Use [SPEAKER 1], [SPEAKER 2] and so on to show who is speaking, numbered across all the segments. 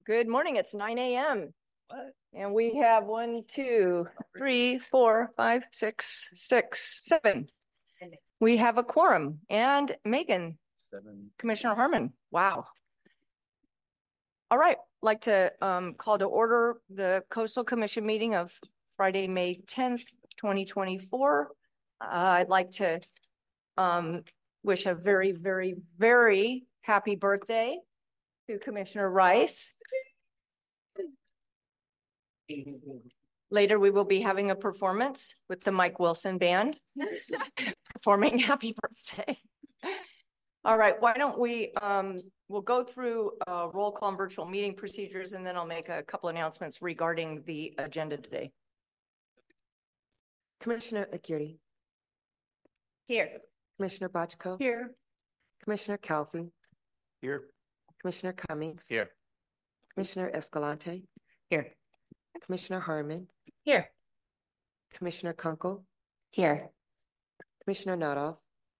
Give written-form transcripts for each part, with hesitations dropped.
[SPEAKER 1] Good morning. It's 9 a.m. And we have 1, 2, 3, 4, 5, 6, 7. We have a quorum. And Megan.
[SPEAKER 2] 7.
[SPEAKER 1] Commissioner Harmon. Wow. All right. I'd like to call to order the Coastal Commission meeting of Friday, May 10th, 2024. I'd like to wish a very, very, very happy birthday to Commissioner Rice. Later, we will be having a performance with the Mike Wilson Band performing Happy Birthday. All right, why don't we, we'll go through roll call and virtual meeting procedures, and then I'll make a couple announcements regarding the agenda today.
[SPEAKER 3] Commissioner Aguirre.
[SPEAKER 1] Here.
[SPEAKER 3] Commissioner Bochco.
[SPEAKER 1] Here.
[SPEAKER 3] Commissioner Calvi.
[SPEAKER 2] Here.
[SPEAKER 3] Commissioner Cummings.
[SPEAKER 2] Here.
[SPEAKER 3] Commissioner Escalante.
[SPEAKER 1] Here.
[SPEAKER 3] Commissioner Harmon.
[SPEAKER 1] Here.
[SPEAKER 3] Commissioner Kunkel.
[SPEAKER 1] Here.
[SPEAKER 3] Commissioner Nothoff.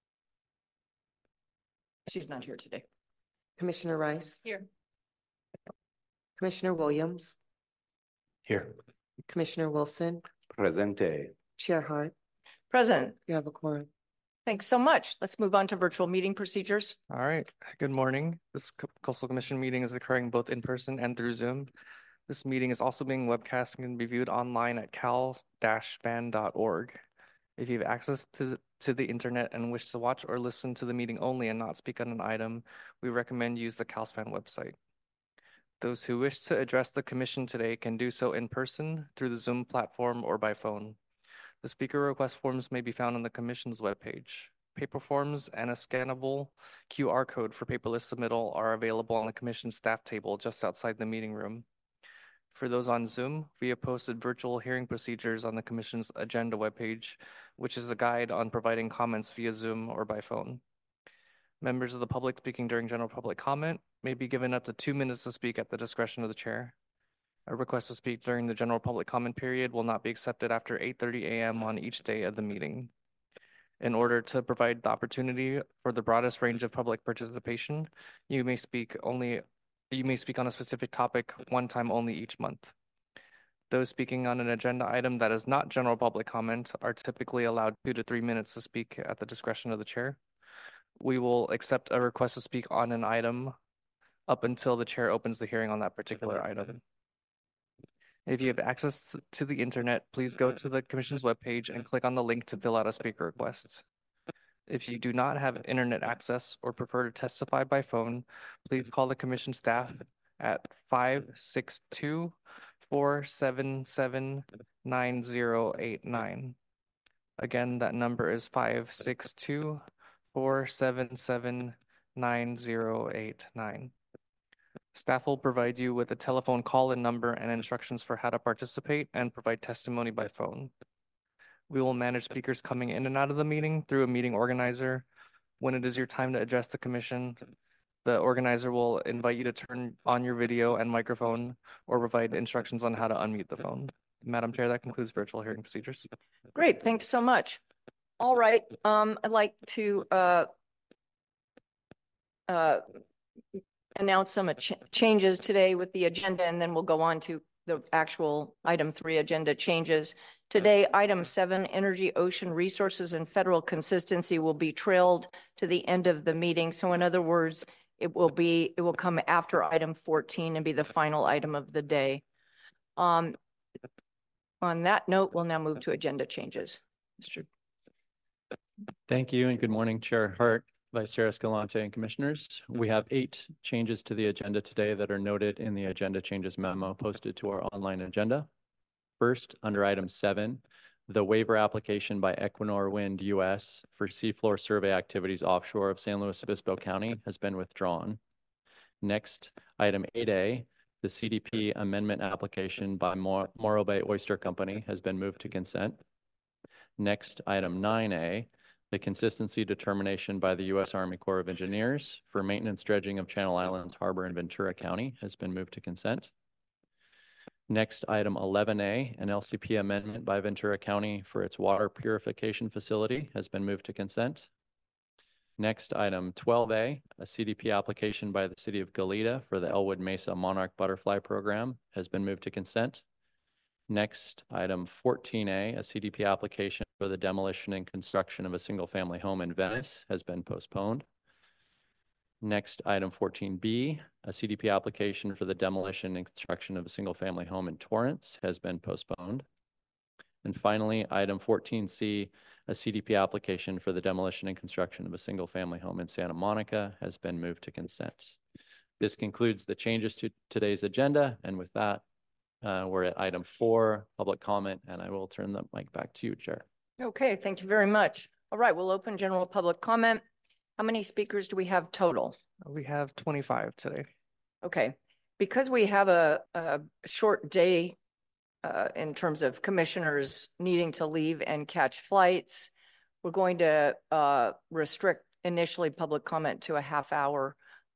[SPEAKER 1] She's not here today.
[SPEAKER 3] Commissioner Rice.
[SPEAKER 1] Here.
[SPEAKER 3] Commissioner Williams.
[SPEAKER 2] Here.
[SPEAKER 3] Commissioner Wilson.
[SPEAKER 2] Presente.
[SPEAKER 3] Chair Hart.
[SPEAKER 1] Present.
[SPEAKER 3] You have a quorum.
[SPEAKER 1] Thanks so much. Let's move on to virtual meeting procedures.
[SPEAKER 4] All right. Good morning. This Coastal Commission meeting is occurring both in person and through Zoom. This meeting is also being webcast and can be viewed online at cal-span.org. If you have access to the internet and wish to watch or listen to the meeting only and not speak on an item, we recommend use the CalSpan website. Those who wish to address the Commission today can do so in person, through the Zoom platform, or by phone. The speaker request forms may be found on the Commission's webpage. Paper forms and a scannable QR code for paperless submittal are available on the Commission staff table just outside the meeting room. For those on Zoom, we have posted virtual hearing procedures on the Commission's agenda webpage, which is a guide on providing comments via Zoom or by phone. Members of the public speaking during general public comment may be given up to 2 minutes to speak at the discretion of the chair. A request to speak during the general public comment period will not be accepted after 8:30 a.m. on each day of the meeting. In order to provide the opportunity for the broadest range of public participation, you may speak on a specific topic one time only each month. Those speaking on an agenda item that is not general public comment are typically allowed 2 to 3 minutes to speak at the discretion of the chair. We will accept a request to speak on an item up until the chair opens the hearing on that particular item. If you have access to the internet, please go to the Commission's webpage and click on the link to fill out a speaker request. If you do not have internet access or prefer to testify by phone, please call the Commission staff at 562-477-9089. Again, that number is 562-477-9089. Staff will provide you with a telephone call-in number and instructions for how to participate and provide testimony by phone. We will manage speakers coming in and out of the meeting through a meeting organizer. When it is your time to address the Commission, the organizer will invite you to turn on your video and microphone or provide instructions on how to unmute the phone. Madam Chair, that concludes virtual hearing procedures.
[SPEAKER 1] Great, thanks so much. All right, I'd like to announce some changes today with the agenda, and then we'll go on to the actual item 3 agenda changes. Today, item 7, energy, ocean resources, and federal consistency will be trailed to the end of the meeting. So in other words, it will come after item 14 and be the final item of the day. On that note, we'll now move to agenda changes. Mr.
[SPEAKER 5] Thank you and good morning, Chair Hart, Vice Chair Escalante, and Commissioners. We have 8 changes to the agenda today that are noted in the agenda changes memo posted to our online agenda. First, under item 7, the waiver application by Equinor Wind US for seafloor survey activities offshore of San Luis Obispo County has been withdrawn. Next, item 8A, the CDP amendment application by Morro Bay Oyster Company has been moved to consent. Next, item 9A, the consistency determination by the U.S. Army Corps of Engineers for maintenance dredging of Channel Islands Harbor in Ventura County has been moved to consent. Next, item 11A, an LCP amendment by Ventura County for its water purification facility has been moved to consent. Next, item 12A, a CDP application by the City of Goleta for the Elwood Mesa Monarch Butterfly Program has been moved to consent. Next, item 14A, a CDP application for the demolition and construction of a single-family home in Venice has been postponed. Next, item 14B, a CDP application for the demolition and construction of a single-family home in Torrance has been postponed. And finally, item 14C, a CDP application for the demolition and construction of a single-family home in Santa Monica has been moved to consent. This concludes the changes to today's agenda. And with that, we're at item 4, public comment, and I will turn the mic back to you, Chair.
[SPEAKER 1] Okay, thank you very much. All right, we'll open general public comment. How many speakers do we have total?
[SPEAKER 4] We have 25 today.
[SPEAKER 1] Okay, because we have a short day in terms of commissioners needing to leave and catch flights, we're going to restrict initially public comment to a half hour.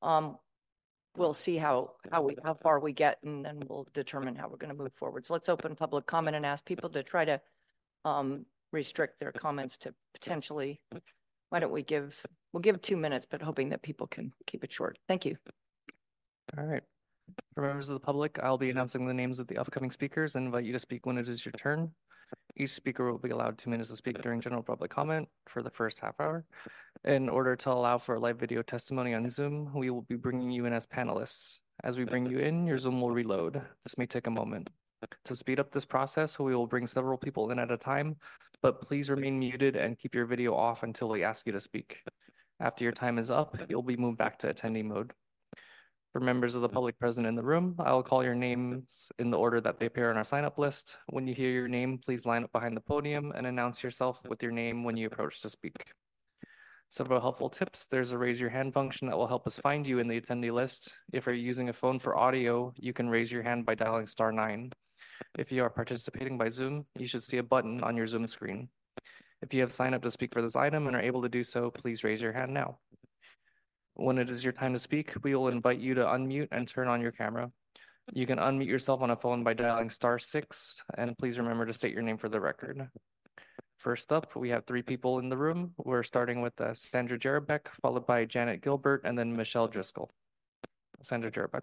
[SPEAKER 1] We'll see how far we get, and then we'll determine how we're going to move forward. So let's open public comment and ask people to try to restrict their comments to potentially, why don't we'll give 2 minutes, but hoping that people can keep it short. Thank you.
[SPEAKER 4] All right. For members of the public, I'll be announcing the names of the upcoming speakers and invite you to speak when it is your turn. Each speaker will be allowed 2 minutes to speak during general public comment for the first half hour. In order to allow for a live video testimony on Zoom, we will be bringing you in as panelists. As we bring you in, your Zoom will reload. This may take a moment. To speed up this process, we will bring several people in at a time, but please remain muted and keep your video off until we ask you to speak. After your time is up, you'll be moved back to attendee mode. For members of the public present in the room, I will call your names in the order that they appear on our sign-up list. When you hear your name, please line up behind the podium and announce yourself with your name when you approach to speak. Several helpful tips. There's a raise your hand function that will help us find you in the attendee list. If you're using a phone for audio, you can raise your hand by dialing *9. If you are participating by Zoom, you should see a button on your Zoom screen. If you have signed up to speak for this item and are able to do so, please raise your hand now. When it is your time to speak, we will invite you to unmute and turn on your camera. You can unmute yourself on a phone by dialing *6, and please remember to state your name for the record. First up, we have 3 people in the room. We're starting with Sandra Jarabek, followed by Janet Gilbert, and then Michelle Driscoll. Sandra Jarabek.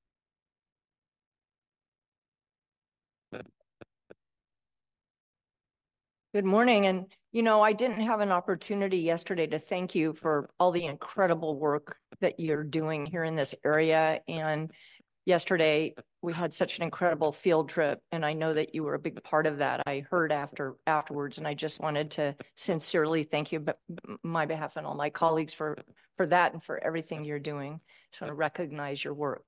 [SPEAKER 1] Good morning. And, I didn't have an opportunity yesterday to thank you for all the incredible work that you're doing here in this area. And yesterday we had such an incredible field trip, and I know that you were a big part of that. I heard afterwards, and I just wanted to sincerely thank you on my behalf and all my colleagues for that and for everything you're doing. Just want to recognize your work.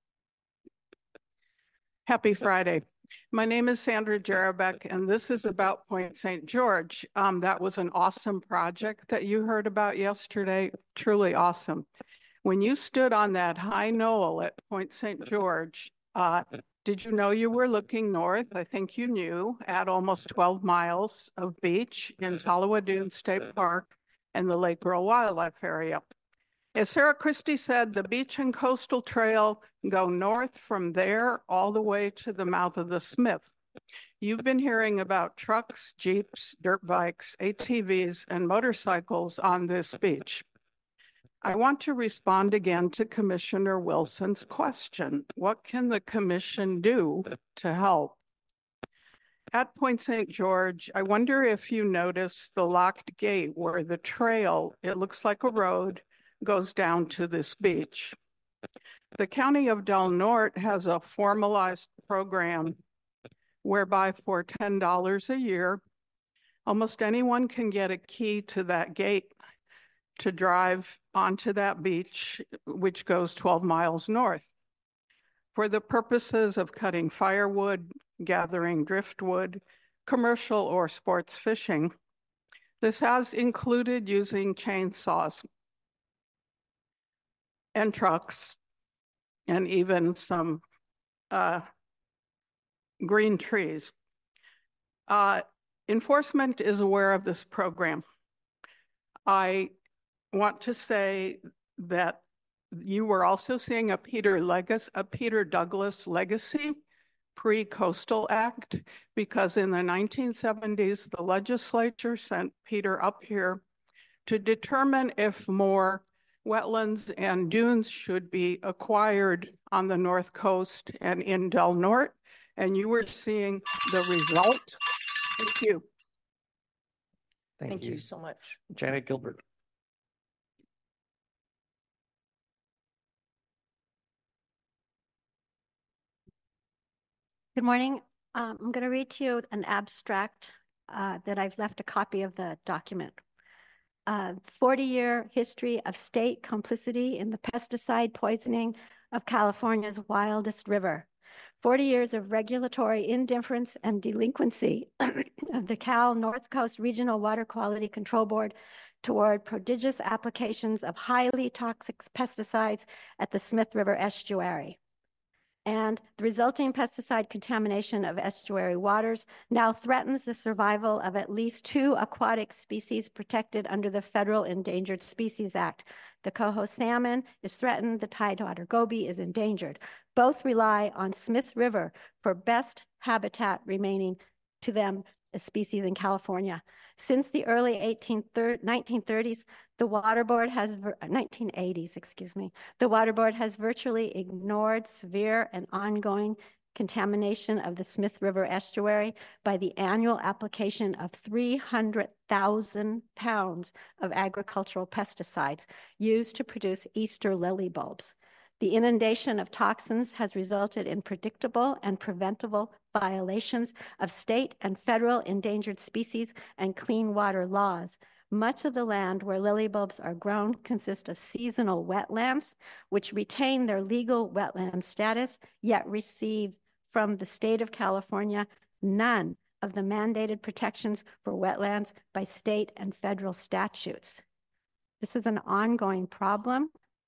[SPEAKER 6] Happy Friday. My name is Sandra Jarabek, and this is about Point St. George. That was an awesome project that you heard about yesterday, truly awesome. When you stood on that high knoll at Point St. George, did you know you were looking north? I think you knew, at almost 12 miles of beach in Tolowa Dunes State Park and the Lake Royal Wildlife Area. As Sarah Christie said, the beach and coastal trail go north from there all the way to the mouth of the Smith. You've been hearing about trucks, Jeeps, dirt bikes, ATVs, and motorcycles on this beach. I want to respond again to Commissioner Wilson's question. What can the commission do to help? At Point St. George, I wonder if you notice the locked gate where the trail, it looks like a road, goes down to this beach. The County of Del Norte has a formalized program whereby for $10 a year, almost anyone can get a key to that gate to drive onto that beach, which goes 12 miles north. For the purposes of cutting firewood, gathering driftwood, commercial or sports fishing, this has included using chainsaws and trucks, and even some green trees. Enforcement is aware of this program. I want to say that you were also seeing a Peter Douglas legacy pre-Coastal Act, because in the 1970s, the legislature sent Peter up here to determine if more wetlands and dunes should be acquired on the North Coast and in Del Norte. And you were seeing the result. Thank you.
[SPEAKER 1] Thank you so much.
[SPEAKER 4] Janet Gilbert.
[SPEAKER 7] Good morning. I'm going to read to you an abstract that I've left a copy of the document. 40-year history of state complicity in the pesticide poisoning of California's wildest river. 40 years of regulatory indifference and delinquency of the Cal North Coast Regional Water Quality Control Board toward prodigious applications of highly toxic pesticides at the Smith River estuary. And the resulting pesticide contamination of estuary waters now threatens the survival of at least 2 aquatic species protected under the Federal Endangered Species Act. The coho salmon is threatened, the tidewater goby is endangered. Both rely on Smith River for best habitat remaining to them as species in California. Since the early 1930s, the Water Board has, 1980s, excuse me, the Water Board has virtually ignored severe and ongoing contamination of the Smith River estuary by the annual application of 300,000 pounds of agricultural pesticides used to produce Easter lily bulbs. The inundation of toxins has resulted in predictable and preventable violations of state and federal endangered species and clean water laws. Much of the land where lily bulbs are grown consists of seasonal wetlands, which retain their legal wetland status, yet receive from the state of California none of the mandated protections for wetlands by state and federal statutes. This is an ongoing problem.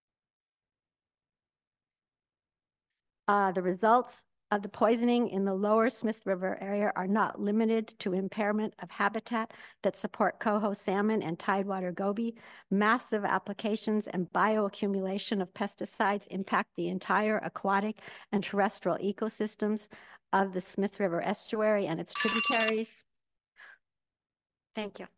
[SPEAKER 7] The results of the poisoning in the lower Smith River area are not limited to impairment of habitat that support coho salmon and tidewater goby. Massive applications and bioaccumulation of pesticides impact the entire aquatic and terrestrial ecosystems of the Smith River estuary and its tributaries. Thank you.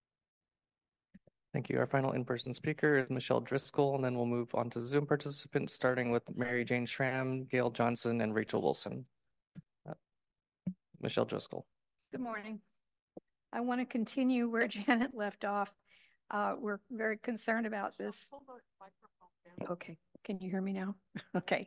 [SPEAKER 4] Thank you. Our final in-person speaker is Michelle Driscoll, and then we'll move on to Zoom participants, starting with Mary Jane Schramm, Gail Johnson, and Rachel Wilson. Michelle Driscoll.
[SPEAKER 8] Good morning. I want to continue where Janet left off. We're very concerned about this. Okay, can you hear me now? Okay.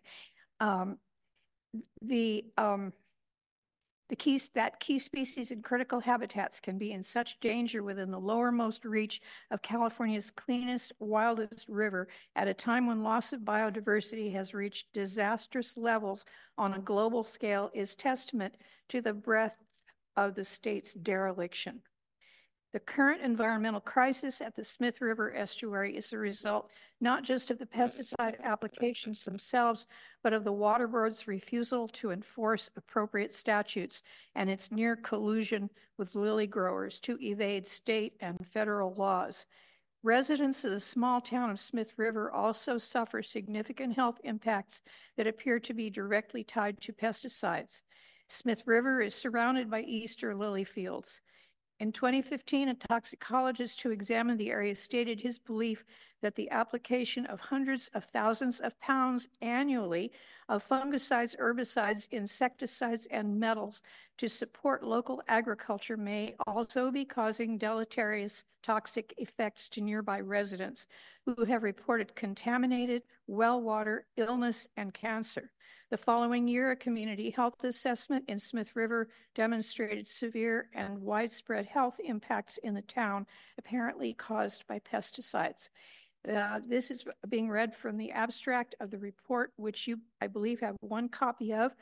[SPEAKER 8] That key species and critical habitats can be in such danger within the lowermost reach of California's cleanest, wildest river at a time when loss of biodiversity has reached disastrous levels on a global scale is testament to the breadth of the state's dereliction. The current environmental crisis at the Smith River estuary is the result not just of the pesticide applications themselves, but of the Water Board's refusal to enforce appropriate statutes and its near collusion with lily growers to evade state and federal laws. Residents of the small town of Smith River also suffer significant health impacts that appear to be directly tied to pesticides. Smith River is surrounded by Easter lily fields. In 2015, a toxicologist who examined the area stated his belief that the application of hundreds of thousands of pounds annually of fungicides, herbicides, insecticides, and metals to support local agriculture may also be causing deleterious toxic effects to nearby residents who have reported contaminated well water, illness, and cancer. The following year, a community health assessment in Smith River demonstrated severe and widespread health impacts in the town, apparently caused by pesticides. This is being read from the abstract of the report, which you, I believe, have one copy of.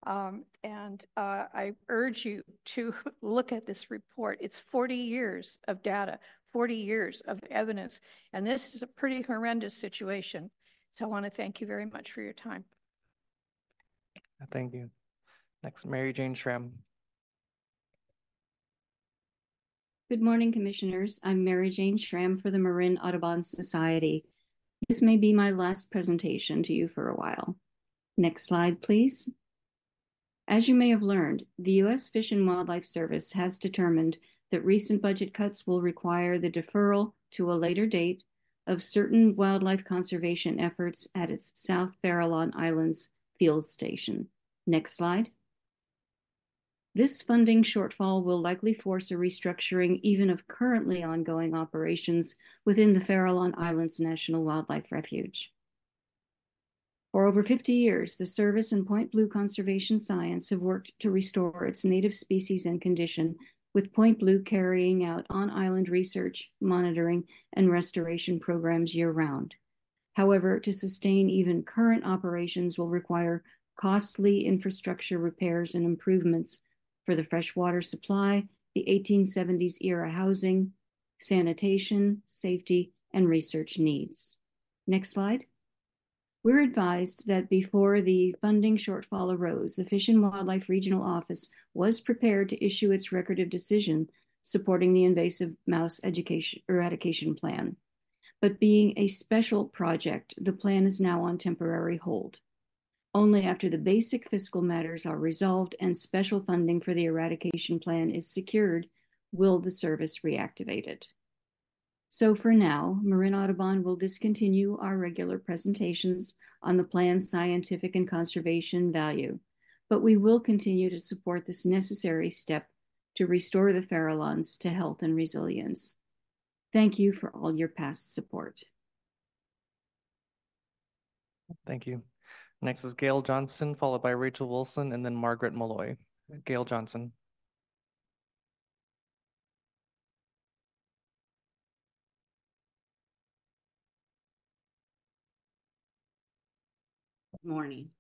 [SPEAKER 8] I urge you to look at this report. It's 40 years of data, 40 years of evidence, and this is a pretty horrendous situation. So I want to thank you very much for your time.
[SPEAKER 4] Thank you. Next, Mary Jane Schramm.
[SPEAKER 9] Good morning, Commissioners. I'm Mary Jane Schramm for the Marin Audubon Society. This may be my last presentation to you for a while. Next slide, please. As you may have learned, the U.S. Fish and Wildlife Service has determined that recent budget cuts will require the deferral to a later date of certain wildlife conservation efforts at its South Farallon Islands field station. Next slide. This funding shortfall will likely force a restructuring even of currently ongoing operations within the Farallon Islands National Wildlife Refuge. For over 50 years, the Service and Point Blue Conservation Science have worked to restore its native species and condition, with Point Blue carrying out on-island research, monitoring, and restoration programs year-round. However, to sustain even current operations will require costly infrastructure repairs and improvements for the freshwater supply, the 1870s era housing, sanitation, safety, and research needs. Next slide. We're advised that before the funding shortfall arose, the Fish and Wildlife Regional Office was prepared to issue its record of decision supporting the invasive mouse eradication plan. But being a special project, the plan is now on temporary hold. Only after the basic fiscal matters are resolved and special funding for the eradication plan is secured will the service reactivate it. So for now, Marin Audubon will discontinue our regular presentations on the plan's scientific and conservation value, but we will continue to support this necessary step to restore the Farallons to health and resilience. Thank you for all your past support.
[SPEAKER 4] Thank you. Next is Gail Johnson, followed by Rachel Wilson, and then Margaret Malloy. Gail Johnson.
[SPEAKER 10] Good morning.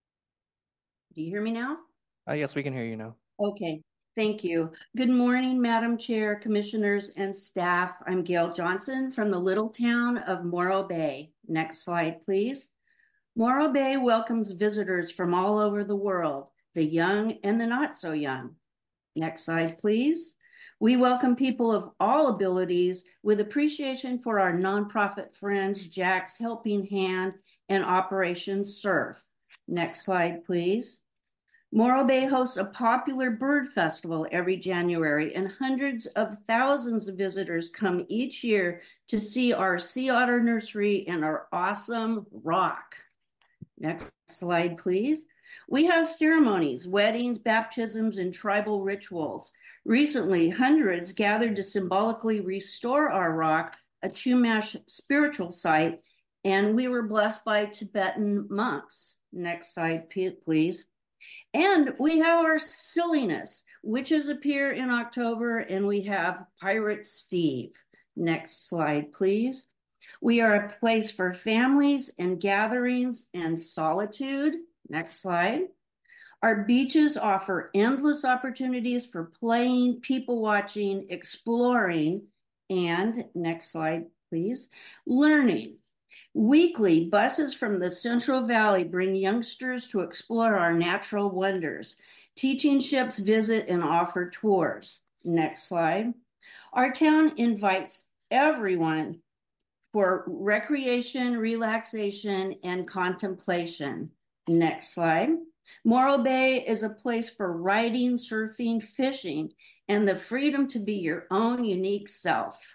[SPEAKER 10] Do you hear me now?
[SPEAKER 4] Yes, we can hear you now.
[SPEAKER 10] Okay, thank you. Good morning, Madam Chair, Commissioners, and staff. I'm Gail Johnson from the little town of Morro Bay. Next slide, please. Morro Bay welcomes visitors from all over the world, the young and the not so young. Next slide, please. We welcome people of all abilities with appreciation for our nonprofit friends, Jack's Helping Hand and Operation Surf. Next slide, please. Morro Bay hosts a popular bird festival every January, and hundreds of thousands of visitors come each year to see our sea otter nursery and our awesome rock. Next slide, please. We have ceremonies, weddings, baptisms, and tribal rituals. Recently, hundreds gathered to symbolically restore our rock, a Chumash spiritual site, and we were blessed by Tibetan monks. Next slide, please. And we have our silliness. Witches appear in October, and we have Pirate Steve. Next slide, please. We are a place for families and gatherings and solitude. Next slide. Our beaches offer endless opportunities for playing, people watching, exploring, and next slide, please, learning. Weekly, buses from the Central Valley bring youngsters to explore our natural wonders. Teaching ships visit and offer tours. Next slide. Our town invites everyone for recreation, relaxation, and contemplation. Next slide. Morro Bay is a place for riding, surfing, fishing, and the freedom to be your own unique self.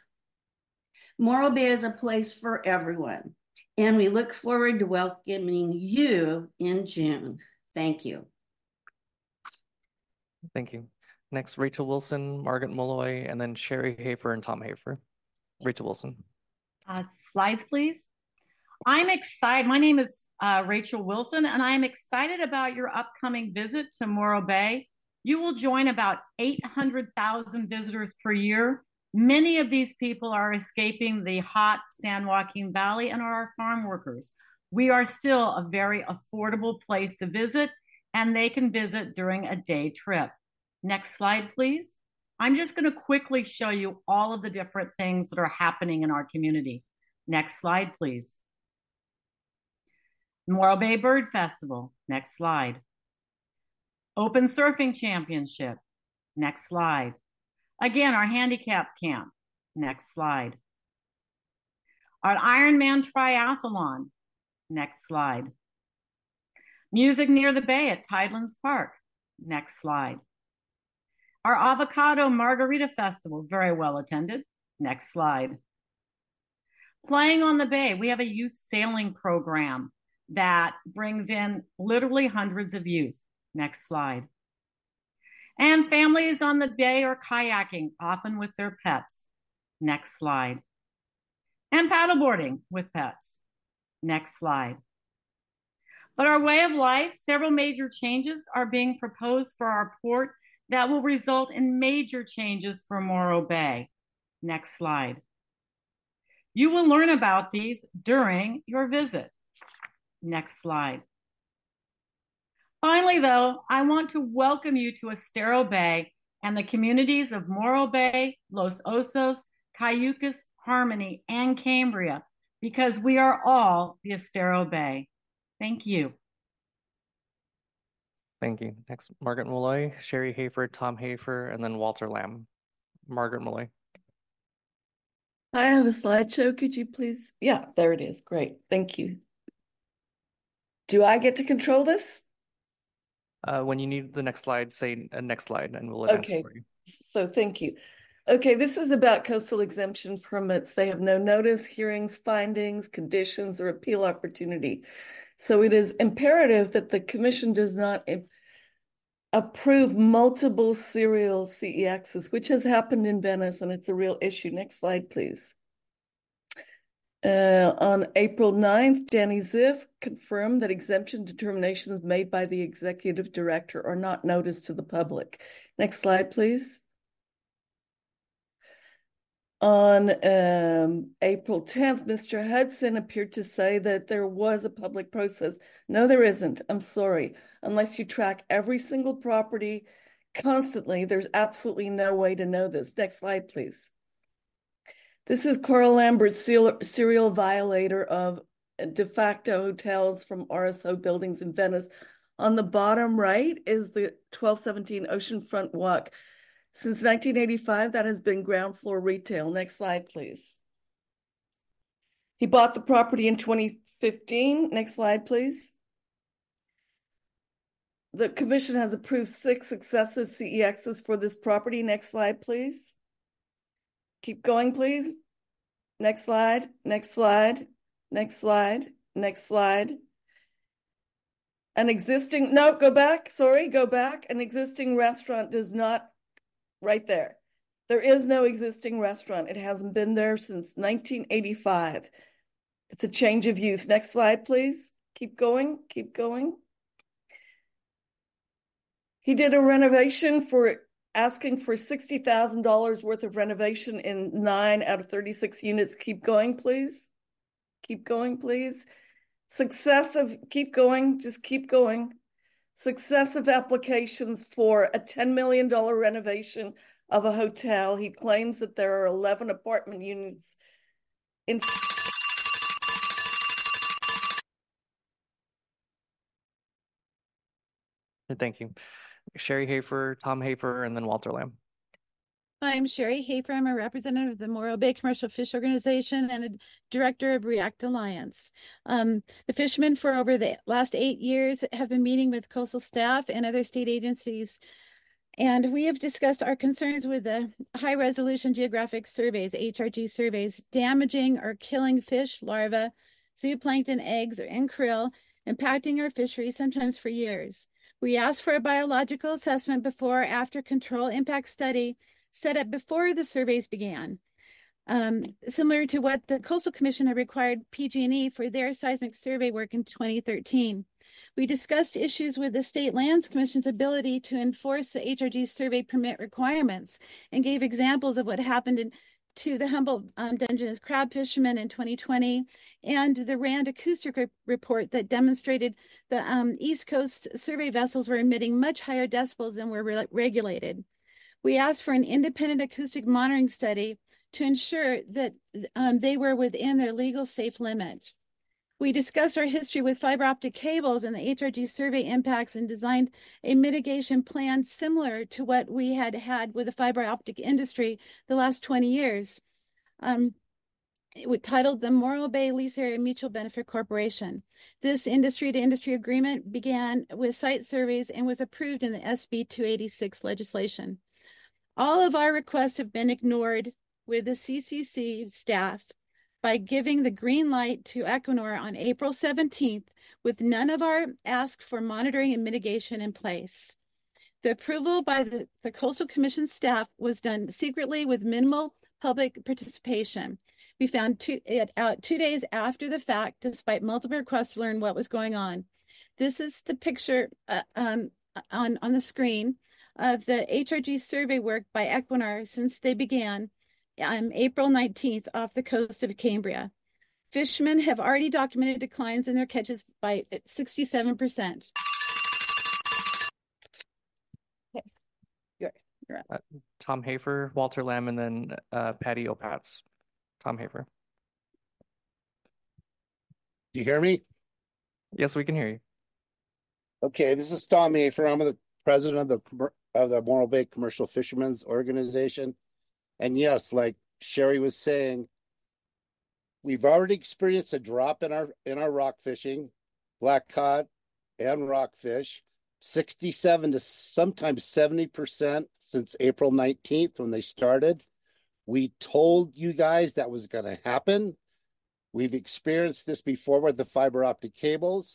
[SPEAKER 10] Morro Bay is a place for everyone, and we look forward to welcoming you in June. Thank you.
[SPEAKER 4] Thank you. Next, Rachel Wilson, Margaret Malloy, and then Sherry Hafer and Tom Hafer. Rachel Wilson.
[SPEAKER 11] Slides, please. I'm excited. My name is Rachel Wilson, and I am excited about your upcoming visit to Morro Bay. You will join about 800,000 visitors per year. Many of these people are escaping the hot San Joaquin Valley and are our farm workers. We are still a very affordable place to visit, and they can visit during a day trip. Next slide, please. I'm just going to quickly show you all of the different things that are happening in our community. Next slide, please. Morro Bay Bird Festival. Next slide. Open Surfing Championship. Next slide. Again, our handicap camp. Next slide. Our Ironman Triathlon. Next slide. Music near the bay at Tidelands Park. Next slide. Our Avocado Margarita Festival, very well attended. Next slide. Playing on the bay, we have a youth sailing program that brings in literally hundreds of youth. Next slide. And families on the bay are kayaking, often with their pets. Next slide. And paddleboarding with pets. Next slide. But our way of life, several major changes are being proposed for our port that will result in major changes for Morro Bay. Next slide. You will learn about these during your visit. Next slide. Finally, though, I want to welcome you to Estero Bay and the communities of Morro Bay, Los Osos, Cayucas, Harmony, and Cambria, because we are all the Estero Bay. Thank you.
[SPEAKER 4] Thank you. Next, Margaret Malloy, Sherry Hafer, Tom Hafer, and then Walter Lamb. Margaret Malloy.
[SPEAKER 12] I have a slideshow. Could you please? Yeah, there it is. Great. Thank you. Do I get to control this?
[SPEAKER 4] When you need the next slide, say next slide and we'll advance
[SPEAKER 12] Okay.
[SPEAKER 4] for you.
[SPEAKER 12] So thank you. Okay, this is about coastal exemption permits. They have no notice, hearings, findings, conditions, or appeal opportunity. So it is imperative that the commission does not approve multiple serial CEXs, which has happened in Venice, and it's a real issue. Next slide, please. On April 9th, Danny Ziff confirmed that exemption determinations made by the executive director are not noticed to the public. Next slide, please. On April 10th, Mr. Hudson appeared to say that there was a public process. No, there isn't. I'm sorry. Unless you track every single property constantly, there's absolutely no way to know this. Next slide, please. This is Carl Lambert's serial violator of de facto hotels from RSO buildings in Venice. On the bottom right is the 1217 Oceanfront Walk. Since 1985, that has been ground floor retail. Next slide, please. He bought the property in 2015. Next slide, please. The commission has approved 6 successive CEXs for this property. Next slide, please. Keep going, please. Next slide, next slide, next slide, next slide. An existing, no, go back, sorry, go back. An existing restaurant does not, right there. There is no existing restaurant. It hasn't been there since 1985. It's a change of use. Next slide, please. Keep going, keep going. He did a renovation for asking for $60,000 worth of renovation in 9 out of 36 units. Keep going, please. Keep going, please. Successive, keep going, just keep going. Successive applications for a $10 million renovation of a hotel. He claims that there are 11 apartment units in.
[SPEAKER 4] Thank you. Sherry Hafer, Tom Hafer, and then Walter Lamb.
[SPEAKER 13] I'm Sherry Hafer. I'm a representative of the Morro Bay Commercial Fish Organization and a director of React Alliance. The fishermen for over the last 8 years have been meeting with coastal staff and other state agencies, and we have discussed our concerns with the high resolution geographic surveys, HRG surveys, damaging or killing fish, larvae, zooplankton, eggs, and krill, impacting our fisheries sometimes for years. We asked for a biological assessment before or after control impact study set up before the surveys began, similar to what the Coastal Commission had required PG&E for their seismic survey work in 2013. We discussed issues with the State Lands Commission's ability to enforce the HRG survey permit requirements and gave examples of what happened to the Humboldt Dungeness crab fishermen in 2020 and the RAND acoustic report that demonstrated the East Coast survey vessels were emitting much higher decibels than were regulated. We asked for an independent acoustic monitoring study to ensure that they were within their legal safe limit. We discussed our history with fiber optic cables and the HRG survey impacts and designed a mitigation plan similar to what we had had with the fiber optic industry the last 20 years. It was titled the Morro Bay Lease Area Mutual Benefit Corporation. This industry-to-industry agreement began with site surveys and was approved in the SB 286 legislation. All of our requests have been ignored with the CCC staff. by giving the green light to Equinor on April 17th with none of our asked for monitoring and mitigation in place. The approval by the Coastal Commission staff was done secretly with minimal public participation. We found out 2 days after the fact, despite multiple requests to learn what was going on. This is the picture on the screen of the HRG survey work by Equinor since they began on April 19th off the coast of Cambria. Fishermen have already documented declines in their catches by 67%. Okay, you're up.
[SPEAKER 4] Tom Hafer, Walter Lamb, and then Patty Opatz. Tom Hafer.
[SPEAKER 14] Do you hear me?
[SPEAKER 4] Yes, we can hear you.
[SPEAKER 14] Okay, this is Tom Hafer. I'm the president of the Morro Bay Commercial Fishermen's Organization. And yes, like Sherry was saying, we've already experienced a drop in our rock fishing, black cod and rockfish, 67 to sometimes 70% since April 19th when they started. We told you guys that was going to happen. We've experienced this before with the fiber optic cables.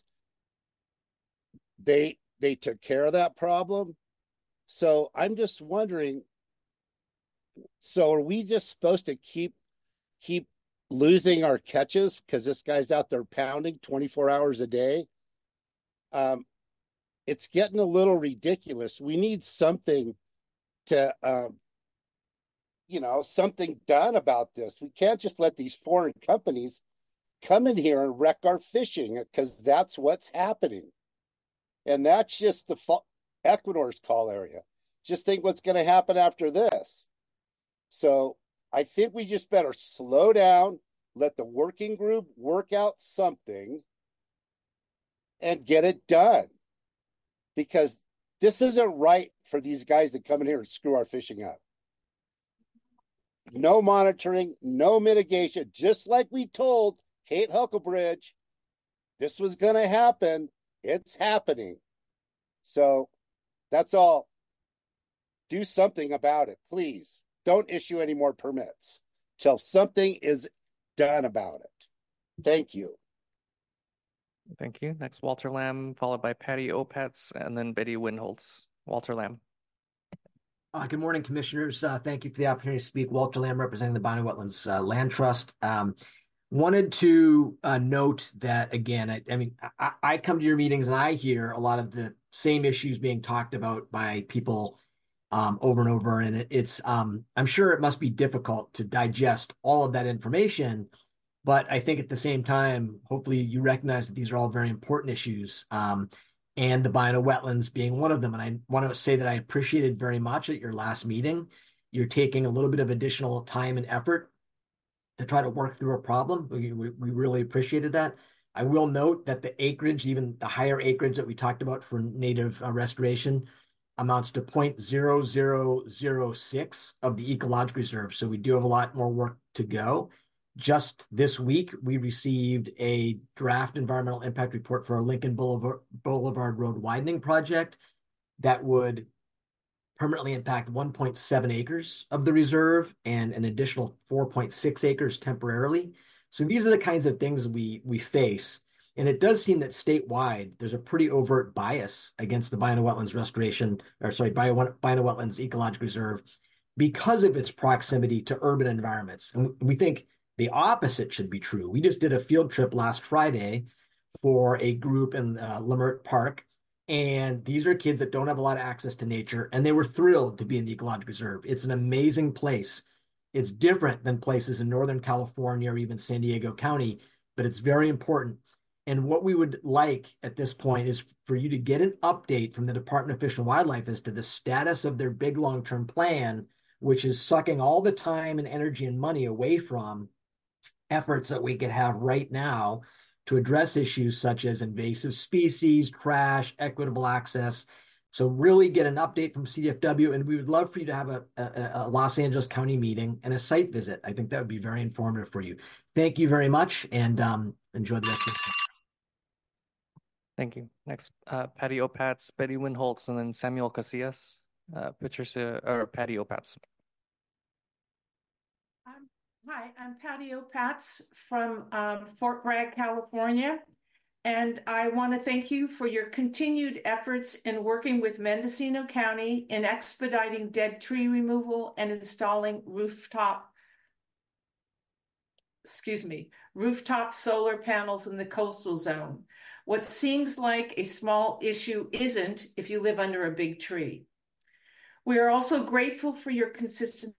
[SPEAKER 14] They took care of that problem. So I'm just wondering, so are we just supposed to keep losing our catches because this guy's out there pounding 24 hours a day? It's getting a little ridiculous. We need something to, something done about this. We can't just let these foreign companies come in here and wreck our fishing because that's what's happening. And that's just the Equinor's call area. Just think what's going to happen after this. So I think we just better slow down, let the working group work out something and get it done. Because this isn't right for these guys that come in here and screw our fishing up. No monitoring, no mitigation, just like we told Kate Hucklebridge, this was going to happen. It's happening. So that's all. Do something about it, please. Don't issue any more permits till something is done about it. Thank you.
[SPEAKER 4] Thank you. Next, Walter Lamb, followed by Patty Opatz, and then Betty Winholtz. Walter Lamb.
[SPEAKER 15] Good morning, commissioners. Thank you for the opportunity to speak. Walter Lamb, representing the Bonney Wetlands Land Trust. Wanted to note that, again, I come to your meetings and I hear a lot of the same issues being talked about by people over and over. And it's I'm sure it must be difficult to digest all of that information. But I think at the same time, hopefully you recognize that these are all very important issues, and the Bonney Wetlands being one of them. And I want to say that I appreciated very much at your last meeting, you're taking a little bit of additional time and effort to try to work through a problem. We really appreciated that. I will note that the acreage, even the higher acreage that we talked about for native restoration, amounts to 0.0006 of the ecological reserve. So we do have a lot more work to go. Just this week, we received a draft environmental impact report for our Lincoln Boulevard Road widening project that would permanently impact 1.7 acres of the reserve and an additional 4.6 acres temporarily. So these are the kinds of things we face. And it does seem that statewide, there's a pretty overt bias against the Bonney Wetlands Bonney Wetlands Ecological Reserve because of its proximity to urban environments. And we think the opposite should be true. We just did a field trip last Friday for a group in Lemert Park. And these are kids that don't have a lot of access to nature, and they were thrilled to be in the ecological reserve. It's an amazing place. It's different than places in Northern California or even San Diego County, but it's very important. And what we would like at this point is for you to get an update from the Department of Fish and Wildlife as to the status of their big long-term plan, which is sucking all the time and energy and money away from efforts that we could have right now to address issues such as invasive species, trash, equitable access. So really get an update from CDFW, and we would love for you to have a Los Angeles County meeting and a site visit. I think that would be very informative for you. Thank you very much, and enjoy the rest of the day.
[SPEAKER 4] Thank you. Next, Patty Opatz, Betty Winholtz, and then Samuel Casillas. Patricia or Patty Opatz.
[SPEAKER 16] Hi, I'm Patty Opatz from Fort Bragg, California. And I want to thank you for your continued efforts in working with Mendocino County in expediting dead tree removal and installing rooftop solar panels in the coastal zone. What seems like a small issue isn't if you live under a big tree. We are also grateful for your consistent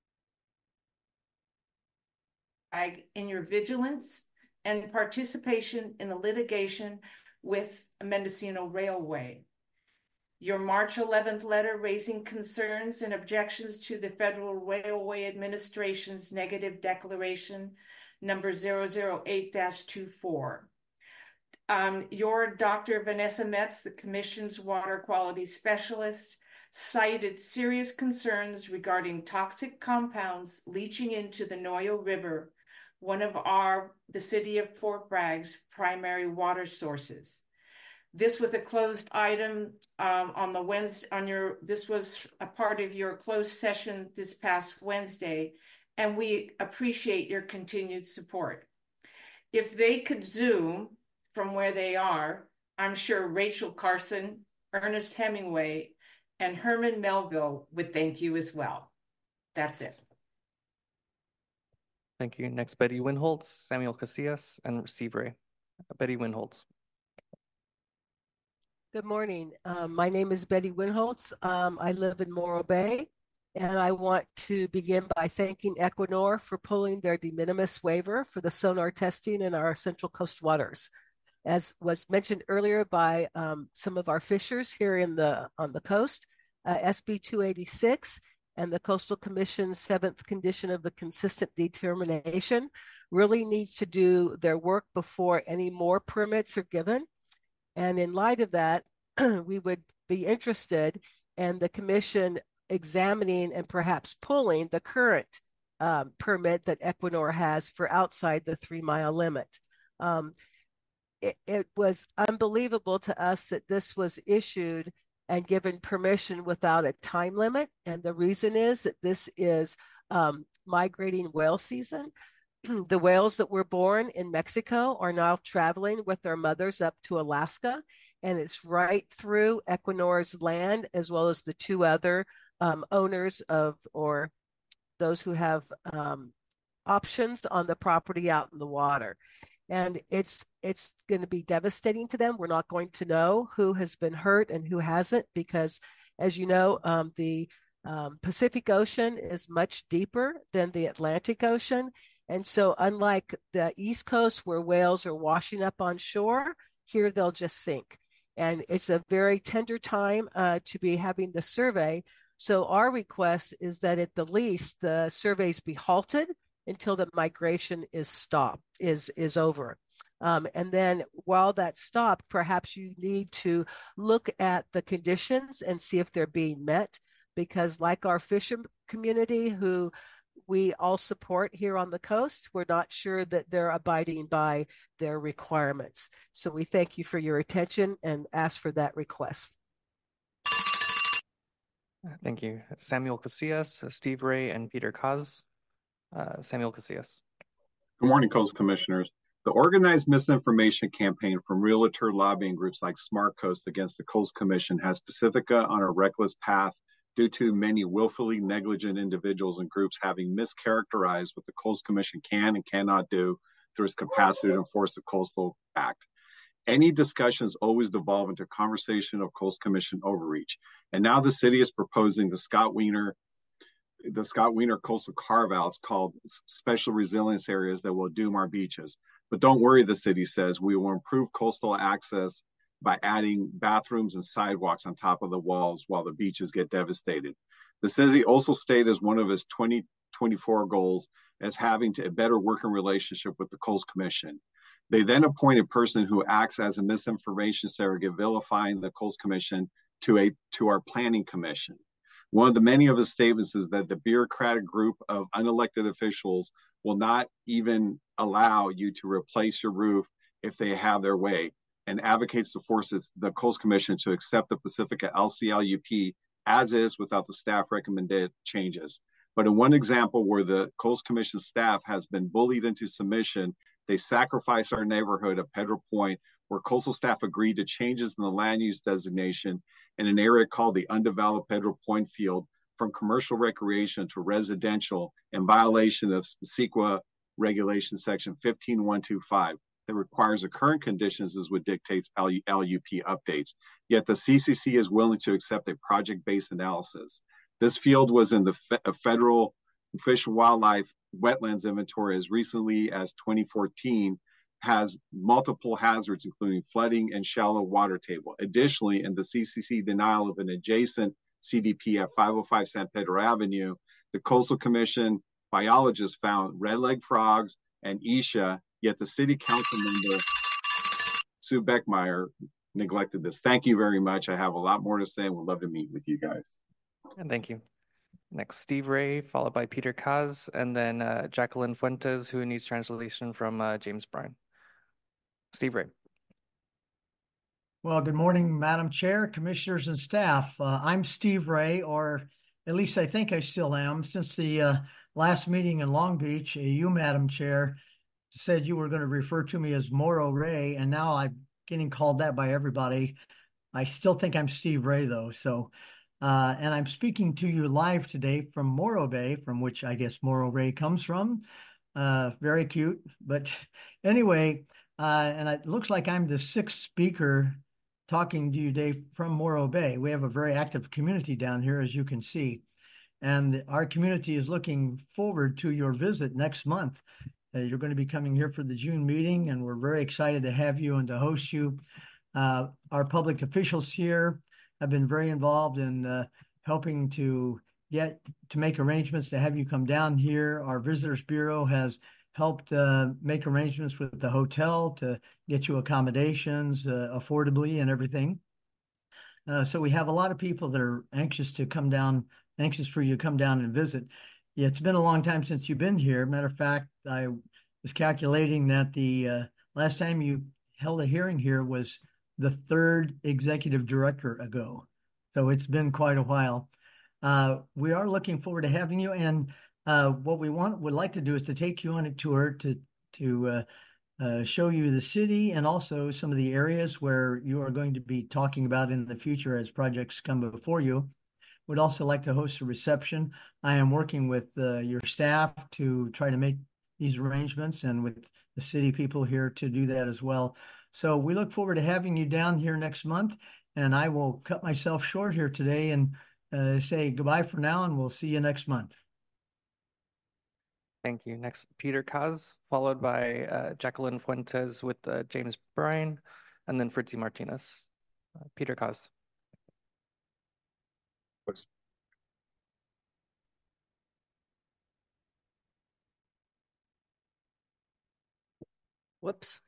[SPEAKER 16] in your vigilance and participation in the litigation with Mendocino Railway. Your March 11th letter raising concerns and objections to the Federal Railway Administration's negative declaration number 008-24. Your Dr. Vanessa Metz, the Commission's water quality specialist, cited serious concerns regarding toxic compounds leaching into the Noyo River, one of the city of Fort Bragg's primary water sources. This was a closed item on the Wednesday this was a part of your closed session this past Wednesday, and we appreciate your continued support. If they could Zoom from where they are, I'm sure Rachel Carson, Ernest Hemingway, and Herman Melville would thank you as well. That's it.
[SPEAKER 4] Thank you. Next, Betty Winholtz, Samuel Casillas, and Steve Ray. Betty Winholtz.
[SPEAKER 17] Good morning. My name is Betty Winholtz. I live in Morro Bay, and I want to begin by thanking Equinor for pulling their de minimis waiver for the sonar testing in our Central Coast waters. As was mentioned earlier by some of our fishers here on the coast, SB 286 and the Coastal Commission's 7th condition of the consistent determination really needs to do their work before any more permits are given. And in light of that, we would be interested in the Commission examining and perhaps pulling the current permit that Equinor has for outside the 3-mile limit. It was unbelievable to us that this was issued and given permission without a time limit. And the reason is that this is migrating whale season. The whales that were born in Mexico are now traveling with their mothers up to Alaska, and it's right through Equinor's land, as well as the 2 other owners or those who have options on the property out in the water. And it's going to be devastating to them. We're not going to know who has been hurt and who hasn't, because, as you know, the Pacific Ocean is much deeper than the Atlantic Ocean. And so unlike the East Coast where whales are washing up on shore, here they'll just sink. And it's a very tender time to be having the survey. So our request is that at the least the surveys be halted until the migration is over. And then while that's stopped, perhaps you need to look at the conditions and see if they're being met, because like our fisher community who we all support here on the coast, we're not sure that they're abiding by their requirements. So we thank you for your attention and ask for that request.
[SPEAKER 4] Thank you. Samuel Casillas, Steve Ray, and Peter Kaz. Samuel Casillas.
[SPEAKER 18] Good morning, Coastal Commissioners. The organized misinformation campaign from realtor lobbying groups like Smart Coast against the Coastal Commission has Pacifica on a reckless path due to many willfully negligent individuals and groups having mischaracterized what the Coastal Commission can and cannot do through its capacity to enforce the Coastal Act. Any discussions always devolve into a conversation of Coastal Commission overreach. And now the city is proposing the Scott Wiener coastal carve-outs called special resilience areas that will doom our beaches. But don't worry, the city says, we will improve coastal access by adding bathrooms and sidewalks on top of the walls while the beaches get devastated. The city also stated as one of its 2024 goals as having a better working relationship with the Coastal Commission. They then appoint a person who acts as a misinformation surrogate, vilifying the Coastal Commission to our Planning Commission. One of the many of his statements is that the bureaucratic group of unelected officials will not even allow you to replace your roof if they have their way, and advocates to force the Coastal Commission to accept the Pacifica LCLUP as is without the staff recommended changes. But in one example where the Coastal Commission staff has been bullied into submission, they sacrificed our neighborhood of Pedro Point, where coastal staff agreed to changes in the land use designation in an area called the undeveloped Pedro Point field from commercial recreation to residential in violation of CEQA regulation section 15125 that requires the current conditions as what dictates LUP updates. Yet the CCC is willing to accept a project-based analysis. This field was in the federal Fish and Wildlife Wetlands Inventory as recently as 2014, has multiple hazards, including flooding and shallow water table. Additionally, in the CCC denial of an adjacent CDP at 505 San Pedro Avenue, the Coastal Commission biologists found red-legged frogs and Isha, yet the city council member, Sue Beckmeyer, neglected this. Thank you very much. I have a lot more to say and would love to meet with you guys.
[SPEAKER 4] And thank you. Next, Steve Ray, followed by Peter Kaz, and then Jacqueline Fuentes, who needs translation from James Bryan. Steve Ray.
[SPEAKER 19] Well, good morning, Madam Chair, Commissioners, and staff. I'm Steve Ray, or at least I think I still am, since the last meeting in Long Beach, you, Madam Chair, said you were going to refer to me as Morrow Ray, and now I'm getting called that by everybody. I still think I'm Steve Ray, though. So, and I'm speaking to you live today from Morro Bay, from which I guess Morrow Ray comes from. Very cute. But anyway, and it looks like I'm the sixth speaker talking to you today from Morro Bay. We have a very active community down here, as you can see. And our community is looking forward to your visit next month. You're going to be coming here for the June meeting, and we're very excited to have you and to host you. Our public officials here have been very involved in helping to make arrangements to have you come down here. Our Visitors Bureau has helped make arrangements with the hotel to get you accommodations affordably and everything. So we have a lot of people that are anxious for you to come down and visit. Yeah, it's been a long time since you've been here. Matter of fact, I was calculating that the last time you held a hearing here was the third executive director ago. So it's been quite a while. We are looking forward to having you. And what we would like to do is to take you on a tour to show you the city and also some of the areas where you are going to be talking about in the future as projects come before you. Would also like to host a reception. I am working with your staff to try to make these arrangements and with the city people here to do that as well. So we look forward to having you down here next month, and I will cut myself short here today and say goodbye for now, and we'll see you next month.
[SPEAKER 4] Thank you. Next, Peter Kaz, followed by Jacqueline Fuentes with James Bryan, and then Fritzy Martinez. Peter Kaz.
[SPEAKER 1] Whoops.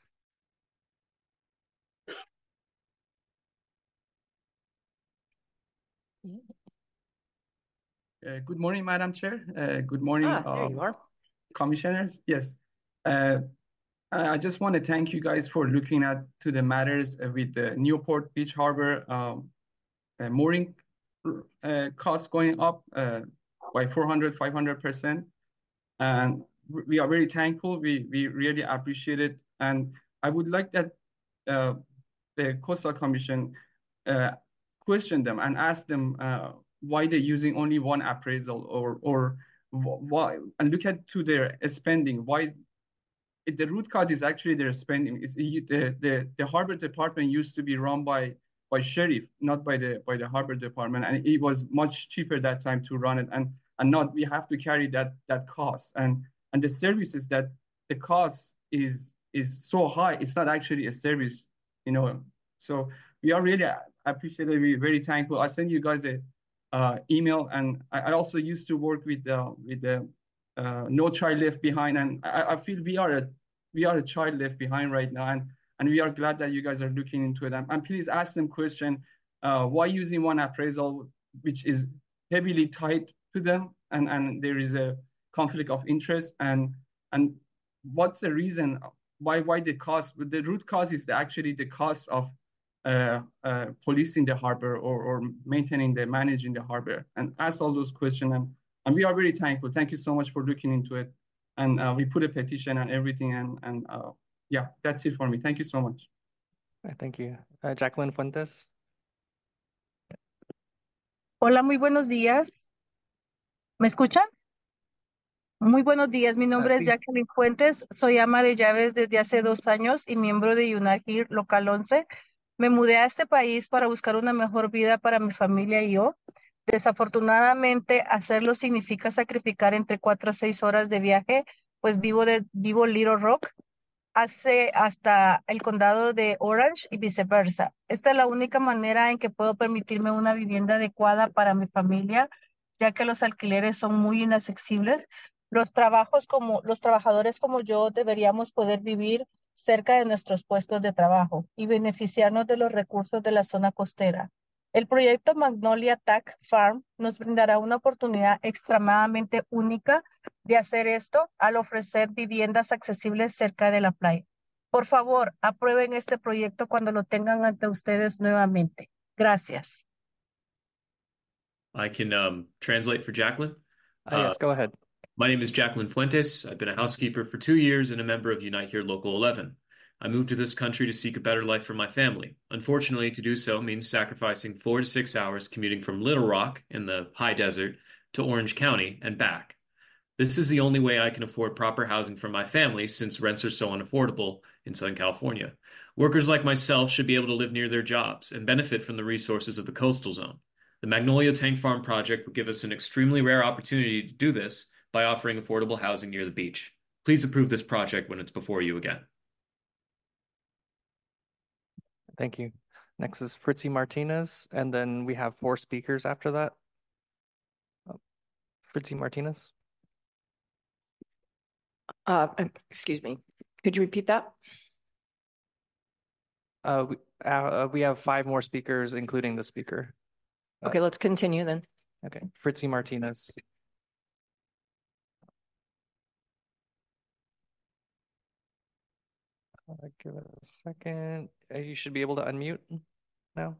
[SPEAKER 20] Good morning, Madam Chair. Good morning,
[SPEAKER 1] there you are.
[SPEAKER 20] Commissioners. Yes. I just want to thank you guys for looking to the matters with the Newport Beach Harbor mooring costs going up by 400-500%. And we are very thankful. We really appreciate it. And I would like that the Coastal Commission question them and ask them why they're using only one appraisal or why, and look to their spending. Why the root cause is actually their spending. It's the harbor department used to be run by sheriff, not by the harbor department, and it was much cheaper that time to run it, and not we have to carry that cost, and the services that the cost is so high. It's not actually a service, So we are really appreciative. We're very thankful. I send you guys a email, and I also used to work with the No Child Left Behind, and I feel we are a child left behind right now, and we are glad that you guys are looking into it. And please ask them question, why using one appraisal, which is heavily tied to them, and there is a conflict of interest, and what's the reason why the cost? The root cause is actually the cost of policing the harbor or managing the harbor, and ask all those questions. And we are very thankful. Thank you so much for looking into it. And we put a petition and everything. And yeah, that's it for me. Thank you so much.
[SPEAKER 4] Thank you. Jacqueline Fuentes.
[SPEAKER 21] Hola, muy buenos días. ¿Me escuchan? Muy buenos días. Mi nombre es
[SPEAKER 4] Sí.
[SPEAKER 21] Jacqueline Fuentes. Soy ama de llaves desde hace 2 años y miembro de UNAGIR Local 11. Me mudé a este país para buscar una mejor vida para mi familia y yo. Desafortunadamente, hacerlo significa sacrificar entre 4 a 6 horas de viaje, pues vivo Little Rock hasta el condado de Orange y viceversa. Esta es la única manera en que puedo permitirme una vivienda adecuada para mi familia, ya que los alquileres son muy inaccesibles. Los trabajadores como yo deberíamos poder vivir cerca de nuestros puestos de trabajo y beneficiarnos de los recursos de la zona costera. El proyecto Magnolia Tac Farm nos brindará una oportunidad extremadamente única de hacer esto al ofrecer viviendas accesibles cerca de la playa. Por favor, aprueben este proyecto cuando lo tengan ante ustedes nuevamente. Gracias.
[SPEAKER 22] I can translate for Jacqueline.
[SPEAKER 4] Yes, go ahead.
[SPEAKER 22] My name is Jacqueline Fuentes. I've been a housekeeper for 2 years and a member of Unite Here Local 11. I moved to this country to seek a better life for my family. Unfortunately, to do so means sacrificing 4 to 6 hours commuting from Little Rock in the high desert to Orange County and back. This is the only way I can afford proper housing for my family since rents are so unaffordable in Southern California. Workers like myself should be able to live near their jobs and benefit from the resources of the coastal zone. The Magnolia Tank Farm project would give us an extremely rare opportunity to do this by offering affordable housing near the beach. Please approve this project when it's before you again.
[SPEAKER 4] Thank you. Next is Fritzy Martinez, and then we have 4 speakers after that. Fritzy Martinez.
[SPEAKER 1] Excuse me. Could you repeat that?
[SPEAKER 4] We have 5 more speakers, including the speaker.
[SPEAKER 1] Okay, let's continue then.
[SPEAKER 4] Okay, Fritzy Martinez. Give it a second. You should be able to unmute now.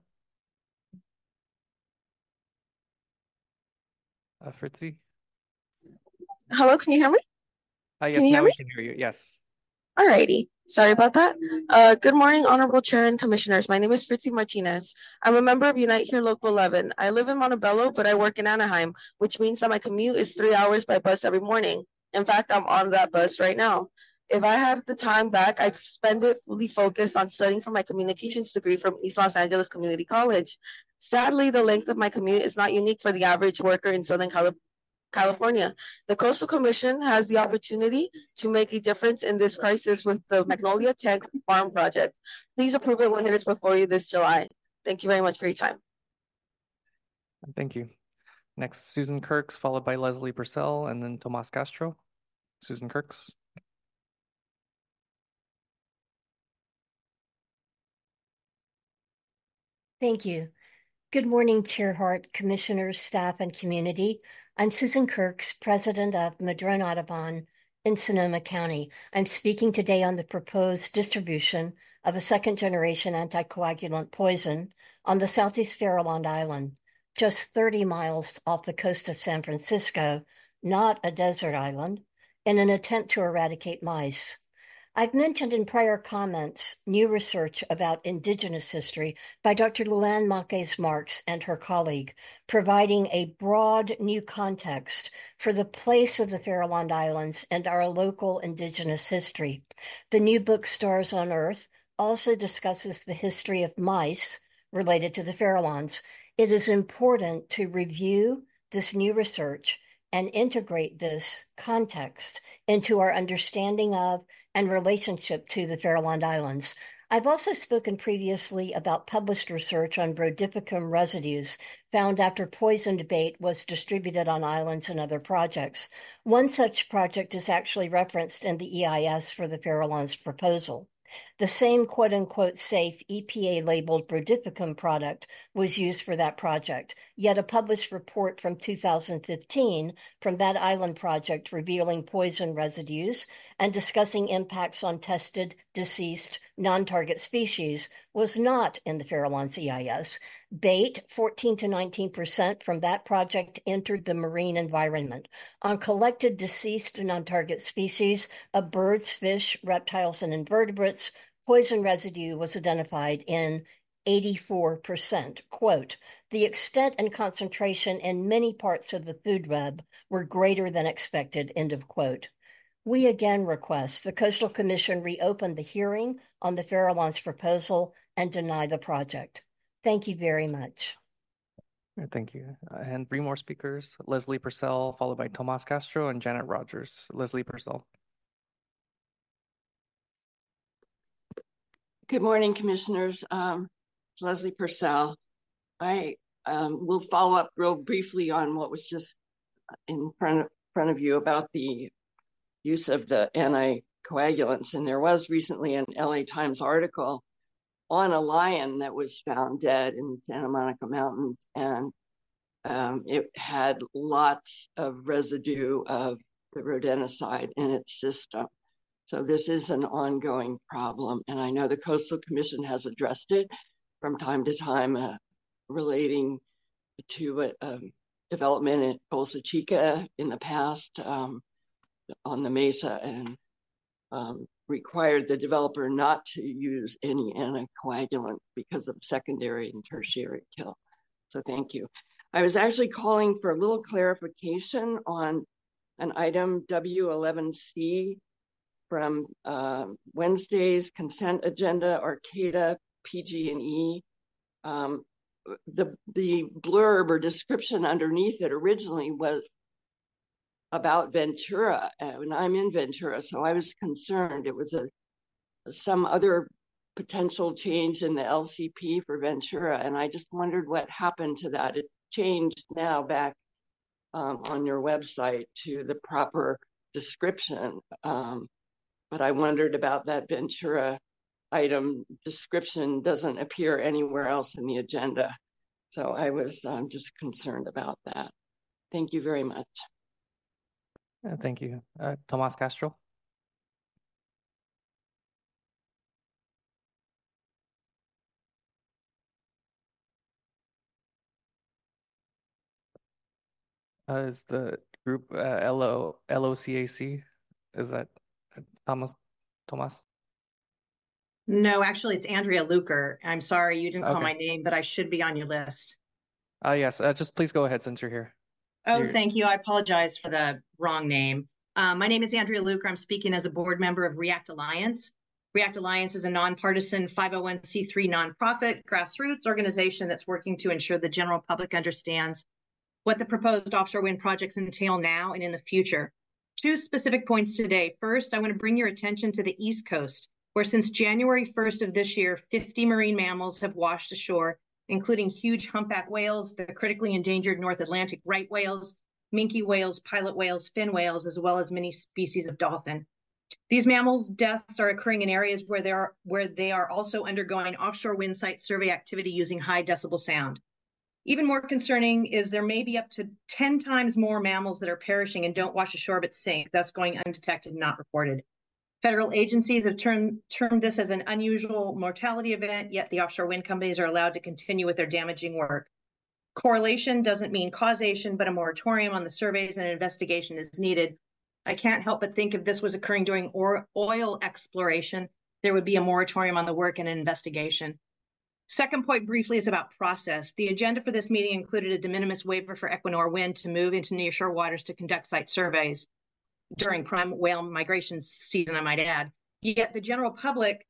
[SPEAKER 4] Fritzy.
[SPEAKER 23] Hello, can you hear me?
[SPEAKER 4] Yes,
[SPEAKER 23] Can you hear
[SPEAKER 4] now
[SPEAKER 23] me?
[SPEAKER 4] we can hear you. Yes.
[SPEAKER 23] Alrighty. Sorry about that. Good morning, Honorable Chair and Commissioners. My name is Fritzy Martinez. I'm a member of Unite Here Local 11. I live in Montebello, but I work in Anaheim, which means that my commute is 3 hours by bus every morning. In fact, I'm on that bus right now. If I had the time back, I'd spend it fully focused on studying for my communications degree from East Los Angeles Community College. Sadly, the length of my commute is not unique for the average worker in Southern California. The Coastal Commission has the opportunity to make a difference in this crisis with the Magnolia Tank Farm project. Please approve it when it is before you this July. Thank you very much for your time.
[SPEAKER 4] Thank you. Next, Susan Kirks, followed by Leslie Purcell, and then Tomas Castro. Susan Kirks.
[SPEAKER 24] Thank you. Good morning, Chair Hart, Commissioners, staff, and community. I'm Susan Kirks, President of Madrone Audubon in Sonoma County. I'm speaking today on the proposed distribution of a second-generation anticoagulant poison on the Southeast Farallon Island, just 30 miles off the coast of San Francisco, not a desert island, in an attempt to eradicate mice. I've mentioned in prior comments new research about indigenous history by Dr. Luann Maques Marks and her colleague, providing a broad new context for the place of the Farallon Islands and our local indigenous history. The new book, Stars on Earth, also discusses the history of mice related to the Farallons. It is important to review this new research and integrate this context into our understanding of and relationship to the Farallon Islands. I've also spoken previously about published research on Brodifacoum residues found after poisoned bait was distributed on islands and other projects. One such project is actually referenced in the EIS for the Farallons proposal. The same quote-unquote safe EPA-labeled Brodifacoum product was used for that project, yet a published report from 2015 from that island project revealing poison residues and discussing impacts on tested, deceased, non-target species was not in the Farallone's EIS. Bait, 14 to 19% from that project entered the marine environment. On collected deceased non-target species of birds, fish, reptiles, and invertebrates, poison residue was identified in 84%. Quote, the extent and concentration in many parts of the food web were greater than expected, end of quote. We again request the Coastal Commission reopen the hearing on the Farallone's proposal and deny the project. Thank you very much.
[SPEAKER 4] Thank you. And 3 more speakers, Leslie Purcell, followed by Tomas Castro and Janet Rogers. Leslie Purcell.
[SPEAKER 2] Good morning, Commissioners. Leslie Purcell. I will follow up real briefly on what was just in front of you about the use of the anticoagulants. And there was recently an LA Times article on a lion that was found dead in Santa Monica Mountains. And it had lots of residue of the rodenticide in its system. So this is an ongoing problem. And I know the Coastal Commission has addressed it from time to time, relating to development at Bolsa Chica in the past on the mesa, and required the developer not to use any anticoagulant because of secondary and tertiary kill. So thank you. I was actually calling for a little clarification on an item W11C from Wednesday's consent agenda, Arcata, PG&E. The blurb or description underneath it originally was about Ventura, and I'm in Ventura, so I was concerned it was some other potential change in the LCP for Ventura, and I just wondered what happened to that. It changed now back on your website to the proper description, but I wondered about that Ventura item description doesn't appear anywhere else in the agenda. So I was just concerned about that. Thank you very much.
[SPEAKER 4] Thank you. Tomas Castro. Is the group LOCAC? Is that Tomas?
[SPEAKER 3] No, actually, it's Andrea Luker. I'm sorry you didn't call
[SPEAKER 4] Okay.
[SPEAKER 3] my name, but I should be on your list.
[SPEAKER 4] Yes, just please go ahead since you're here.
[SPEAKER 3] Oh, thank you. I apologize for the wrong name. My name is Andrea Luker. I'm speaking as a board member of REACT Alliance. REACT Alliance is a nonpartisan 501c3 nonprofit grassroots organization that's working to ensure the general public understands what the proposed offshore wind projects entail now and in the future. 2 specific points today. First, I want to bring your attention to the East Coast, where since January 1st of this year, 50 marine mammals have washed ashore, including huge humpback whales, the critically endangered North Atlantic right whales, minke whales, pilot whales, fin whales, as well as many species of dolphin. These mammals' deaths are occurring in areas where they are also undergoing offshore wind site survey activity using high decibel sound. Even more concerning is there may be up to 10 times more mammals that are perishing and don't wash ashore but sink, thus going undetected and not reported. Federal agencies have termed this as an unusual mortality event, yet the offshore wind companies are allowed to continue with their damaging work. Correlation doesn't mean causation, but a moratorium on the surveys and investigation is needed. I can't help but think if this was occurring during oil exploration, there would be a moratorium on the work and an investigation. Second point briefly is about process. The agenda for this meeting included a de minimis waiver for Equinor Wind to move into nearshore waters to conduct site surveys during prime whale migration season, I might add. Yet for the general public,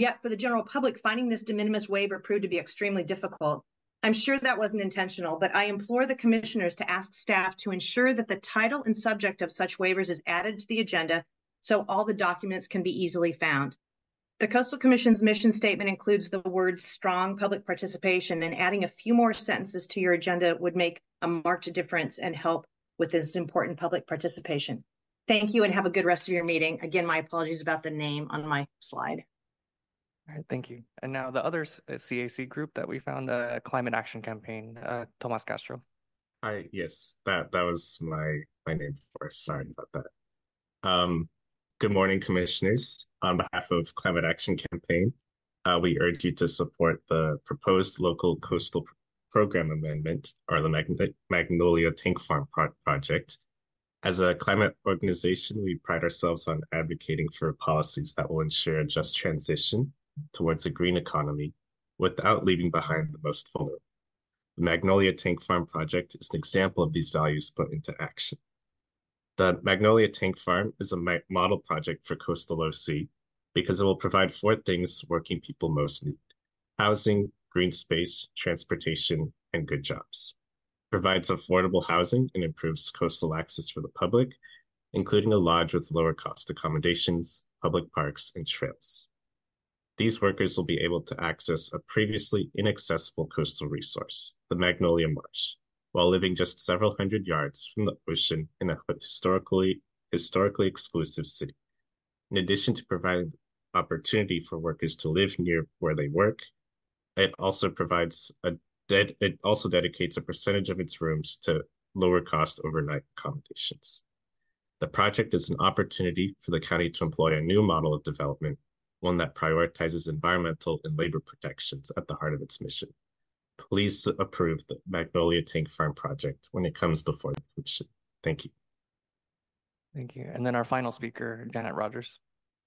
[SPEAKER 3] finding this de minimis waiver proved to be extremely difficult. I'm sure that wasn't intentional, but I implore the commissioners to ask staff to ensure that the title and subject of such waivers is added to the agenda so all the documents can be easily found. The Coastal Commission's mission statement includes the words strong public participation, and adding a few more sentences to your agenda would make a marked difference and help with this important public participation. Thank you and have a good rest of your meeting. Again, my apologies about the name on my slide.
[SPEAKER 4] All right, thank you. And now the other CAC group that we found, Climate Action Campaign, Tomas Castro.
[SPEAKER 5] Hi, yes, that was my name before. Sorry about that. Good morning, commissioners. On behalf of Climate Action Campaign, we urge you to support the proposed local coastal program amendment, or the Magnolia Tank Farm project. As a climate organization, we pride ourselves on advocating for policies that will ensure a just transition towards a green economy without leaving behind the most vulnerable. The Magnolia Tank Farm project is an example of these values put into action. The Magnolia Tank Farm is a model project for coastal OC because it will provide 4 things working people most need: housing, green space, transportation, and good jobs. It provides affordable housing and improves coastal access for the public, including a lodge with lower cost accommodations, public parks, and trails. These workers will be able to access a previously inaccessible coastal resource, the Magnolia Marsh, while living just several hundred yards from the ocean in a historically exclusive city. In addition to providing opportunity for workers to live near where they work, it also dedicates a percentage of its rooms to lower cost overnight accommodations. The project is an opportunity for the county to employ a new model of development, one that prioritizes environmental and labor protections at the heart of its mission. Please approve the Magnolia Tank Farm project when it comes before the commission. Thank you.
[SPEAKER 4] Thank you. And then our final speaker, Janet Rogers.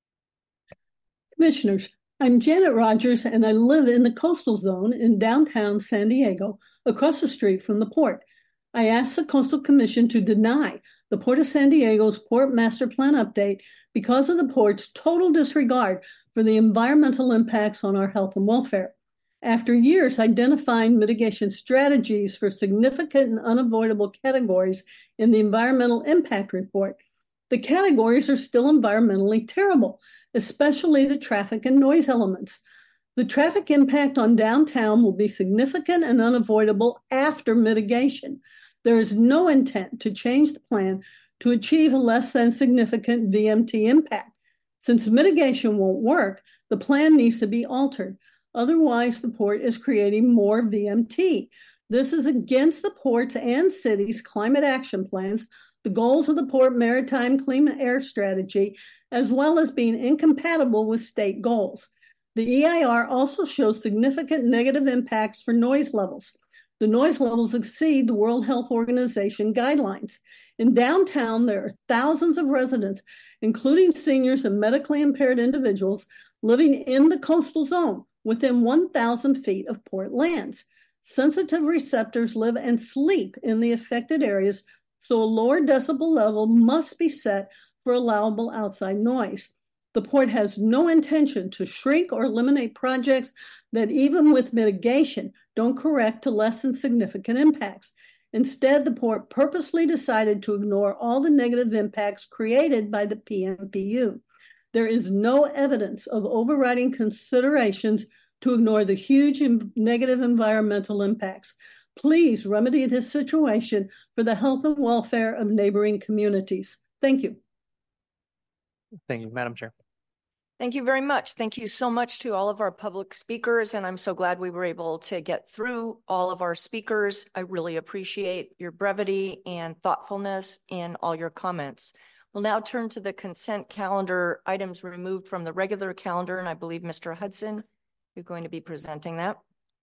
[SPEAKER 6] Commissioners, I'm Janet Rogers, and I live in the coastal zone in downtown San Diego, across the street from the port. I asked the Coastal Commission to deny the Port of San Diego's Port Master Plan update because of the port's total disregard for the environmental impacts on our health and welfare. After years identifying mitigation strategies for significant and unavoidable categories in the environmental impact report, the categories are still environmentally terrible, especially the traffic and noise elements. The traffic impact on downtown will be significant and unavoidable after mitigation. There is no intent to change the plan to achieve a less than significant VMT impact. Since mitigation won't work, the plan needs to be altered. Otherwise, the port is creating more VMT. This is against the port's and city's climate action plans, the goals of the Port Maritime Clean Air Strategy, as well as being incompatible with state goals. The EIR also shows significant negative impacts for noise levels. The noise levels exceed the World Health Organization guidelines. In downtown, there are thousands of residents, including seniors and medically impaired individuals, living in the coastal zone within 1,000 feet of port lands. Sensitive receptors live and sleep in the affected areas, so a lower decibel level must be set for allowable outside noise. The port has no intention to shrink or eliminate projects that, even with mitigation, don't correct to lessen significant impacts. Instead, the port purposely decided to ignore all the negative impacts created by the PMPU. There is no evidence of overriding considerations to ignore the huge negative environmental impacts. Please remedy this situation for the health and welfare of neighboring communities. Thank you.
[SPEAKER 4] Thank you, Madam Chair.
[SPEAKER 1] Thank you very much. Thank you so much to all of our public speakers, and I'm so glad we were able to get through all of our speakers. I really appreciate your brevity and thoughtfulness in all your comments. We'll now turn to the consent calendar items removed from the regular calendar, and I believe Mr. Hudson, you're going to be presenting that.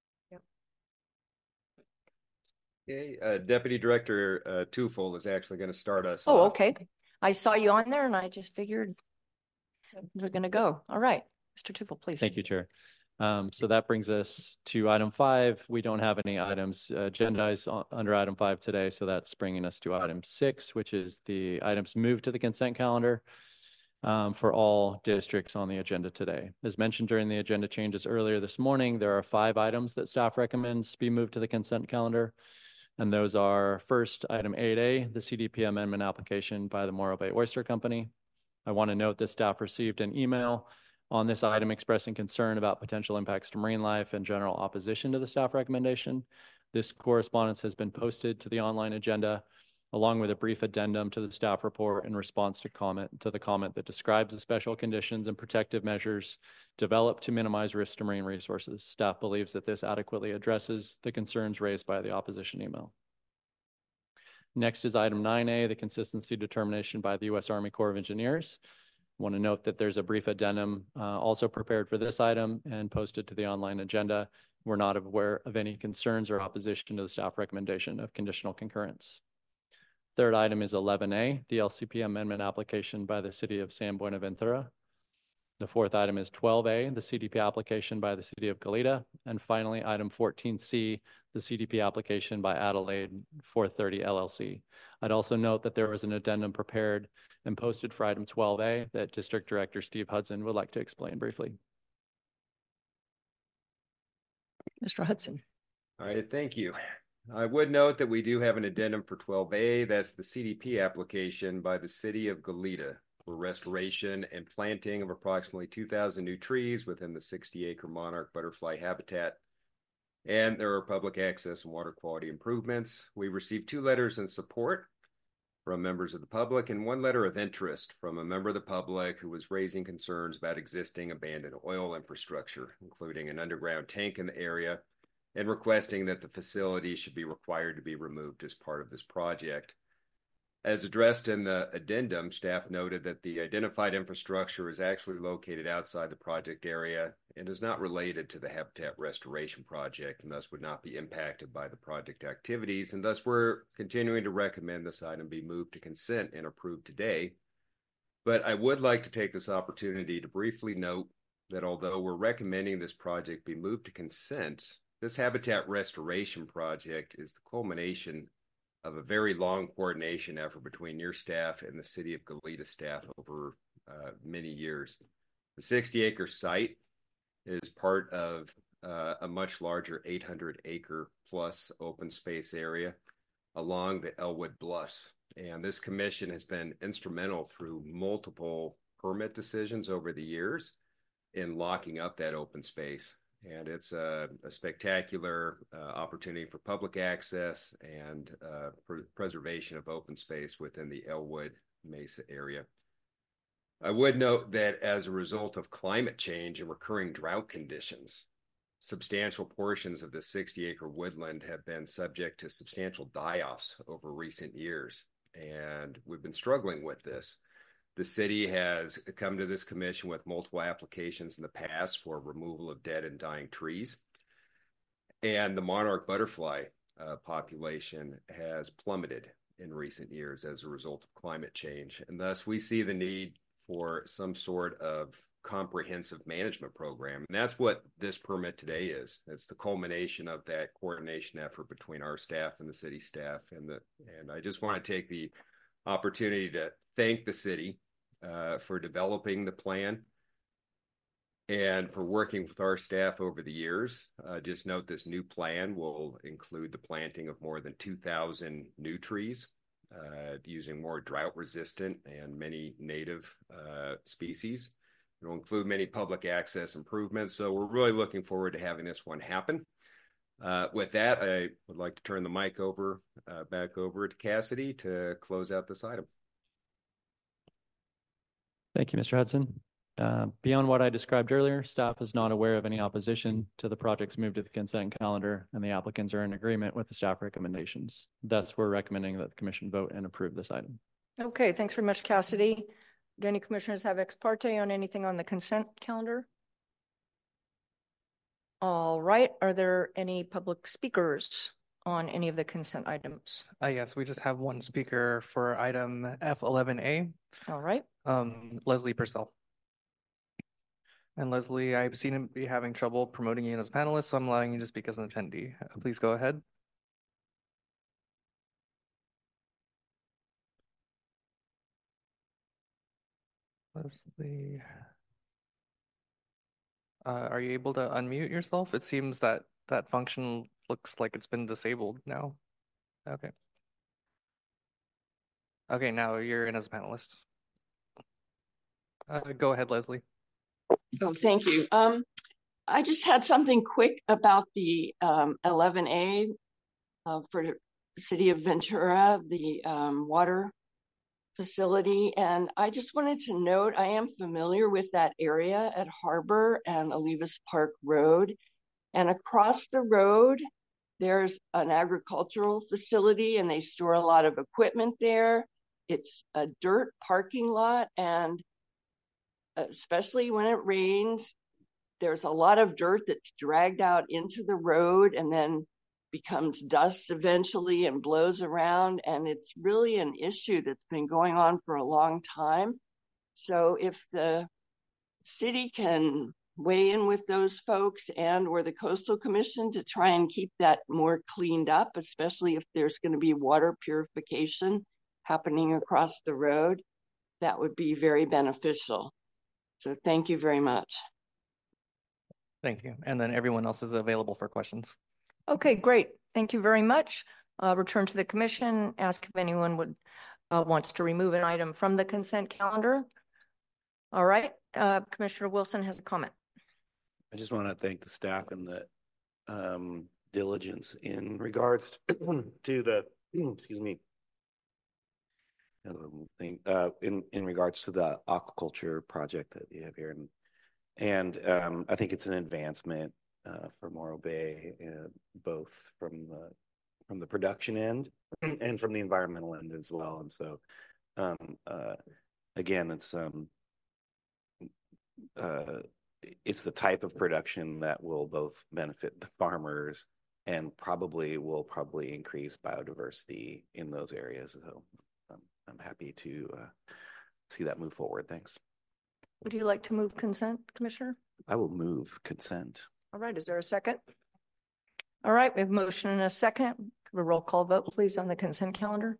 [SPEAKER 7] Okay, Deputy Director Tufel is actually going to start us
[SPEAKER 1] Oh,
[SPEAKER 7] off.
[SPEAKER 1] okay. I saw you on there, and I just figured we're going to go. All right, Mr. Tufel, please.
[SPEAKER 8] Thank you, Chair. So that brings us to item 5. We don't have any items agendized under item 5 today, so that's bringing us to item 6, which is the items moved to the consent calendar for all districts on the agenda today. As mentioned during the agenda changes earlier this morning, there are 5 items that staff recommends be moved to the consent calendar. And those are, first, item 8A, the CDP amendment application by the Morro Bay Oyster Company. I want to note that staff received an email on this item expressing concern about potential impacts to marine life and general opposition to the staff recommendation. This correspondence has been posted to the online agenda, along with a brief addendum to the staff report in response to the comment that describes the special conditions and protective measures developed to minimize risk to marine resources. Staff believes that this adequately addresses the concerns raised by the opposition email. Next is item 9A, the consistency determination by the U.S. Army Corps of Engineers. Want to note that there's a brief addendum also prepared for this item and posted to the online agenda. We're not aware of any concerns or opposition to the staff recommendation of conditional concurrence. Third item is 11A, the LCP amendment application by the City of San Buenaventura. The fourth item is 12A, the CDP application by the City of Goleta. And finally, item 14C, the CDP application by Adelaide 430 LLC. I'd also note that there was an addendum prepared and posted for item 12A that District Director Steve Hudson would like to explain briefly.
[SPEAKER 1] Mr. Hudson.
[SPEAKER 7] All right, thank you. I would note that we do have an addendum for 12A. That's the CDP application by the City of Goleta for restoration and planting of approximately 2,000 new trees within the 60-acre monarch butterfly habitat. And there are public access and water quality improvements. We received 2 letters in support from members of the public and 1 letter of interest from a member of the public who was raising concerns about existing abandoned oil infrastructure, including an underground tank in the area, and requesting that the facility should be required to be removed as part of this project. As addressed in the addendum, staff noted that the identified infrastructure is actually located outside the project area and is not related to the habitat restoration project and thus would not be impacted by the project activities. And thus we're continuing to recommend this item be moved to consent and approved today. But I would like to take this opportunity to briefly note that although we're recommending this project be moved to consent, this habitat restoration project is the culmination of a very long coordination effort between your staff and the City of Goleta staff over many years. The 60-acre site is part of a much larger 800-acre plus open space area along the Elwood Bluffs. And this commission has been instrumental through multiple permit decisions over the years in locking up that open space. And it's a spectacular opportunity for public access and preservation of open space within the Elwood Mesa area. I would note that as a result of climate change and recurring drought conditions, substantial portions of the 60-acre woodland have been subject to substantial die-offs over recent years. And we've been struggling with this. The city has come to this commission with multiple applications in the past for removal of dead and dying trees. And the monarch butterfly population has plummeted in recent years as a result of climate change. And thus we see the need for some sort of comprehensive management program. And that's what this permit today is. It's the culmination of that coordination effort between our staff and the city staff. And I just want to take the opportunity to thank the city for developing the plan and for working with our staff over the years. Just note this new plan will include the planting of more than 2,000 new trees using more drought resistant and many native species. It will include many public access improvements. So we're really looking forward to having this one happen. With that, I would like to turn the mic back over to Cassidy to close out this item.
[SPEAKER 8] Thank you, Mr. Hudson. Beyond what I described earlier, staff is not aware of any opposition to the project's move to the consent calendar, and the applicants are in agreement with the staff recommendations. Thus, we're recommending that the commission vote and approve this item.
[SPEAKER 1] Okay, thanks very much, Cassidy. Do any commissioners have ex parte on anything on the consent calendar? All right, are there any public speakers on any of the consent items?
[SPEAKER 4] Yes, we just have one speaker for item F11A.
[SPEAKER 1] All right.
[SPEAKER 4] Leslie Purcell. And Leslie, I've seen him be having trouble promoting you as a panelist, so I'm allowing you to speak as an attendee. Please go ahead. Leslie, are you able to unmute yourself? It seems that that function looks like it's been disabled now. Okay. Okay, now you're in as a panelist. Go ahead, Leslie.
[SPEAKER 2] Oh, thank you. I just had something quick about the 11A for the City of Ventura, the water facility. And I just wanted to note, I am familiar with that area at Harbor and Olivas Park Road. And across the road, there's an agricultural facility and they store a lot of equipment there. It's a dirt parking lot, and especially when it rains. There's a lot of dirt that's dragged out into the road and then becomes dust eventually and blows around. And it's really an issue that's been going on for a long time. So if the city can weigh in with those folks and or the Coastal Commission to try and keep that more cleaned up, especially if there's going to be water purification happening across the road, that would be very beneficial. So thank you very much.
[SPEAKER 4] Thank you. And then everyone else is available for questions.
[SPEAKER 1] Okay, great. Thank you very much. Return to the commission. Ask if anyone wants to remove an item from the consent calendar. All right. Commissioner Wilson has a comment.
[SPEAKER 9] I just want to thank the staff and the diligence in regards to the excuse me. Thing in regards to the aquaculture project that you have here, and I think it's an advancement for Morro Bay, both from the production end and from the environmental end as well. And so, again, it's the type of production that will both benefit the farmers and will probably increase biodiversity in those areas. So I'm happy to see that move forward. Thanks.
[SPEAKER 1] Would you like to move consent, Commissioner?
[SPEAKER 9] I will move consent.
[SPEAKER 1] All right. Is there a second? All right. We have a motion and a second. A roll call vote, please, on the consent calendar.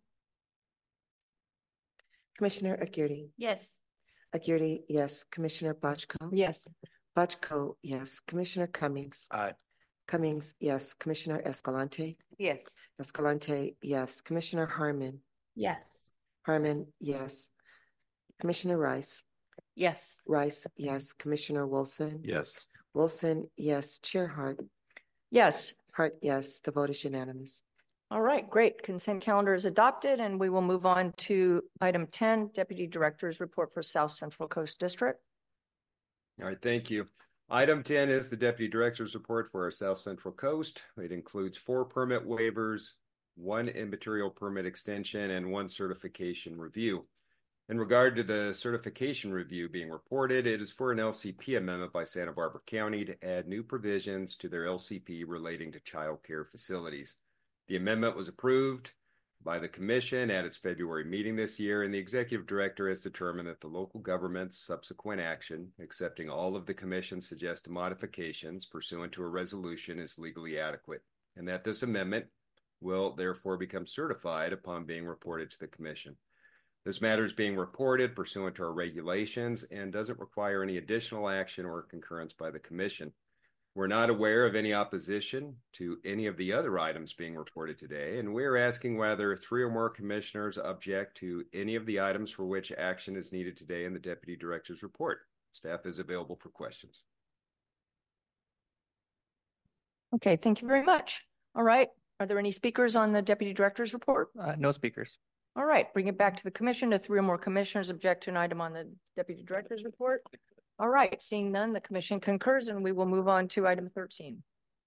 [SPEAKER 10] Commissioner Aguirre.
[SPEAKER 21] Yes.
[SPEAKER 10] Aguirre, yes. Commissioner Bochco.
[SPEAKER 1] Yes.
[SPEAKER 10] Bochco, yes. Commissioner Cummings.
[SPEAKER 9] Aye.
[SPEAKER 10] Cummings, yes. Commissioner Escalante.
[SPEAKER 21] Yes.
[SPEAKER 10] Escalante, yes. Commissioner Harmon.
[SPEAKER 21] Yes.
[SPEAKER 10] Harmon, yes. Commissioner Rice.
[SPEAKER 21] Yes.
[SPEAKER 10] Rice, yes. Commissioner Wilson.
[SPEAKER 9] Yes.
[SPEAKER 10] Wilson, yes. Chair Hart.
[SPEAKER 1] Yes.
[SPEAKER 10] Hart, yes. The vote is unanimous.
[SPEAKER 1] All right, great. Consent calendar is adopted, and we will move on to item 10, Deputy Director's Report for South Central Coast District.
[SPEAKER 7] All right, thank you. Item 10 is the Deputy Director's Report for our South Central Coast. It includes 4 permit waivers, 1 immaterial permit extension, and 1 certification review. In regard to the certification review being reported, it is for an LCP amendment by Santa Barbara County to add new provisions to their LCP relating to child care facilities. The amendment was approved by the Commission at its February meeting this year, and the Executive Director has determined that the local government's subsequent action, accepting all of the Commission's suggested modifications pursuant to a resolution, is legally adequate, and that this amendment will therefore become certified upon being reported to the Commission. This matter is being reported pursuant to our regulations and doesn't require any additional action or concurrence by the Commission. We're not aware of any opposition to any of the other items being reported today, and we're asking whether 3 or more commissioners object to any of the items for which action is needed today in the Deputy Director's report. Staff is available for questions.
[SPEAKER 1] Okay, thank you very much. All right, are there any speakers on the Deputy Director's report?
[SPEAKER 4] No speakers.
[SPEAKER 1] All right, bring it back to the Commission. To 3 or more commissioners object to an item on the Deputy Director's report. All right, seeing none, the Commission concurs, and we will move on to item 13.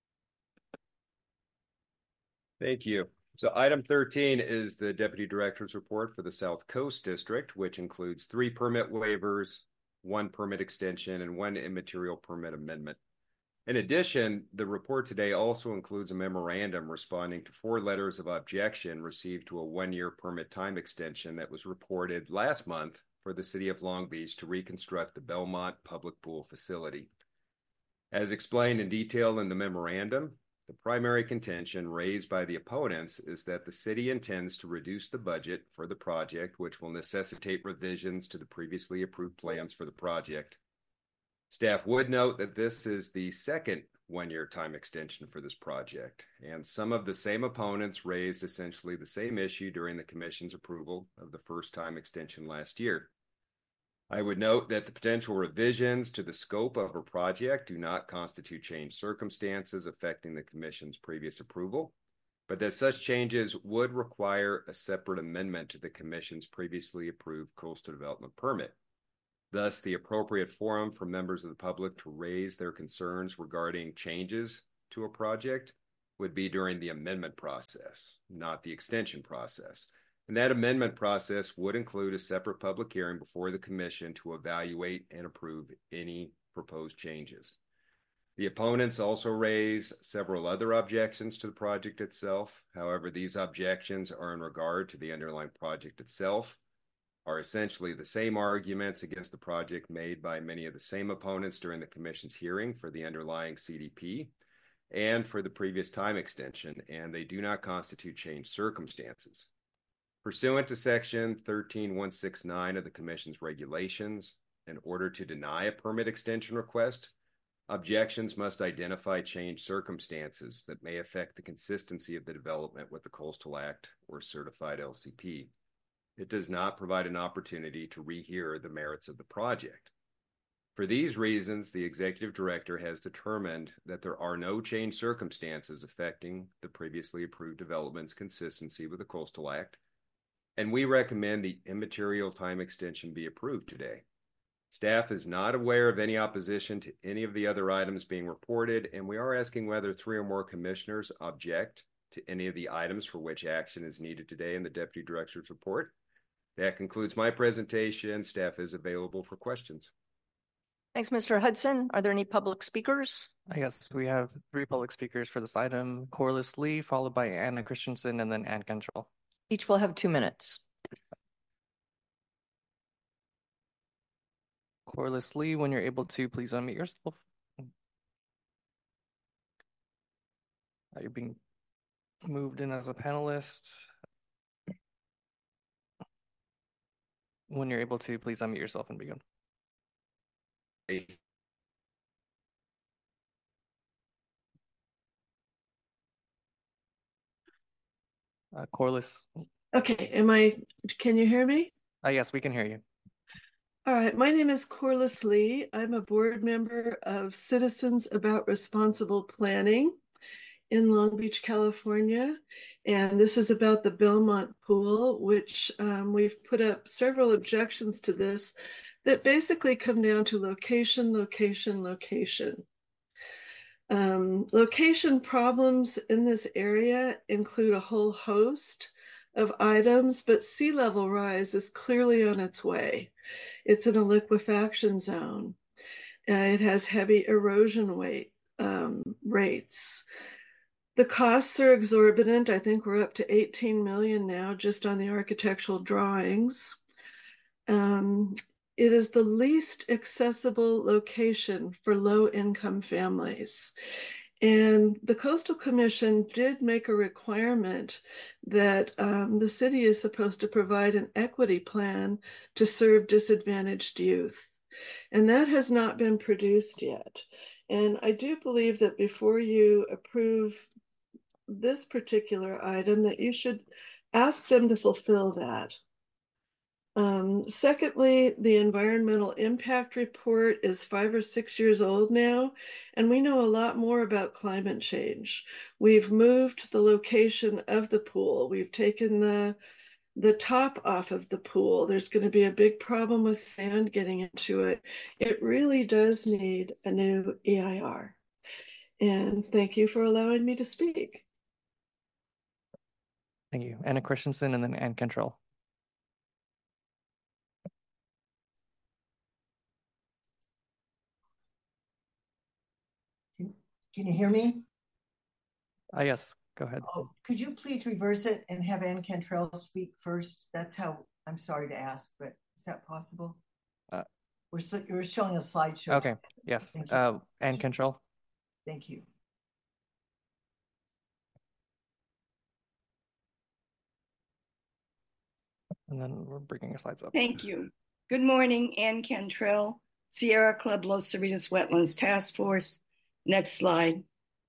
[SPEAKER 7] Thank you. So item 13 is the Deputy Director's report for the South Coast District, which includes 3 permit waivers, 1 permit extension, and 1 immaterial permit amendment. In addition, the report today also includes a memorandum responding to 4 letters of objection received to a 1-year permit time extension that was reported last month for the City of Long Beach to reconstruct the Belmont Public Pool facility. As explained in detail in the memorandum, the primary contention raised by the opponents is that the city intends to reduce the budget for the project, which will necessitate revisions to the previously approved plans for the project. Staff would note that this is the second 1-year time extension for this project, and some of the same opponents raised essentially the same issue during the Commission's approval of the first time extension last year. I would note that the potential revisions to the scope of a project do not constitute changed circumstances affecting the Commission's previous approval, but that such changes would require a separate amendment to the Commission's previously approved coastal development permit. Thus, the appropriate forum for members of the public to raise their concerns regarding changes to a project would be during the amendment process, not the extension process. And that amendment process would include a separate public hearing before the commission to evaluate and approve any proposed changes. The opponents also raise several other objections to the project itself. However, these objections are in regard to the underlying project itself, are essentially the same arguments against the project made by many of the same opponents during the commission's hearing for the underlying CDP and for the previous time extension, and they do not constitute changed circumstances. Pursuant to Section 13169 of the Commission's regulations, in order to deny a permit extension request, objections must identify changed circumstances that may affect the consistency of the development with the Coastal Act or certified LCP. It does not provide an opportunity to rehear the merits of the project. For these reasons, the Executive Director has determined that there are no changed circumstances affecting the previously approved development's consistency with the Coastal Act, and we recommend the immaterial time extension be approved today. Staff is not aware of any opposition to any of the other items being reported, and we are asking whether 3 or more commissioners object to any of the items for which action is needed today in the Deputy Director's report. That concludes my presentation. Staff is available for questions.
[SPEAKER 1] Thanks, Mr. Hudson. Are there any public speakers?
[SPEAKER 4] Yes, we have 3 public speakers for this item. Corliss Lee, followed by Anna Christensen, and then Ann Cantrell.
[SPEAKER 1] Each will have 2 minutes.
[SPEAKER 4] Corliss Lee, when you're able to, please unmute yourself. You're being moved in as a panelist. When you're able to, please unmute yourself and begin. Corliss.
[SPEAKER 11] Okay, can you hear me?
[SPEAKER 4] Yes, we can hear you.
[SPEAKER 11] All right, my name is Corliss Lee. I'm a board member of Citizens About Responsible Planning in Long Beach, California. And this is about the Belmont Pool, which we've put up several objections to this that basically come down to location, location, location. Location problems in this area include a whole host of items, but sea level rise is clearly on its way. It's in a liquefaction zone. It has heavy erosion rates. The costs are exorbitant. I think we're up to 18 million now just on the architectural drawings. It is the least accessible location for low-income families. And the Coastal Commission did make a requirement that the city is supposed to provide an equity plan to serve disadvantaged youth. And that has not been produced yet. And I do believe that before you approve this particular item, that you should ask them to fulfill that. Secondly, the environmental impact report is 5 or 6 years old now, and we know a lot more about climate change. We've moved the location of the pool. We've taken the top off of the pool. There's going to be a big problem with sand getting into it. It really does need a new EIR. And thank you for allowing me to speak.
[SPEAKER 4] Thank you. Anna Christensen and then Ann Cantrell.
[SPEAKER 12] Can you hear me?
[SPEAKER 4] Yes, go ahead.
[SPEAKER 12] Oh, could you please reverse it and have Ann Cantrell speak first? That's how, I'm sorry to ask, but is that possible? You're showing a slideshow.
[SPEAKER 4] Okay, yes. Ann Cantrell.
[SPEAKER 12] Thank you.
[SPEAKER 4] And then we're bringing your slides up.
[SPEAKER 13] Thank you. Good morning, Ann Cantrell, Sierra Club Los Cerritos Wetlands Task Force. Next slide.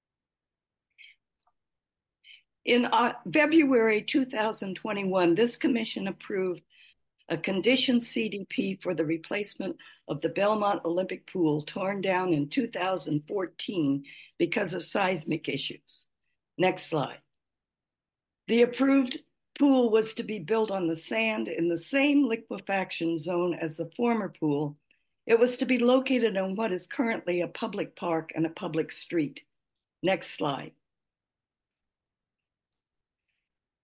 [SPEAKER 13] In February 2021, this commission approved a conditioned CDP for the replacement of the Belmont Olympic Pool torn down in 2014 because of seismic issues. Next slide. The approved pool was to be built on the sand in the same liquefaction zone as the former pool. It was to be located on what is currently a public park and a public street. Next slide.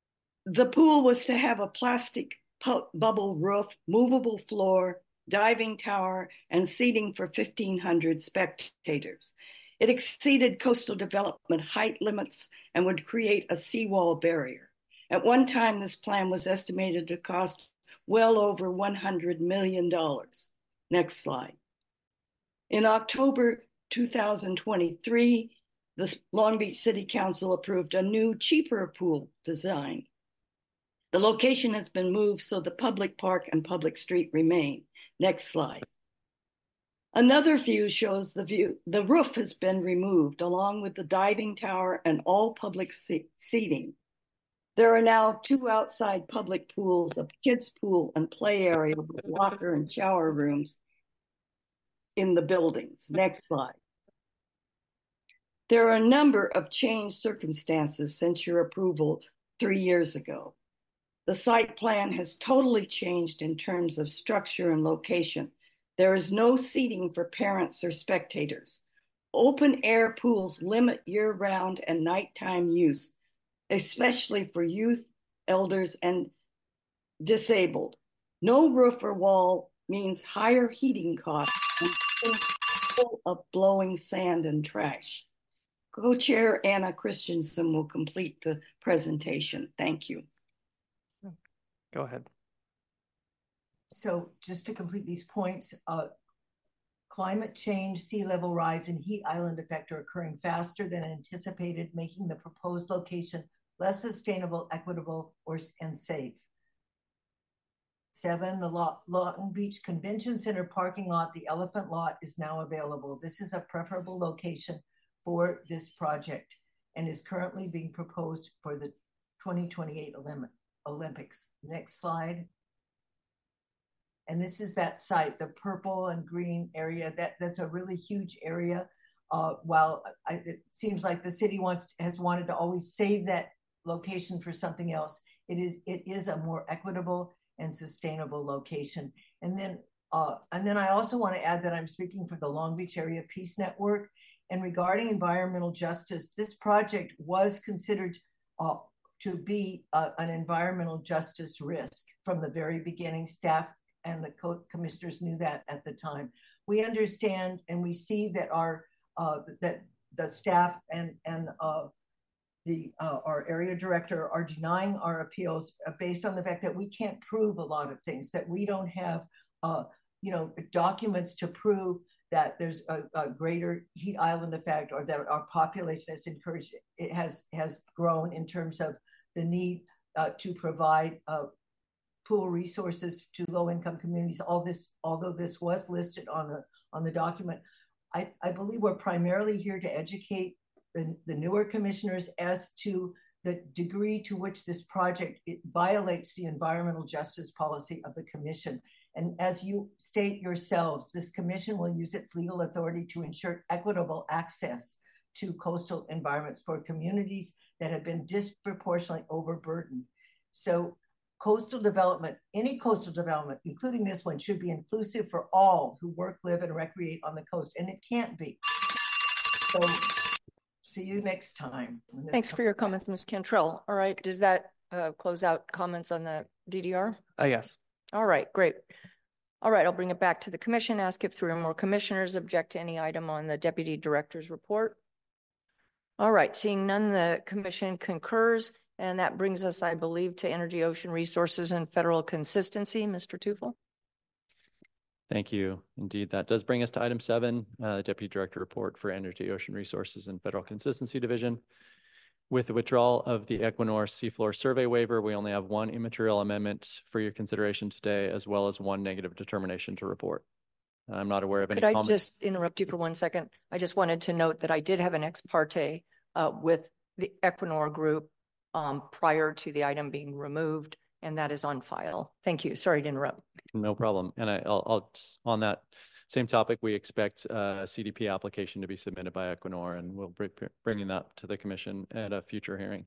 [SPEAKER 13] The pool was to have a plastic bubble roof, movable floor, diving tower, and seating for 1,500 spectators. It exceeded coastal development height limits and would create a seawall barrier. At one time, this plan was estimated to cost well over $100 million. Next slide. In October 2023, the Long Beach City Council approved a new, cheaper pool design. The location has been moved so the public park and public street remain. Next slide. Another view shows the view. The roof has been removed along with the diving tower and all public seating. There are now 2 outside public pools, a kids pool and play area with locker and shower rooms in the buildings. Next slide. There are a number of changed circumstances since your approval 3 years ago. The site plan has totally changed in terms of structure and location. There is no seating for parents or spectators. Open air pools limit year-round and nighttime use, especially for youth, elders, and disabled. No roof or wall means higher heating costs and full of blowing sand and trash. Co-Chair Anna Christensen will complete the presentation. Thank you.
[SPEAKER 4] Go ahead.
[SPEAKER 12] So just to complete these points, climate change, sea level rise, and heat island effect are occurring faster than anticipated, making the proposed location less sustainable, equitable, and safe. 7, the Long Beach Convention Center parking lot, the Elephant Lot, is now available. This is a preferable location for this project and is currently being proposed for the 2028 Olympics. Next slide. And this is that site, the purple and green area. That's a really huge area. While it seems like the city has wanted to always save that location for something else, it is a more equitable and sustainable location. And then I also want to add that I'm speaking for the Long Beach Area Peace Network. And regarding environmental justice, this project was considered to be an environmental justice risk from the very beginning. Staff and the commissioners knew that at the time. We understand and we see that that the staff and our area director are denying our appeals based on the fact that we can't prove a lot of things, that we don't have documents to prove that there's a greater heat island effect or that our population has encouraged, it has grown in terms of the need to provide pool resources to low-income communities. Although this was listed on the document, I believe we're primarily here to educate the newer commissioners as to the degree to which this project violates the environmental justice policy of the commission. And as you state yourselves, this commission will use its legal authority to ensure equitable access to coastal environments for communities that have been disproportionately overburdened. So coastal development, any coastal development, including this one, should be inclusive for all who work, live, and recreate on the coast, and it can't be. So see you next time.
[SPEAKER 1] Thanks for your comments, Ms. Cantrell. All right, does that close out comments on the DDR?
[SPEAKER 4] Yes.
[SPEAKER 1] All right, great. All right, I'll bring it back to the commission, ask if 3 or more commissioners object to any item on the deputy director's report. All right, seeing none, the commission concurs, and that brings us, I believe, to Energy, Ocean Resources, and Federal Consistency. Mr. Tufel.
[SPEAKER 8] Thank you. Indeed, that does bring us to item 7, Deputy Director Report for Energy, Ocean Resources, and Federal Consistency Division. With the withdrawal of the Equinor seafloor survey waiver, we only have 1 immaterial amendment for your consideration today, as well as 1 negative determination to report. I'm not aware of any comments.
[SPEAKER 1] Could I just interrupt you for 1 second? I just wanted to note that I did have an ex parte with the Equinor group prior to the item being removed, and that is on file. Thank you. Sorry to interrupt.
[SPEAKER 8] No problem. And I'll on that same topic, we expect a CDP application to be submitted by Equinor, and we'll bring that to the commission at a future hearing.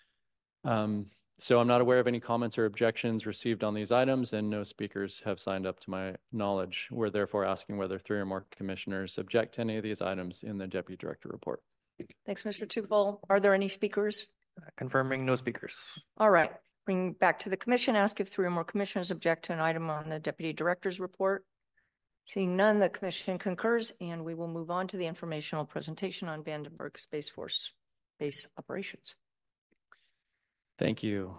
[SPEAKER 8] So I'm not aware of any comments or objections received on these items, and no speakers have signed up to my knowledge. We're therefore asking whether 3 or more commissioners object to any of these items in the Deputy Director report.
[SPEAKER 1] Thanks, Mr. Tufel. Are there any speakers?
[SPEAKER 4] Confirming no speakers.
[SPEAKER 1] All right. Bring back to the commission, ask if 3 or more commissioners object to an item on the deputy director's report. Seeing none, the commission concurs, and we will move on to the informational presentation on Vandenberg Space Force Base operations.
[SPEAKER 8] Thank you.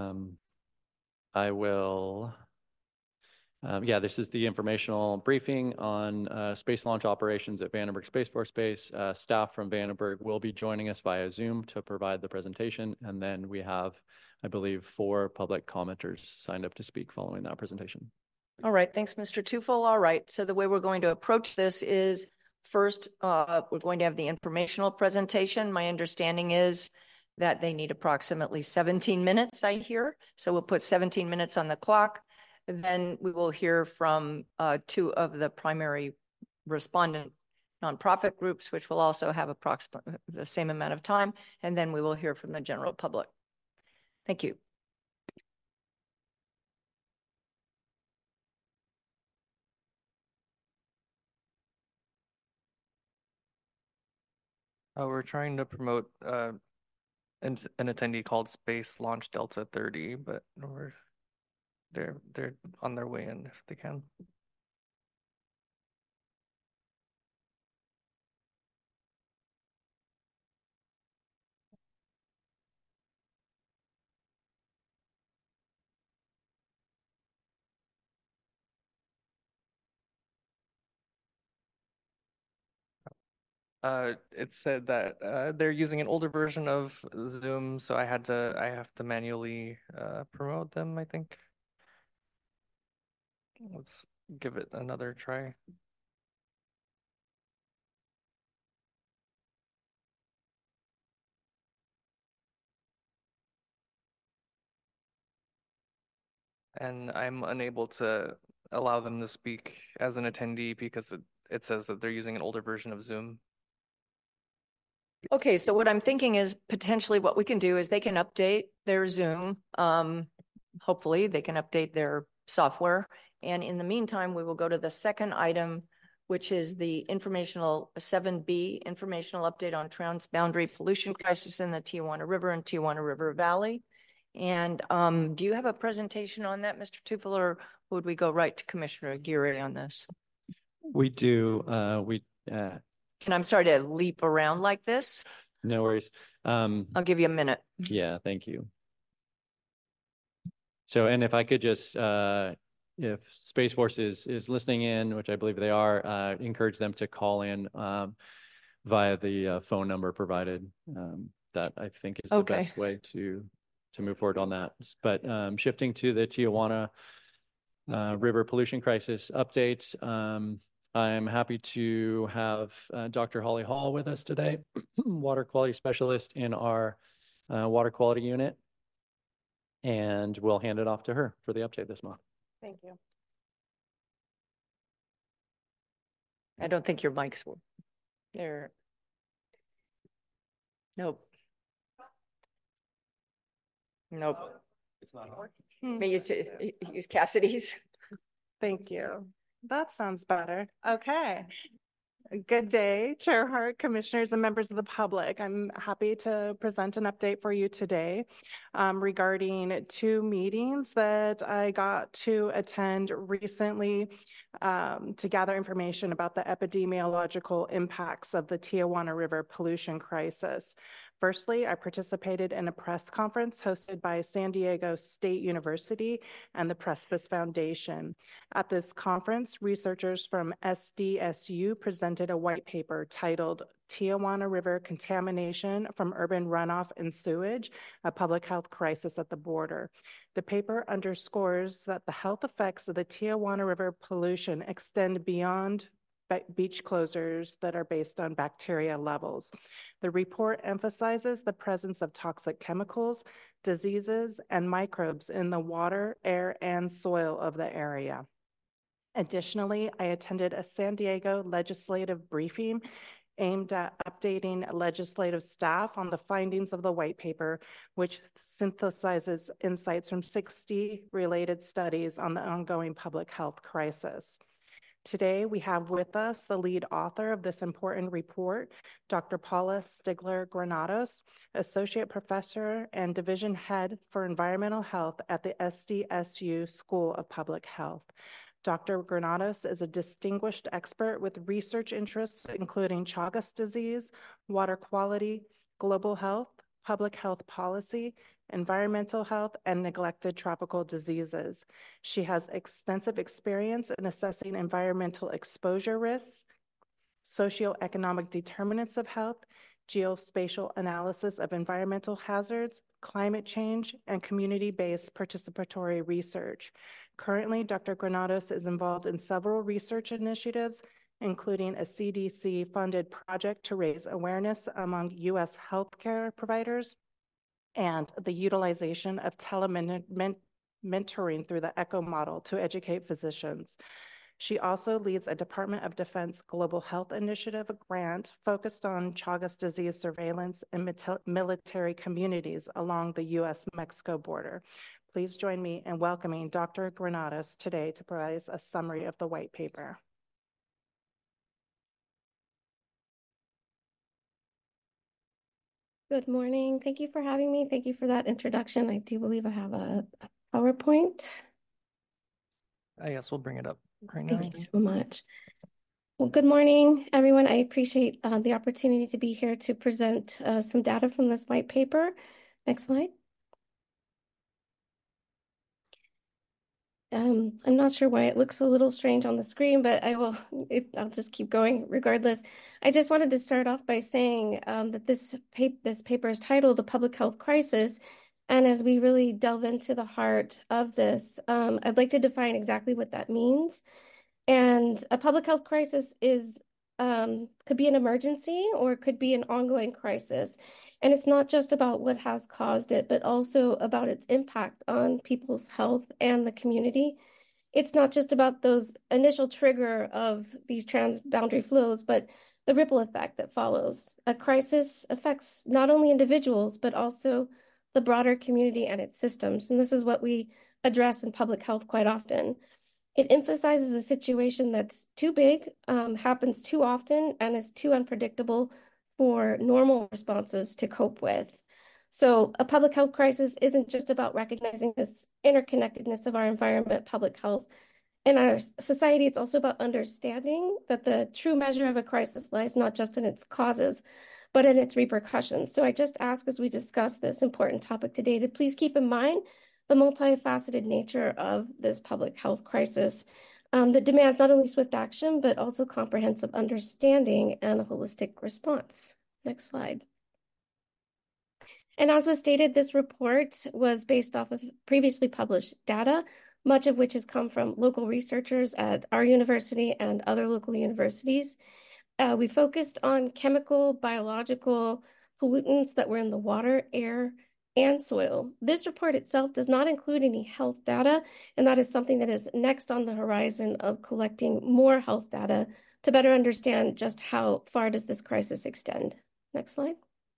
[SPEAKER 8] I will, this is the informational briefing on space launch operations at Vandenberg Space Force Base. Staff from Vandenberg will be joining us via Zoom to provide the presentation, and then we have, I believe, 4 public commenters signed up to speak following that presentation.
[SPEAKER 1] All right, thanks, Mr. Tufel. All right, so the way we're going to approach this is first, we're going to have the informational presentation. My understanding is that they need approximately 17 minutes, I hear. So we'll put 17 minutes on the clock. Then we will hear from 2 of the primary respondent nonprofit groups, which will also have approximately the same amount of time. And then we will hear from the general public. Thank you.
[SPEAKER 4] We're trying to promote an attendee called Space Launch Delta 30, but they're on their way in if they can. It said that they're using an older version of Zoom, so I have to manually promote them, I think. Let's give it another try. And I'm unable to allow them to speak as an attendee because it says that they're using an older version of Zoom.
[SPEAKER 1] Okay, so what I'm thinking is potentially what we can do is they can update their Zoom. Hopefully they can update their software. And in the meantime, we will go to the second item, which is the informational 7B, informational update on transboundary pollution crisis in the Tijuana River and Tijuana River Valley. And do you have a presentation on that, Mr. Tufel, or would we go right to Commissioner Aguirre on this?
[SPEAKER 8] We do.
[SPEAKER 1] And I'm sorry to leap around like this.
[SPEAKER 8] No worries.
[SPEAKER 1] I'll give you a minute.
[SPEAKER 8] Yeah, thank you. So, and if I could just, if Space Force is listening in, which I believe they are, encourage them to call in via the phone number provided. That I think is the best way to move forward on that. But shifting to the Tijuana River pollution crisis update, I'm happy to have Dr. Holly Hall with us today, water quality specialist in our water quality unit. And we'll hand it off to her for the update this month.
[SPEAKER 1] Thank you. I don't think your mics were there. Nope. Nope.
[SPEAKER 14] It's not working.
[SPEAKER 1] May use Cassidy's.
[SPEAKER 14] Thank you. That sounds better. Okay. Good day, Chair Hart, commissioners, and members of the public. I'm happy to present an update for you today regarding 2 meetings that I got to attend recently to gather information about the epidemiological impacts of the Tijuana River pollution crisis. Firstly, I participated in a press conference hosted by San Diego State University and the Precipice Foundation. At this conference, researchers from SDSU presented a white paper titled Tijuana River Contamination from Urban Runoff and Sewage, a Public Health Crisis at the Border. The paper underscores that the health effects of the Tijuana River pollution extend beyond beach closures that are based on bacteria levels. The report emphasizes the presence of toxic chemicals, diseases, and microbes in the water, air, and soil of the area. Additionally, I attended a San Diego legislative briefing aimed at updating legislative staff on the findings of the white paper, which synthesizes insights from 60 related studies on the ongoing public health crisis. Today, we have with us the lead author of this important report, Dr. Paula Stigler Granados, Associate Professor and Division Head for Environmental Health at the SDSU School of Public Health. Dr. Granados is a distinguished expert with research interests including Chagas disease, water quality, global health, public health policy, environmental health, and neglected tropical diseases. She has extensive experience in assessing environmental exposure risks, socioeconomic determinants of health, geospatial analysis of environmental hazards, climate change, and community-based participatory research. Currently, Dr. Granados is involved in several research initiatives, including a CDC-funded project to raise awareness among U.S. healthcare providers and the utilization of telementoring through the ECHO model to educate physicians. She also leads a Department of Defense Global Health Initiative grant focused on Chagas disease surveillance in military communities along the U.S.-Mexico border. Please join me in welcoming Dr. Granados today to provide us a summary of the white paper.
[SPEAKER 15] Good morning. Thank you for having me. Thank you for that introduction. I do believe I have a PowerPoint.
[SPEAKER 4] Yes, we'll bring it up right now.
[SPEAKER 15] Thank you so much. Well, good morning, everyone. I appreciate the opportunity to be here to present some data from this white paper. Next slide. I'm not sure why it looks a little strange on the screen, but I'll just keep going regardless. I just wanted to start off by saying that this paper is titled "The Public Health Crisis." And as we really delve into the heart of this, I'd like to define exactly what that means. And a public health crisis could be an emergency or it could be an ongoing crisis. And it's not just about what has caused it, but also about its impact on people's health and the community. It's not just about those initial trigger of these transboundary flows, but the ripple effect that follows. A crisis affects not only individuals, but also the broader community and its systems. And this is what we address in public health quite often. It emphasizes a situation that's too big, happens too often, and is too unpredictable for normal responses to cope with. So a public health crisis isn't just about recognizing this interconnectedness of our environment, public health, in our society. It's also about understanding that the true measure of a crisis lies not just in its causes, but in its repercussions. So I just ask, as we discuss this important topic today, to please keep in mind the multifaceted nature of this public health crisis that demands not only swift action, but also comprehensive understanding and a holistic response. Next slide. And as was stated, this report was based off of previously published data, much of which has come from local researchers at our university and other local universities. We focused on chemical, biological pollutants that were in the water, air, and soil. This report itself does not include any health data, and that is something that is next on the horizon of collecting more health data to better understand just how far does this crisis extend. Next slide.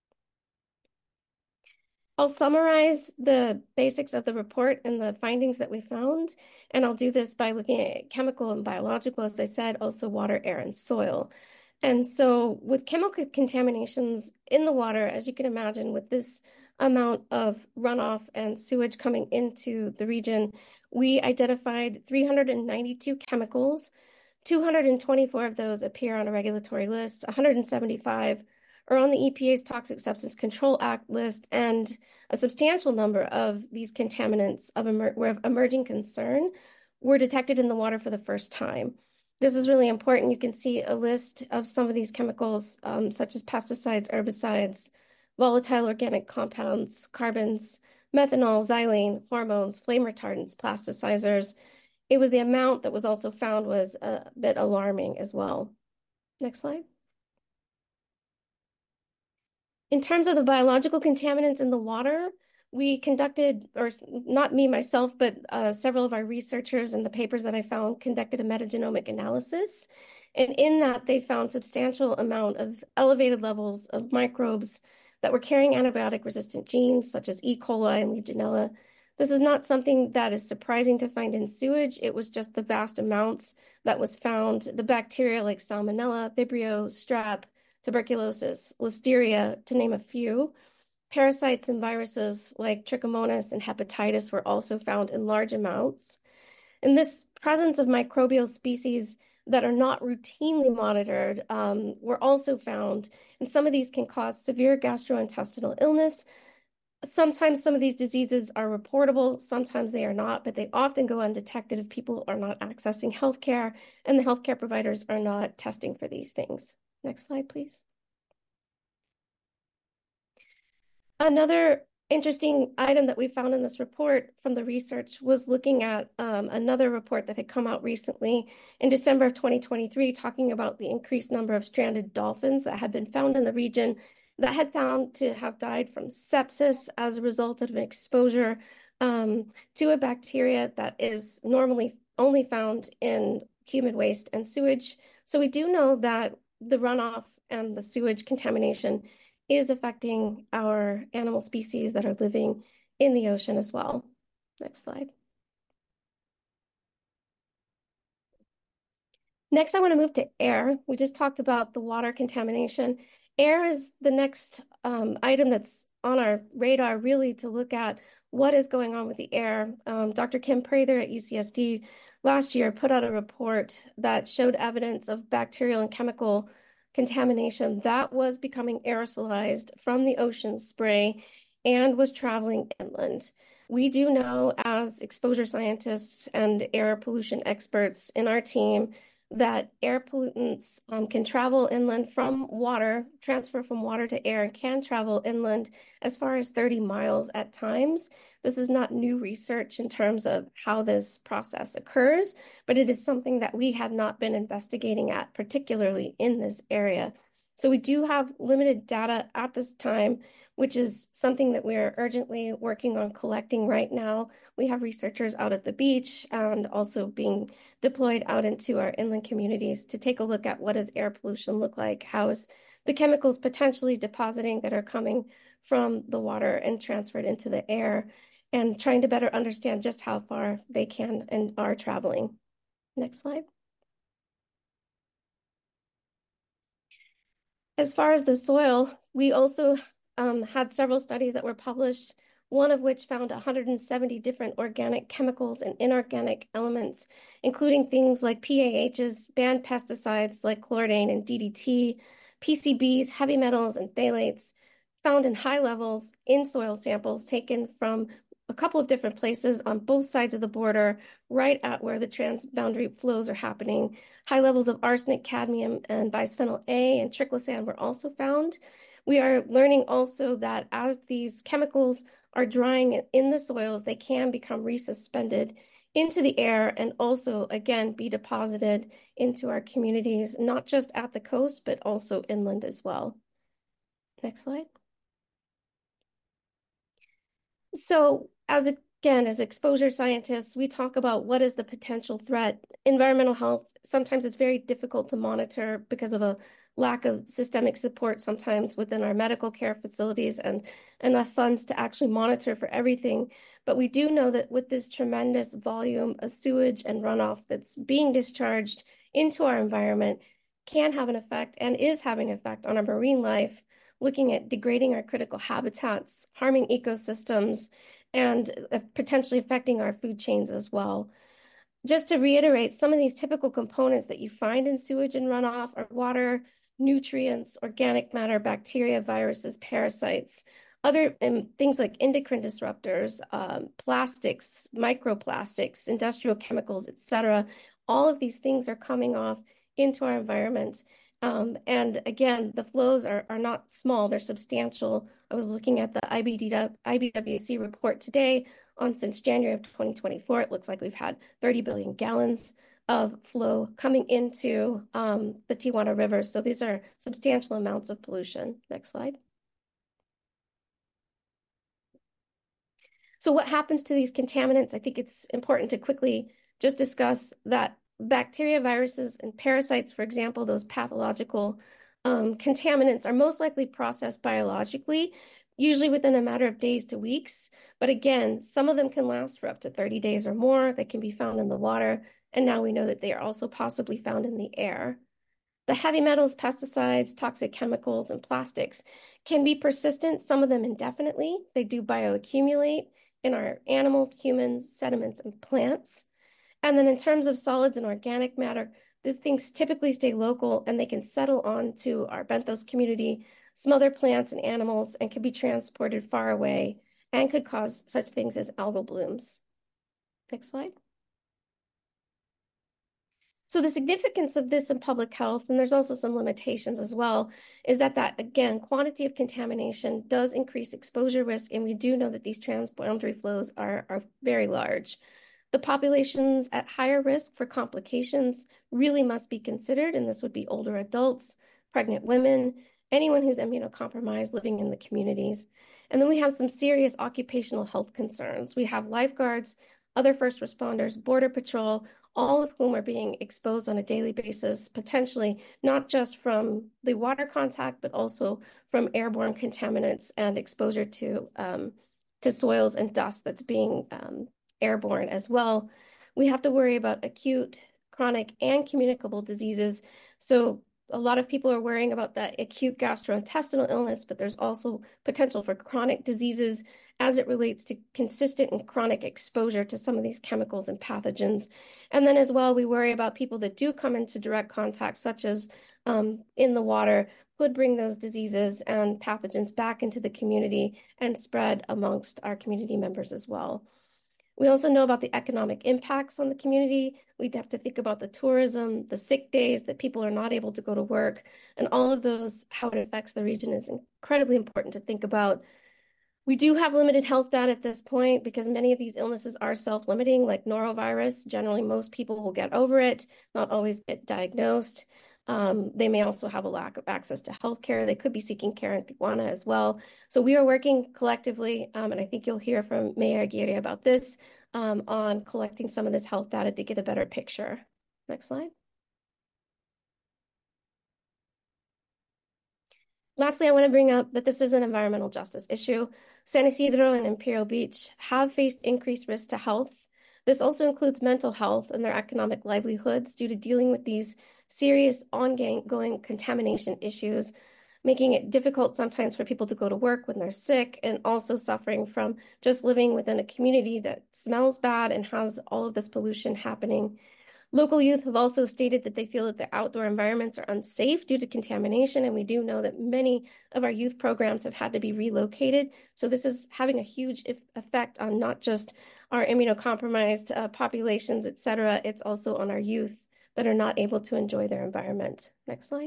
[SPEAKER 15] I'll summarize the basics of the report and the findings that we found, and I'll do this by looking at chemical and biological, as I said, also water, air, and soil. And so with chemical contaminations in the water, as you can imagine, with this amount of runoff and sewage coming into the region, we identified 392 chemicals. 224 of those appear on a regulatory list, 175 are on the EPA's Toxic Substance Control Act list, and a substantial number of these contaminants of emerging concern were detected in the water for the first time. This is really important. You can see a list of some of these chemicals, such as pesticides, herbicides, volatile organic compounds, carbons, methanol, xylene, hormones, flame retardants, plasticizers. It was the amount that was also found was a bit alarming as well. Next slide. In terms of the biological contaminants in the water, we conducted, or not me myself, but several of our researchers in the papers that I found conducted a metagenomic analysis. And in that, they found substantial amount of elevated levels of microbes that were carrying antibiotic-resistant genes, such as E. coli and Legionella. This is not something that is surprising to find in sewage. It was just the vast amounts that was found. The bacteria like Salmonella, Vibrio, Strep, tuberculosis, Listeria, to name a few. Parasites and viruses like Trichomonas and hepatitis were also found in large amounts. And this presence of microbial species that are not routinely monitored were also found. And some of these can cause severe gastrointestinal illness. Sometimes some of these diseases are reportable, sometimes they are not, but they often go undetected if people are not accessing healthcare and the healthcare providers are not testing for these things. Next slide, please. Another interesting item that we found in this report from the research was looking at another report that had come out recently in December of 2023, talking about the increased number of stranded dolphins that had been found in the region that had found to have died from sepsis as a result of an exposure to a bacteria that is normally only found in human waste and sewage. So we do know that the runoff and the sewage contamination is affecting our animal species that are living in the ocean as well. Next slide. Next, I want to move to air. We just talked about the water contamination. Air is the next item that's on our radar, really, to look at what is going on with the air. Dr. Kim Prather at UCSD last year put out a report that showed evidence of bacterial and chemical contamination that was becoming aerosolized from the ocean spray and was traveling inland. We do know, as exposure scientists and air pollution experts in our team, that air pollutants can travel inland from water, transfer from water to air, and can travel inland as far as 30 miles at times. This is not new research in terms of how this process occurs, but it is something that we had not been investigating at, particularly in this area. So we do have limited data at this time, which is something that we're urgently working on collecting right now. We have researchers out at the beach and also being deployed out into our inland communities to take a look at what does air pollution look like, how is the chemicals potentially depositing that are coming from the water and transferred into the air, and trying to better understand just how far they can and are traveling. Next slide. As far as the soil, we also had several studies that were published, one of which found 170 different organic chemicals and inorganic elements, including things like PAHs, banned pesticides like chloridane and DDT, PCBs, heavy metals, and phthalates, found in high levels in soil samples taken from a couple of different places on both sides of the border, right at where the transboundary flows are happening. High levels of arsenic, cadmium, and bisphenol A and triclosan were also found. We are learning also that as these chemicals are drying in the soils, they can become resuspended into the air and also, again, be deposited into our communities, not just at the coast, but also inland as well. Next slide. So as exposure scientists, we talk about what is the potential threat. Environmental health, sometimes it's very difficult to monitor because of a lack of systemic support sometimes within our medical care facilities and enough funds to actually monitor for everything. But we do know that with this tremendous volume of sewage and runoff that's being discharged into our environment can have an effect and is having an effect on our marine life, looking at degrading our critical habitats, harming ecosystems, and potentially affecting our food chains as well. Just to reiterate, some of these typical components that you find in sewage and runoff are water, nutrients, organic matter, bacteria, viruses, parasites, other things like endocrine disruptors, plastics, microplastics, industrial chemicals, etc. All of these things are coming off into our environment. And again, the flows are not small, they're substantial. I was looking at the IBWC report today on since January of 2024. It looks like we've had 30 billion gallons of flow coming into the Tijuana River. So these are substantial amounts of pollution. Next slide. So what happens to these contaminants? I think it's important to quickly just discuss that bacteria, viruses, and parasites, for example, those pathological contaminants are most likely processed biologically, usually within a matter of days to weeks. But again, some of them can last for up to 30 days or more. They can be found in the water. And now we know that they are also possibly found in the air. The heavy metals, pesticides, toxic chemicals, and plastics can be persistent, some of them indefinitely. They do bioaccumulate in our animals, humans, sediments, and plants. And then in terms of solids and organic matter, these things typically stay local and they can settle onto our benthos community, some other plants and animals, and can be transported far away and could cause such things as algal blooms. Next slide. So the significance of this in public health, and there's also some limitations as well, is that again, quantity of contamination does increase exposure risk, and we do know that these transboundary flows are very large. The populations at higher risk for complications really must be considered, and this would be older adults, pregnant women, anyone who's immunocompromised living in the communities. And then we have some serious occupational health concerns. We have lifeguards, other first responders, border patrol, all of whom are being exposed on a daily basis, potentially not just from the water contact, but also from airborne contaminants and exposure to soils and dust that's being airborne as well. We have to worry about acute, chronic, and communicable diseases. So a lot of people are worrying about that acute gastrointestinal illness, but there's also potential for chronic diseases as it relates to consistent and chronic exposure to some of these chemicals and pathogens. And then as well, we worry about people that do come into direct contact, such as in the water, could bring those diseases and pathogens back into the community and spread amongst our community members as well. We also know about the economic impacts on the community. We'd have to think about the tourism, the sick days that people are not able to go to work, and all of those, how it affects the region is incredibly important to think about. We do have limited health data at this point because many of these illnesses are self-limiting, like norovirus. Generally, most people will get over it, not always get diagnosed. They may also have a lack of access to healthcare. They could be seeking care in Tijuana as well. So we are working collectively, and I think you'll hear from Mayor Aguirre about this, on collecting some of this health data to get a better picture. Next slide. Lastly, I want to bring up that this is an environmental justice issue. San Isidro and Imperial Beach have faced increased risk to health. This also includes mental health and their economic livelihoods due to dealing with these serious ongoing contamination issues, making it difficult sometimes for people to go to work when they're sick, and also suffering from just living within a community that smells bad and has all of this pollution happening. Local youth have also stated that they feel that the outdoor environments are unsafe due to contamination, and we do know that many of our youth programs have had to be relocated. So this is having a huge effect on not just our immunocompromised populations, et cetera. It's also on our youth that are not able to enjoy their environment. Next slide.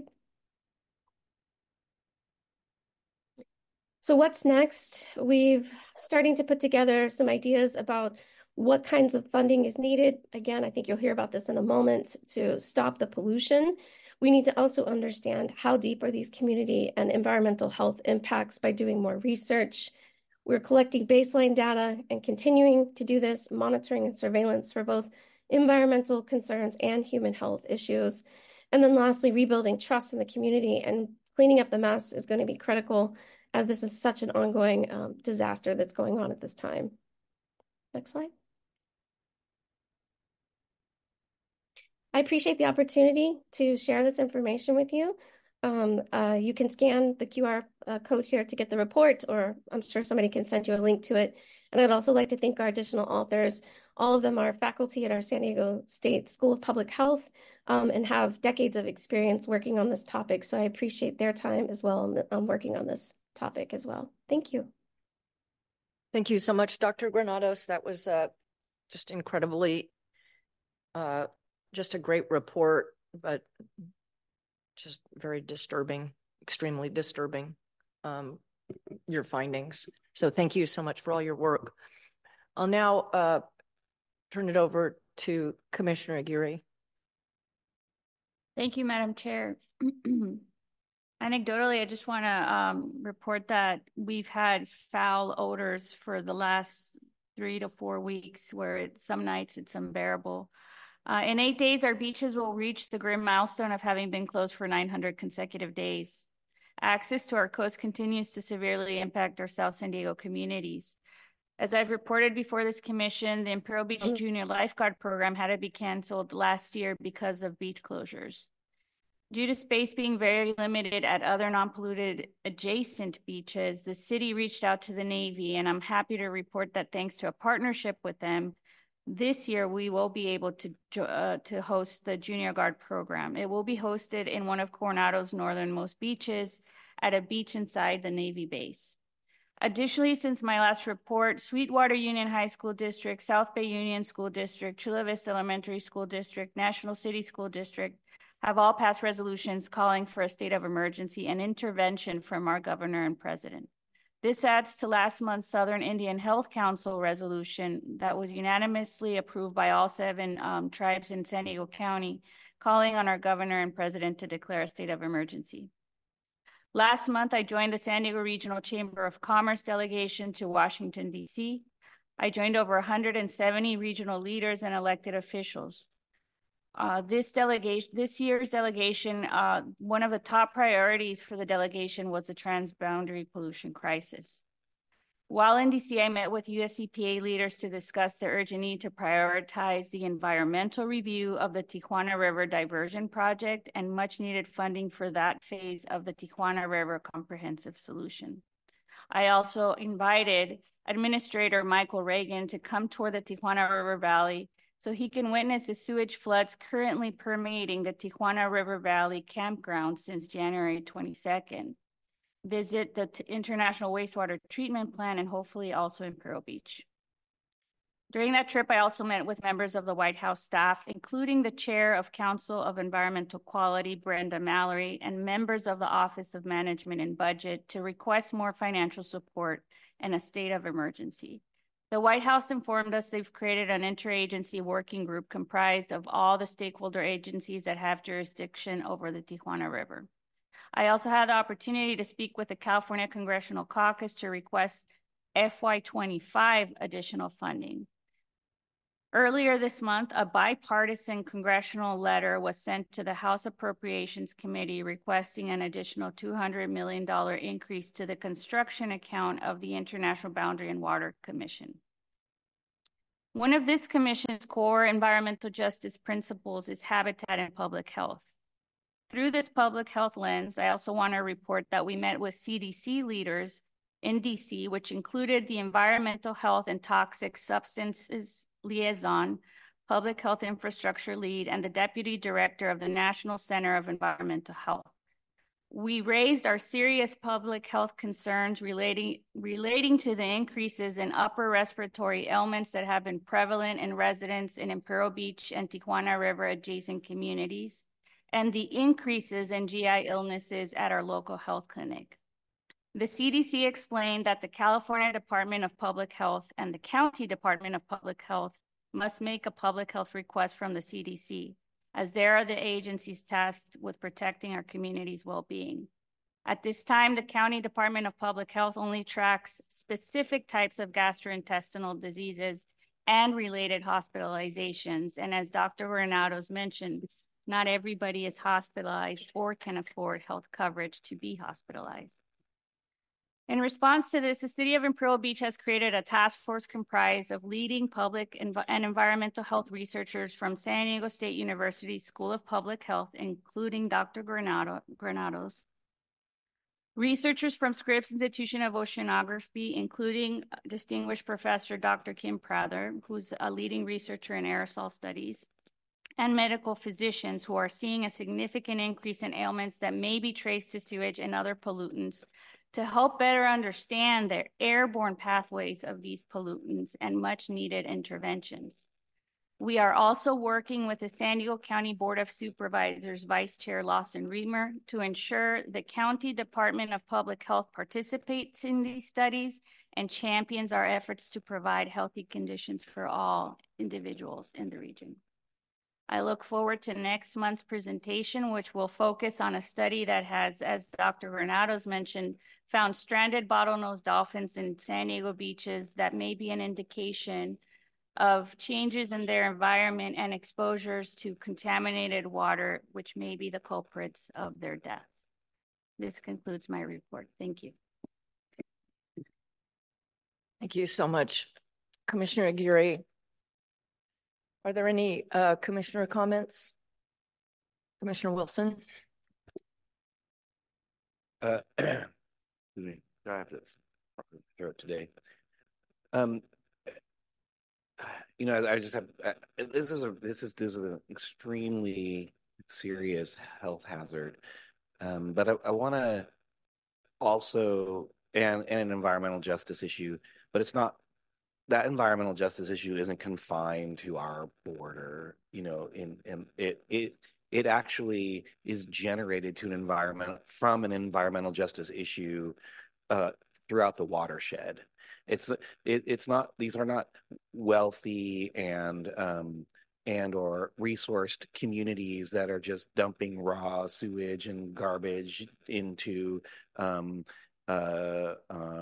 [SPEAKER 15] So what's next? We've starting to put together some ideas about what kinds of funding is needed. Again, I think you'll hear about this in a moment to stop the pollution. We need to also understand how deep are these community and environmental health impacts by doing more research. We're collecting baseline data and continuing to do this, monitoring and surveillance for both environmental concerns and human health issues. And then lastly, rebuilding trust in the community and cleaning up the mess is going to be critical, as this is such an ongoing disaster that's going on at this time. Next slide. I appreciate the opportunity to share this information with you. You can scan the QR code here to get the report, or I'm sure somebody can send you a link to it. And I'd also like to thank our additional authors. All of them are faculty at our San Diego State School of Public Health and have decades of experience working on this topic. So I appreciate their time as well on working on this topic as well. Thank you.
[SPEAKER 1] Thank you so much, Dr. Granados. That was just incredibly, just a great report, but just very disturbing, extremely disturbing, your findings. So thank you so much for all your work. I'll now turn it over to Commissioner Aguirre.
[SPEAKER 16] Thank you, Madam Chair. Anecdotally, I just want to report that we've had foul odors for the last 3 to 4 weeks, where some nights it's unbearable. In 8 days, our beaches will reach the grim milestone of having been closed for 900 consecutive days. Access to our coast continues to severely impact our South San Diego communities. As I've reported before this commission, the Imperial Beach Junior Lifeguard Program had to be canceled last year because of beach closures. Due to space being very limited at other non-polluted adjacent beaches, the city reached out to the Navy, and I'm happy to report that thanks to a partnership with them, this year we will be able to host the Junior Guard program. It will be hosted in one of Coronado's northernmost beaches at a beach inside the Navy base. Additionally, since my last report, Sweetwater Union High School District, South Bay Union School District, Chula Vista Elementary School District, National City School District have all passed resolutions calling for a state of emergency and intervention from our governor and president. This adds to last month's Southern Indian Health Council resolution that was unanimously approved by all 7 tribes in San Diego County, calling on our governor and president to declare a state of emergency. Last month, I joined the San Diego Regional Chamber of Commerce delegation to Washington, D.C. I joined over 170 regional leaders and elected officials. This year's delegation, one of the top priorities for the delegation was the transboundary pollution crisis. While in DC, I met with US EPA leaders to discuss the urgent need to prioritize the environmental review of the Tijuana River Diversion Project and much needed funding for that phase of the Tijuana River Comprehensive Solution. I also invited Administrator Michael Reagan to come tour the Tijuana River Valley so he can witness the sewage floods currently permeating the Tijuana River Valley campground since January 22nd. Visit the International Wastewater Treatment Plant and hopefully also Imperial Beach. During that trip, I also met with members of the White House staff, including the Chair of Council of Environmental Quality, Brenda Mallory, and members of the Office of Management and Budget to request more financial support and a state of emergency. The White House informed us they've created an interagency working group comprised of all the stakeholder agencies that have jurisdiction over the Tijuana River. I also had the opportunity to speak with the California Congressional Caucus to request FY25 additional funding. Earlier this month, a bipartisan congressional letter was sent to the House Appropriations Committee requesting an additional $200 million increase to the construction account of the International Boundary and Water Commission. One of this commission's core environmental justice principles is habitat and public health. Through this public health lens, I also want to report that we met with CDC leaders in DC, which included the Environmental Health and Toxic Substances Liaison, Public Health Infrastructure Lead, and the Deputy Director of the National Center of Environmental Health. We raised our serious public health concerns relating to the increases in upper respiratory ailments that have been prevalent in residents in Imperial Beach and Tijuana River adjacent communities, and the increases in GI illnesses at our local health clinic. The CDC explained that the California Department of Public Health and the County Department of Public Health must make a public health request from the CDC, as they are the agencies tasked with protecting our community's well-being. At this time, the County Department of Public Health only tracks specific types of gastrointestinal diseases and related hospitalizations. And as Dr. Granados mentioned, not everybody is hospitalized or can afford health coverage to be hospitalized. In response to this, the City of Imperial Beach has created a task force comprised of leading public and environmental health researchers from San Diego State University School of Public Health, including Dr. Granados, researchers from Scripps Institution of Oceanography, including distinguished Professor Dr. Kim Prather, who's a leading researcher in aerosol studies, and medical physicians who are seeing a significant increase in ailments that may be traced to sewage and other pollutants, to help better understand the airborne pathways of these pollutants and much needed interventions. We are also working with the San Diego County Board of Supervisors Vice Chair Lawson Reamer to ensure the County Department of Public Health participates in these studies and champions our efforts to provide healthy conditions for all individuals in the region. I look forward to next month's presentation, which will focus on a study that has, as Dr. Granados mentioned, found stranded bottlenose dolphins in San Diego beaches that may be an indication of changes in their environment and exposures to contaminated water, which may be the culprits of their deaths. This concludes my report. Thank you.
[SPEAKER 1] Thank you so much, Commissioner Aguirre. Are there any commissioner comments? Commissioner Wilson?
[SPEAKER 9] Excuse me, I have to throw it today. You know, I just have this is an extremely serious health hazard, but I want to also and an environmental justice issue, but it's not that environmental justice issue isn't confined to our border. You know, in it actually is generated to from an environmental justice issue throughout the watershed. It's not, these are not wealthy and or resourced communities that are just dumping raw sewage and garbage into the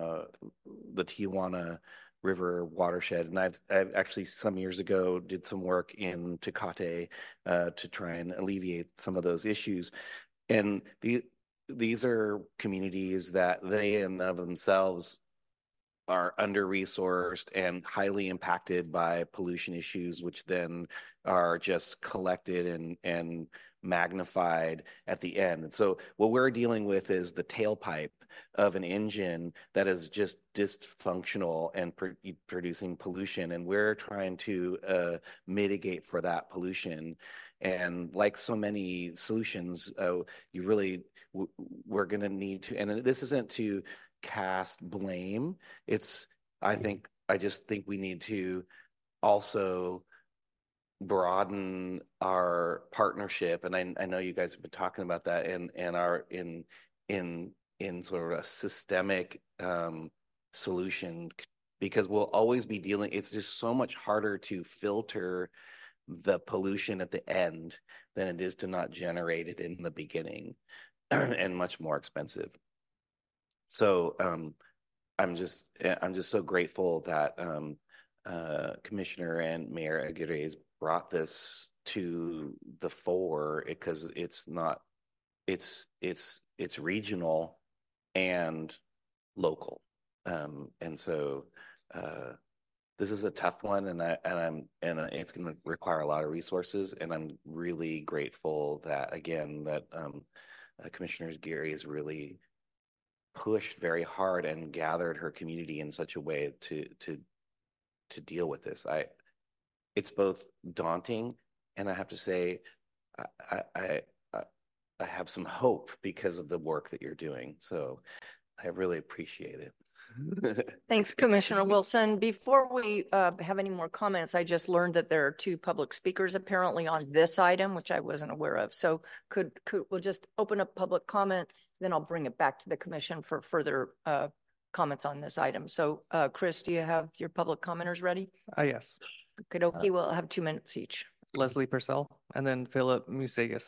[SPEAKER 9] Tijuana River watershed. And I've actually some years ago did some work in Tecate to try and alleviate some of those issues. And these are communities that they in and of themselves are under-resourced and highly impacted by pollution issues, which then are just collected and magnified at the end. And so what we're dealing with is the tailpipe of an engine that is just dysfunctional and producing pollution. And we're trying to mitigate for that pollution. And like so many solutions, we're going to need to, and this isn't to cast blame. I just think we need to also broaden our partnership, and I know you guys have been talking about that, and are in sort of a systemic solution, because we'll always be dealing. It's just so much harder to filter the pollution at the end than it is to not generate it in the beginning, and much more expensive. So I'm just so grateful that Commissioner and Mayor Aguirre brought this to the fore, because it's regional and local, and so this is a tough one, and it's going to require a lot of resources, and I'm really grateful that Commissioner Aguirre is really pushed very hard and gathered her community in such a way to deal with this. It's both daunting, and I have to say, I have some hope because of the work that you're doing. So I really appreciate it.
[SPEAKER 1] Thanks, Commissioner Wilson. Before we have any more comments, I just learned that there are 2 public speakers apparently on this item, which I wasn't aware of. So we'll just open up public comment, then I'll bring it back to the commission for further comments on this item. So Chris, do you have your public commenters ready?
[SPEAKER 4] Yes.
[SPEAKER 1] Okay, we'll have 2 minutes each.
[SPEAKER 4] Leslie Purcell and then Philip Musagas.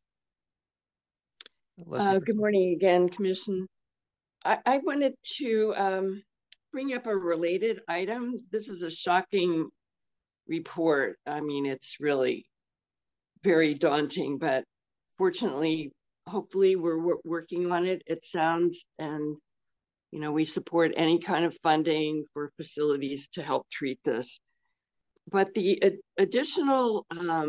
[SPEAKER 2] Good morning again, Commission. I wanted to bring up a related item. This is a shocking report. I mean, it's really very daunting, but fortunately, hopefully we're working on it. It sounds, and we support any kind of funding for facilities to help treat this. But the additional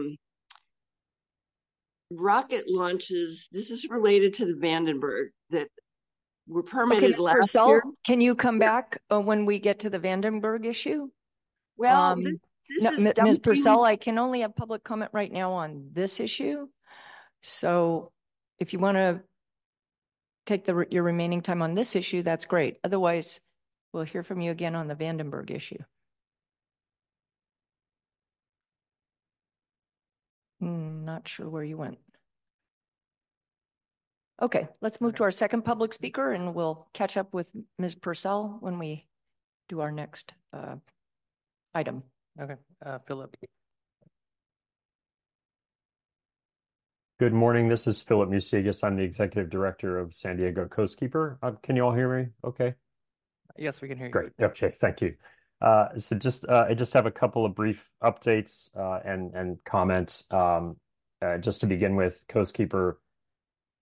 [SPEAKER 2] rocket launches, this is related to the Vandenberg that were permitted last
[SPEAKER 1] Purcell,
[SPEAKER 2] year.
[SPEAKER 1] can you come back when we get to the Vandenberg issue?
[SPEAKER 2] Well,
[SPEAKER 1] Ms. Purcell, I can only have public comment right now on this issue. So if you want to take your remaining time on this issue, that's great. Otherwise, we'll hear from you again on the Vandenberg issue. Not sure where you went. Okay, let's move to our second public speaker, and we'll catch up with Ms. Purcell when we do our next item.
[SPEAKER 4] Okay, Philip.
[SPEAKER 17] Good morning. This is Philip Musagas. I'm the Executive Director of San Diego Coastkeeper. Can you all hear me okay?
[SPEAKER 4] Yes, we can hear you.
[SPEAKER 17] Great. Okay, thank you. So I just have a couple of brief updates and comments. Just to begin with, Coastkeeper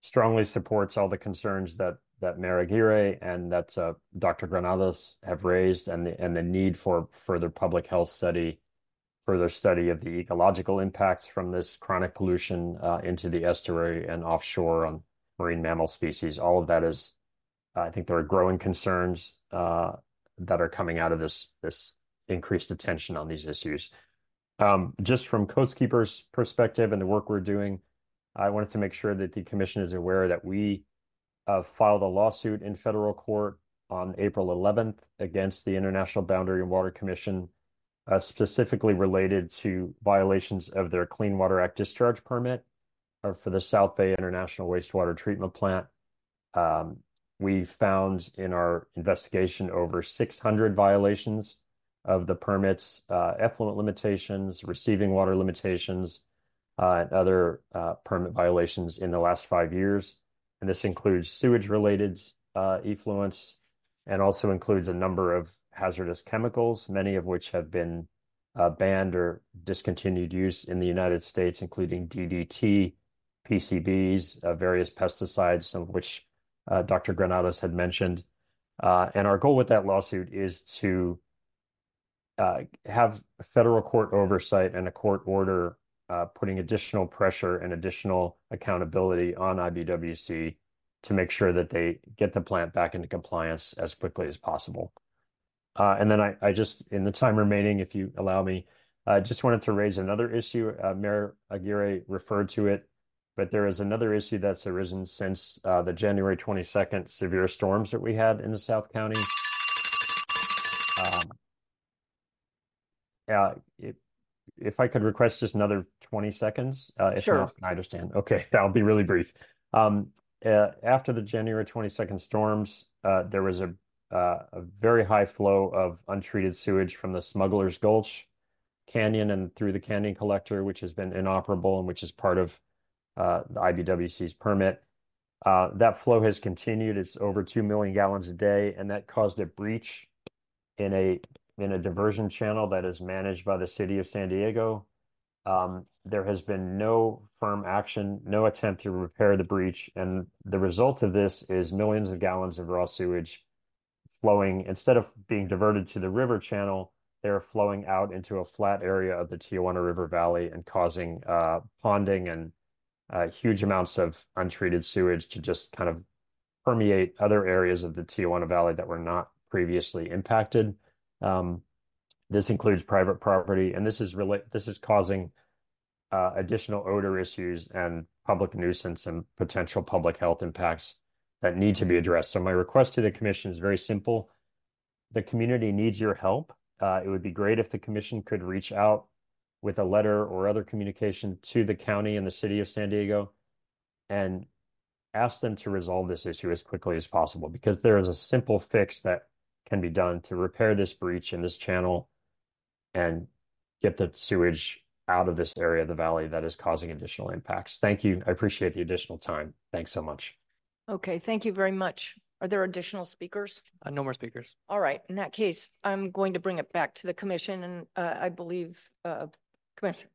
[SPEAKER 17] strongly supports all the concerns that Mayor Aguirre and that Dr. Granados have raised, and the need for further public health study, further study of the ecological impacts from this chronic pollution into the estuary and offshore on marine mammal species. All of that is, I think there are growing concerns that are coming out of this increased attention on these issues. Just from Coast Keeper's perspective and the work we're doing, I wanted to make sure that the commission is aware that we filed a lawsuit in federal court on April 11th against the International Boundary and Water Commission, specifically related to violations of their Clean Water Act discharge permit for the South Bay International Wastewater Treatment Plant. We found in our investigation over 600 violations of the permits, effluent limitations, receiving water limitations, and other permit violations in the last 5 years. And this includes sewage-related effluents, and also includes a number of hazardous chemicals, many of which have been banned or discontinued use in the United States, including DDT, PCBs, various pesticides, some of which Dr. Granados had mentioned. And our goal with that lawsuit is to have federal court oversight and a court order putting additional pressure and additional accountability on IBWC to make sure that they get the plant back into compliance as quickly as possible. And then I just, in the time remaining, if you allow me, I just wanted to raise another issue. Mayor Aguirre referred to it, but there is another issue that's arisen since the January 22nd severe storms that we had in the South County. If I could request just another 20 seconds, if
[SPEAKER 1] Sure.
[SPEAKER 17] not, I understand. Okay, that'll be really brief. After the January 22nd storms, there was a very high flow of untreated sewage from the Smuggler's Gulch Canyon and through the Canyon Collector, which has been inoperable and which is part of the IBWC's permit. That flow has continued. It's over 2 million gallons a day, and that caused a breach in a diversion channel that is managed by the city of San Diego. There has been no firm action, no attempt to repair the breach, and the result of this is millions of gallons of raw sewage flowing. Instead of being diverted to the river channel, they're flowing out into a flat area of the Tijuana River Valley and causing ponding and huge amounts of untreated sewage to just kind of permeate other areas of the Tijuana Valley that were not previously impacted. This includes private property, and this is causing additional odor issues and public nuisance and potential public health impacts that need to be addressed. So my request to the commission is very simple. The community needs your help. It would be great if the commission could reach out with a letter or other communication to the county and the city of San Diego and ask them to resolve this issue as quickly as possible, because there is a simple fix that can be done to repair this breach in this channel and get the sewage out of this area of the valley that is causing additional impacts. Thank you. I appreciate the additional time. Thanks so much.
[SPEAKER 1] Okay, thank you very much. Are there additional speakers?
[SPEAKER 4] No more speakers.
[SPEAKER 1] All right, in that case, I'm going to bring it back to the commission, and I believe, Commissioner.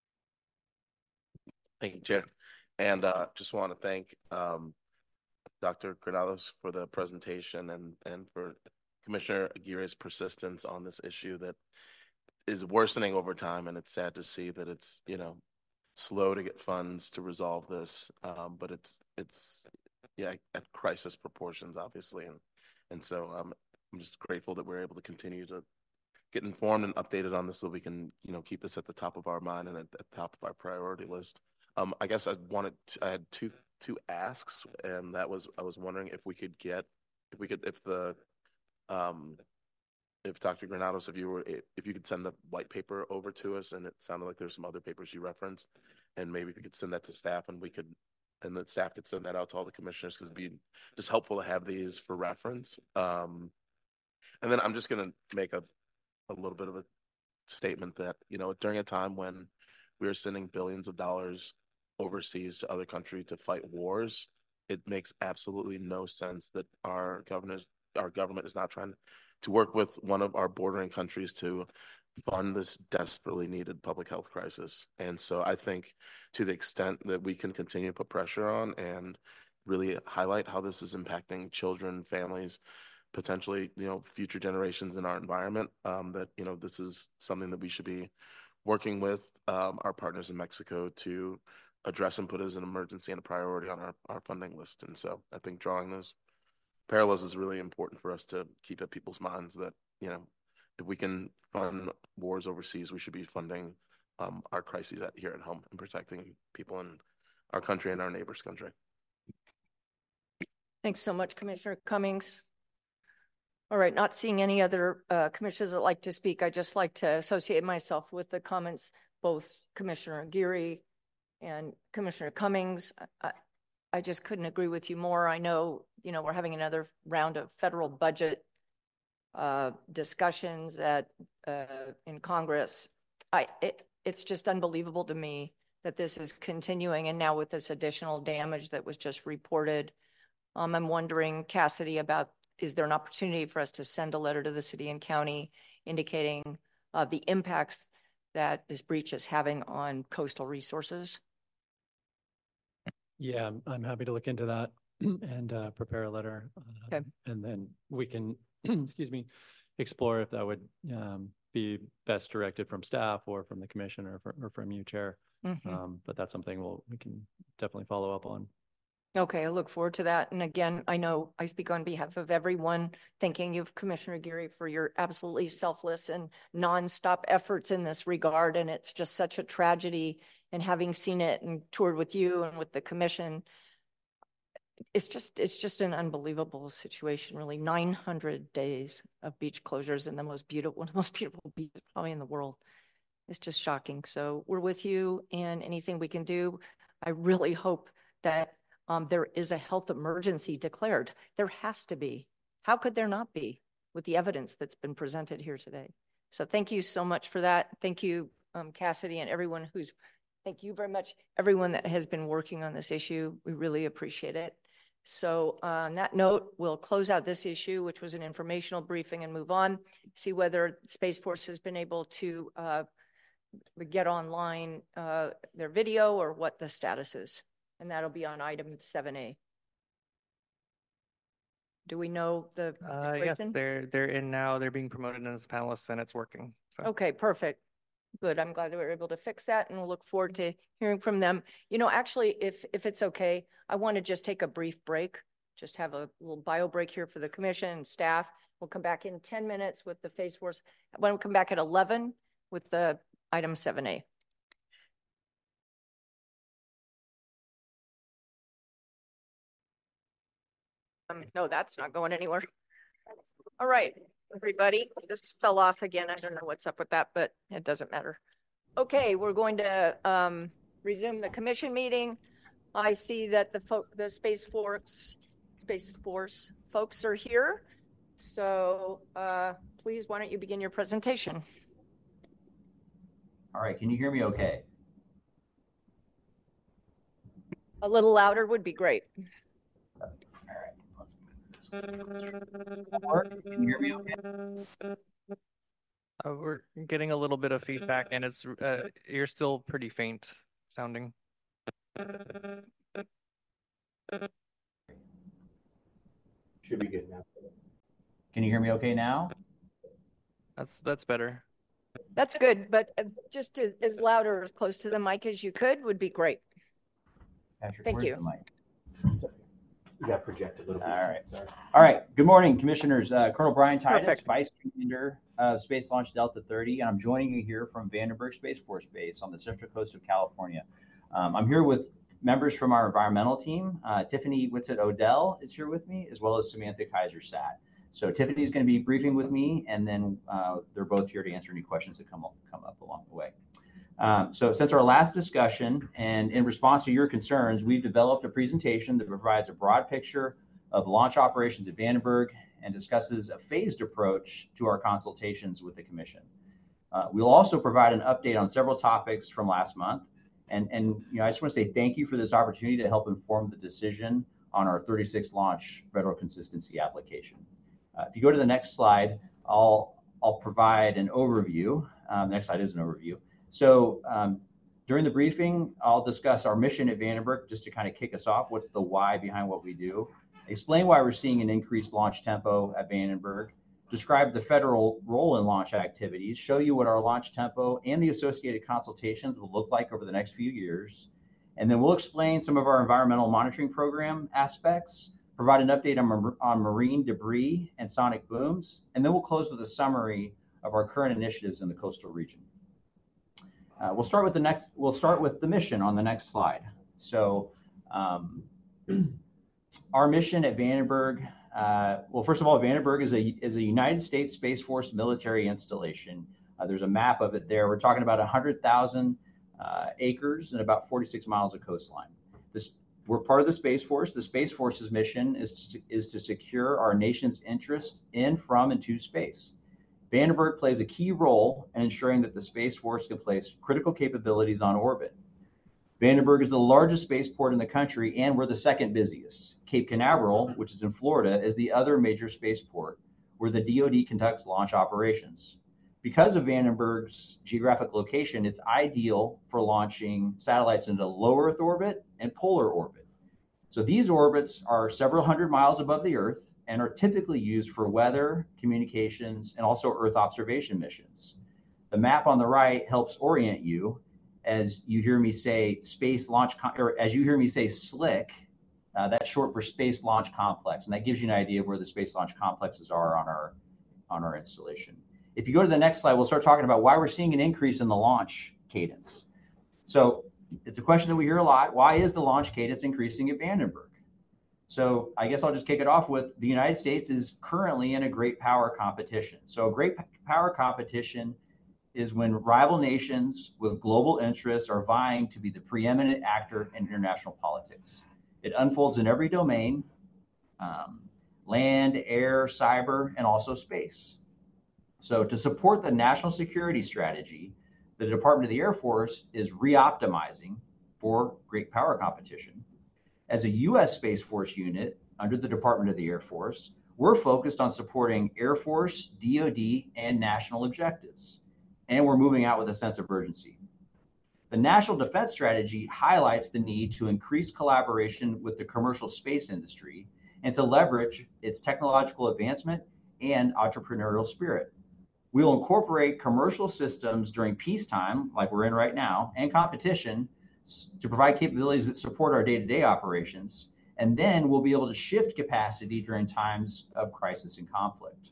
[SPEAKER 18] Thank you, Chair. And just want to thank Dr. Granados for the presentation and for Commissioner Aguirre's persistence on this issue that is worsening over time. And it's sad to see that it's, slow to get funds to resolve this. But it's at crisis proportions, obviously. And so I'm just grateful that we're able to continue to get informed and updated on this so we can, keep this at the top of our mind and at the top of our priority list. I guess I had two asks, and that was, I was wondering if Dr. Granados, if you could send the white paper over to us, and it sounded like there's some other papers you referenced, and maybe if you could send that to staff, and the staff could send that out to all the commissioners, because it'd be just helpful to have these for reference. And then I'm just going to make a little bit of a statement that, during a time when we are sending billions of dollars overseas to other countries to fight wars, it makes absolutely no sense that our government is not trying to work with one of our bordering countries to fund this desperately needed public health crisis. And so I think to the extent that we can continue to put pressure on and really highlight how this is impacting children, families, potentially, future generations in our environment. That, this is something that we should be working with our partners in Mexico to address and put as an emergency and a priority on our funding list. And so I think drawing those parallels is really important for us to keep at people's minds that, if we can fund wars overseas, we should be funding our crises here at home and protecting people in our country and our neighbors' country.
[SPEAKER 1] Thanks so much, Commissioner Cummings. All right, not seeing any other commissioners that like to speak, I just like to associate myself with the comments, both Commissioner Aguirre and Commissioner Cummings. I just couldn't agree with you more. I know, we're having another round of federal budget discussions in Congress. It's just unbelievable to me that this is continuing, and now with this additional damage that was just reported. I'm wondering, Cassidy, is there an opportunity for us to send a letter to the city and county indicating the impacts that this breach is having on coastal resources?
[SPEAKER 8] Yeah, I'm happy to look into that and prepare a letter.
[SPEAKER 1] Okay.
[SPEAKER 8] And then we can, excuse me, explore if that would be best directed from staff or from the commission or from you, Chair.
[SPEAKER 1] Mm-hmm.
[SPEAKER 8] But that's something we can definitely follow up on.
[SPEAKER 1] Okay, I look forward to that. And again, I know I speak on behalf of everyone, thanking you, Commissioner Aguirre, for your absolutely selfless and nonstop efforts in this regard. And it's just such a tragedy. And having seen it and toured with you and with the commission, it's just an unbelievable situation, really. 900 days of beach closures in one of the most beautiful beaches probably in the world. It's just shocking. So we're with you, and anything we can do. I really hope that there is a health emergency declared. There has to be. How could there not be with the evidence that's been presented here today? So thank you so much for that. Thank you, Cassidy, and thank you very much, everyone that has been working on this issue. We really appreciate it. So on that note, we'll close out this issue, which was an informational briefing, and move on, see whether Space Force has been able to get online their video or what the status is. And that'll be on item 7A. Do we know the situation?
[SPEAKER 4] Yes, they're in now. They're being promoted as panelists, and it's working. So.
[SPEAKER 1] Okay, perfect. Good. I'm glad that we were able to fix that, and we'll look forward to hearing from them. Actually, if it's okay, I want to just take a brief break, just have a little bio break here for the commission and staff. We'll come back in 10 minutes with the Space Force. When we come back at 11 with the item 7A. No, that's not going anywhere. All right, everybody. This fell off again. I don't know what's up with that, but it doesn't matter. Okay, we're going to resume the commission meeting. I see that the Space Force folks are here. So please, why don't you begin your presentation?
[SPEAKER 19] All right, can you hear me okay?
[SPEAKER 1] A little louder would be great.
[SPEAKER 19] Can you hear me okay?
[SPEAKER 4] We're getting a little bit of feedback, and it's you're still pretty faint sounding.
[SPEAKER 19] Should be good now. Can you hear me okay now?
[SPEAKER 4] That's better.
[SPEAKER 1] That's good, but just as loud or as close to the mic as you could would be great.
[SPEAKER 19] Patrick,
[SPEAKER 1] thank you.
[SPEAKER 19] The mic? You got projected a little bit. All right. Sorry. All right. Good morning, Commissioners. Colonel Brian Titus,
[SPEAKER 1] Perfect.
[SPEAKER 19] Vice Commander of Space Launch Delta 30, and I'm joining you here from Vandenberg Space Force Base on the central coast of California. I'm here with members from our environmental team. Tiffany Whitsitt-Odell is here with me, as well as Samantha Kaiser-Sat. So Tiffany's going to be briefing with me, and then they're both here to answer any questions that come up along the way. So since our last discussion and in response to your concerns, we've developed a presentation that provides a broad picture of launch operations at Vandenberg and discusses a phased approach to our consultations with the Commission. We'll also provide an update on several topics from last month. And I just want to say thank you for this opportunity to help inform the decision on our 36 launch federal consistency application. If you go to the next slide, I'll provide an overview. The next slide is an overview. So During the briefing, I'll discuss our mission at Vandenberg just to kind of kick us off. What's the why behind what we do? Explain why we're seeing an increased launch tempo at Vandenberg. Describe the federal role in launch activities. Show you what our launch tempo and the associated consultations will look like over the next few years. And then we'll explain some of our environmental monitoring program aspects, provide an update on marine debris and sonic booms, and then we'll close with a summary of our current initiatives in the coastal region. We'll start with the mission on the next slide. So our mission at Vandenberg, well, first of all, Vandenberg is a United States Space Force military installation. There's a map of it there. We're talking about 100,000 acres and about 46 miles of coastline. We're part of the Space Force. The Space Force's mission is to secure our nation's interest in, from, and to space. Vandenberg plays a key role in ensuring that the Space Force can place critical capabilities on orbit. Vandenberg is the largest spaceport in the country, and we're the second busiest. Cape Canaveral, which is in Florida, is the other major spaceport where the DoD conducts launch operations. Because of Vandenberg's geographic location, it's ideal for launching satellites into low Earth orbit and polar orbit. So these orbits are several hundred miles above the Earth and are typically used for weather, communications, and also Earth observation missions. The map on the right helps orient you as you hear me say space launch, or as you hear me say SLIC. That's short for Space Launch Complex, and that gives you an idea of where the space launch complexes are on our installation. If you go to the next slide, we'll start talking about why we're seeing an increase in the launch cadence. So it's a question that we hear a lot. Why is the launch cadence increasing at Vandenberg? So I guess I'll just kick it off with the United States is currently in a great power competition. So a great power competition is when rival nations with global interests are vying to be the preeminent actor in international politics. It unfolds in every domain, land, air, cyber, and also space. So to support the national security strategy, the Department of the Air Force is re-optimizing for great power competition. As a U.S. Space Force unit under the Department of the Air Force, we're focused on supporting Air Force, DoD, and national objectives. And we're moving out with a sense of urgency. The National Defense Strategy highlights the need to increase collaboration with the commercial space industry and to leverage its technological advancement and entrepreneurial spirit. We'll incorporate commercial systems during peacetime, like we're in right now, and competition to provide capabilities that support our day-to-day operations. And then we'll be able to shift capacity during times of crisis and conflict.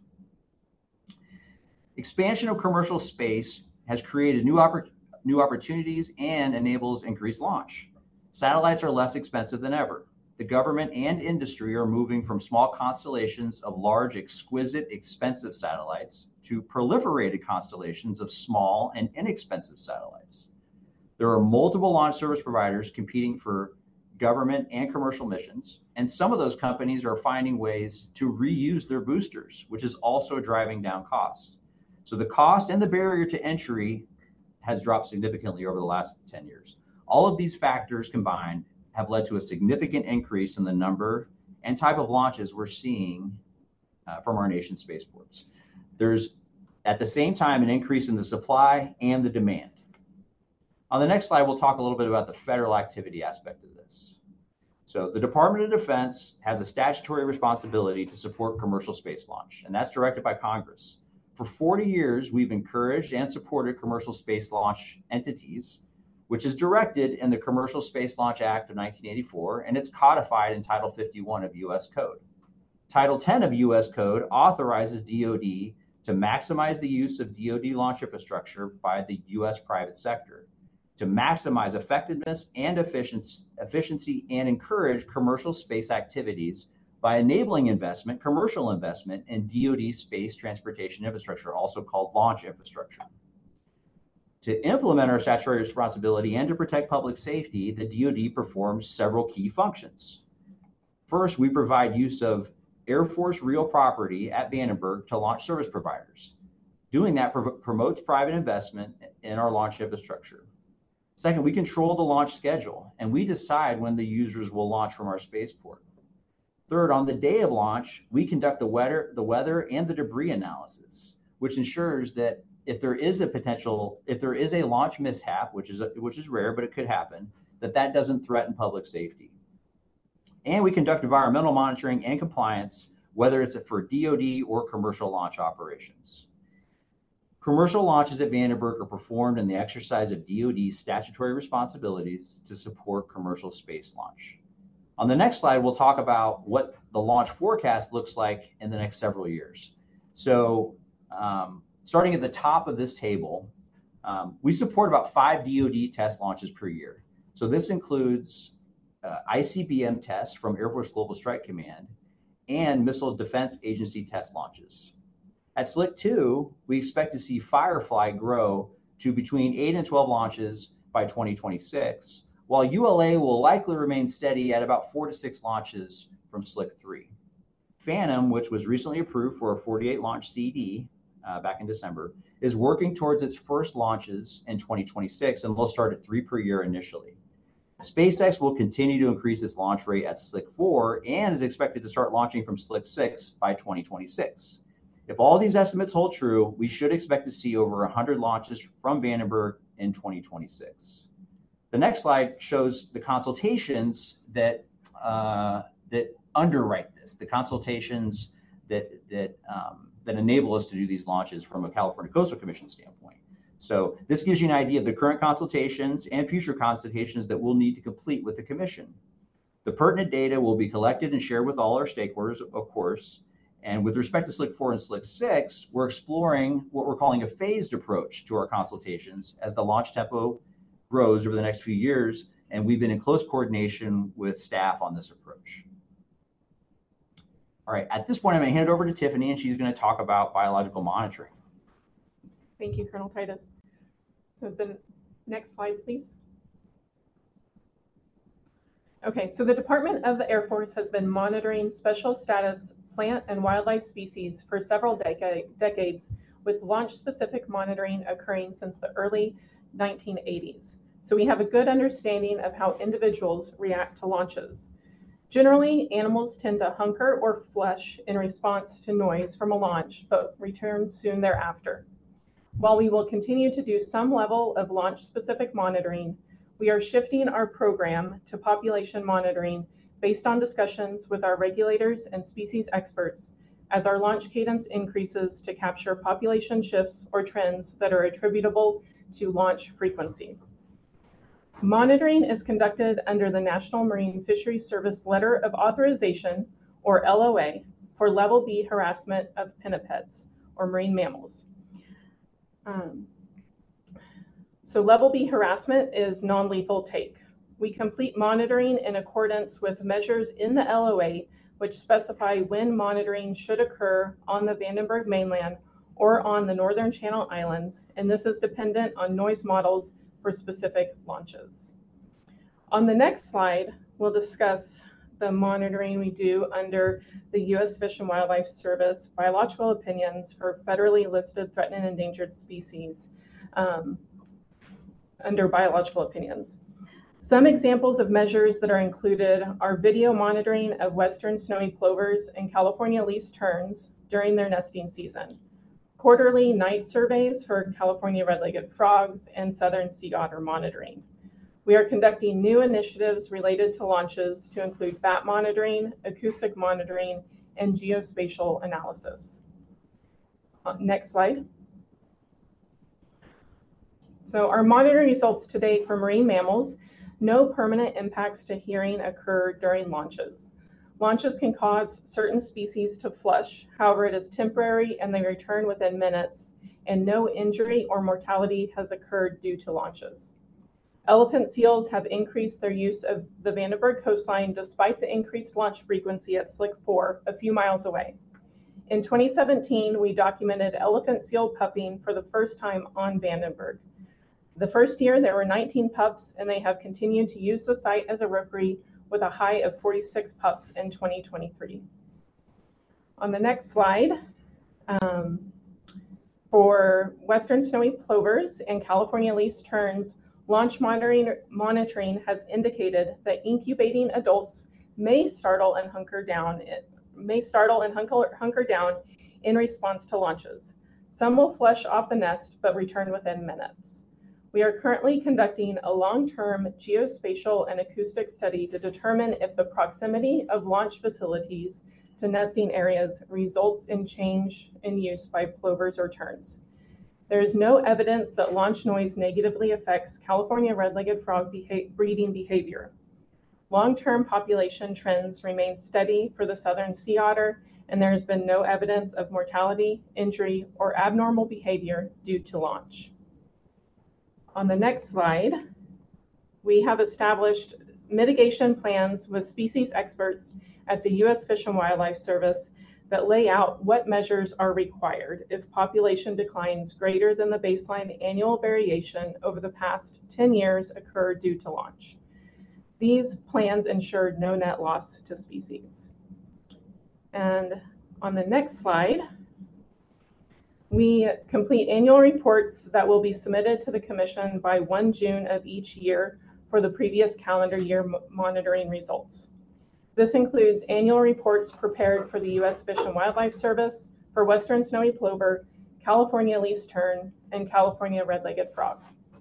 [SPEAKER 19] Expansion of commercial space has created new opportunities and enables increased launch. Satellites are less expensive than ever. The government and industry are moving from small constellations of large, exquisite, expensive satellites to proliferated constellations of small and inexpensive satellites. There are multiple launch service providers competing for government and commercial missions, and some of those companies are finding ways to reuse their boosters, which is also driving down costs. So the cost and the barrier to entry has dropped significantly over the last 10 years. All of these factors combined have led to a significant increase in the number and type of launches we're seeing from our nation's spaceports. There's, at the same time, an increase in the supply and the demand. On the next slide, we'll talk a little bit about the federal activity aspect of this. So the Department of Defense has a statutory responsibility to support commercial space launch, and that's directed by Congress. For 40 years, we've encouraged and supported commercial space launch entities, which is directed in the Commercial Space Launch Act of 1984, and it's codified in Title 51 of U.S. Code. Title 10 of U.S. Code authorizes DoD to maximize the use of DoD launch infrastructure by the U.S. private sector, to maximize effectiveness and efficiency and encourage commercial space activities by enabling investment, commercial investment in DoD space transportation infrastructure, also called launch infrastructure. To implement our statutory responsibility and to protect public safety, the DoD performs several key functions. First, we provide use of Air Force real property at Vandenberg to launch service providers. Doing that promotes private investment in our launch infrastructure. Second, we control the launch schedule, and we decide when the users will launch from our spaceport. Third, on the day of launch, we conduct the weather and the debris analysis, which ensures that if there is a launch mishap, which is rare, but it could happen, that doesn't threaten public safety. And we conduct environmental monitoring and compliance, whether it's for DoD or commercial launch operations. Commercial launches at Vandenberg are performed in the exercise of DoD's statutory responsibilities to support commercial space launch. On the next slide, we'll talk about what the launch forecast looks like in the next several years. So starting at the top of this table, we support about 5 DoD test launches per year. So this includes ICBM tests from Air Force Global Strike Command and Missile Defense Agency test launches. At Slick 2, we expect to see Firefly grow to between 8 and 12 launches by 2026, while ULA will likely remain steady at about 4 to 6 launches from Slick 3. Phantom, which was recently approved for a 48 launch CD back in December, is working towards its first launches in 2026, and will start at 3 per year initially. SpaceX will continue to increase its launch rate at Slick 4 and is expected to start launching from Slick 6 by 2026. If all these estimates hold true, we should expect to see over 100 launches from Vandenberg in 2026. The next slide shows the consultations that underwrite this, the consultations that enable us to do these launches from a California Coastal Commission standpoint. So this gives you an idea of the current consultations and future consultations that we'll need to complete with the Commission. The pertinent data will be collected and shared with all our stakeholders, of course. And with respect to Slick 4 and Slick 6, we're exploring what we're calling a phased approach to our consultations as the launch tempo grows over the next few years, and we've been in close coordination with staff on this approach. All right, at this point, I'm going to hand it over to Tiffany, and she's going to talk about biological monitoring.
[SPEAKER 20] Thank you, Colonel Titus. So the next slide, please. Okay, so the Department of the Air Force has been monitoring special status plant and wildlife species for several decades, with launch-specific monitoring occurring since the early 1980s. So we have a good understanding of how individuals react to launches. Generally, animals tend to hunker or flush in response to noise from a launch, but return soon thereafter. While we will continue to do some level of launch-specific monitoring, we are shifting our program to population monitoring based on discussions with our regulators and species experts as our launch cadence increases to capture population shifts or trends that are attributable to launch frequency. Monitoring is conducted under the National Marine Fisheries Service Letter of Authorization, or LOA, for Level B harassment of pinnipeds, or marine mammals. So Level B harassment is non-lethal take. We complete monitoring in accordance with measures in the LOA, which specify when monitoring should occur on the Vandenberg mainland or on the Northern Channel Islands, and this is dependent on noise models for specific launches. On the next slide, we'll discuss the monitoring we do under the U.S. Fish and Wildlife Service biological opinions for federally listed threatened and endangered species under biological opinions. Some examples of measures that are included are video monitoring of western snowy plovers and California least terns during their nesting season, quarterly night surveys for California red-legged frogs, and southern sea otter monitoring. We are conducting new initiatives related to launches to include bat monitoring, acoustic monitoring, and geospatial analysis. Next slide. So our monitoring results to date for marine mammals: no permanent impacts to hearing occur during launches. Launches can cause certain species to flush, however, it is temporary and they return within minutes, and no injury or mortality has occurred due to launches. Elephant seals have increased their use of the Vandenberg coastline despite the increased launch frequency at Slick 4, a few miles away. In 2017, we documented elephant seal pupping for the first time on Vandenberg. The first year, there were 19 pups, and they have continued to use the site as a rookery with a high of 46 pups in 2023. On the next slide, for western snowy plovers and California least terns, launch monitoring has indicated that incubating adults may startle and hunker down in response to launches. Some will flush off the nest but return within minutes. We are currently conducting a long-term geospatial and acoustic study to determine if the proximity of launch facilities to nesting areas results in change in use by plovers or terns. There is no evidence that launch noise negatively affects California red-legged frog breeding behavior. Long-term population trends remain steady for the southern sea otter, and there has been no evidence of mortality, injury, or abnormal behavior due to launch. On the next slide, we have established mitigation plans with species experts at the U.S. Fish and Wildlife Service that lay out what measures are required if population declines greater than the baseline annual variation over the past 10 years occur due to launch. These plans ensured no net loss to species. And on the next slide, we complete annual reports that will be submitted to the Commission by 1 June of each year for the previous calendar year monitoring results. This includes annual reports prepared for the U.S. Fish and Wildlife Service for Western Snowy Plover, California Least Tern, and California Red-Legged Frog.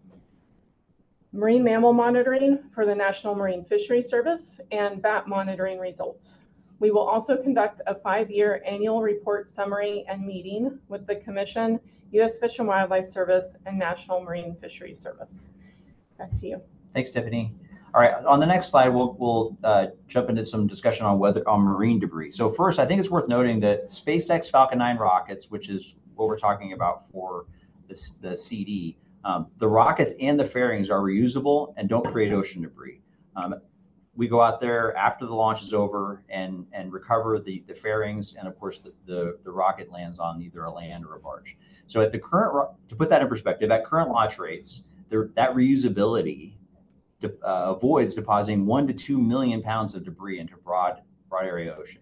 [SPEAKER 20] Marine mammal monitoring for the National Marine Fisheries Service, and bat monitoring results. We will also conduct a 5-year annual report summary and meeting with the Commission, U.S. Fish and Wildlife Service, and National Marine Fisheries Service. Back to you.
[SPEAKER 19] Thanks, Tiffany. All right, on the next slide, we'll jump into some discussion on marine debris. So first, I think it's worth noting that SpaceX Falcon 9 rockets, which is what we're talking about for the CD, the rockets and the fairings are reusable and don't create ocean debris. We go out there after the launch is over and recover the fairings, and of course the rocket lands on either a land or a barge. So at the current, to put that in perspective, at current launch rates, that reusability avoids depositing 1 to 2 million pounds of debris into broad area ocean.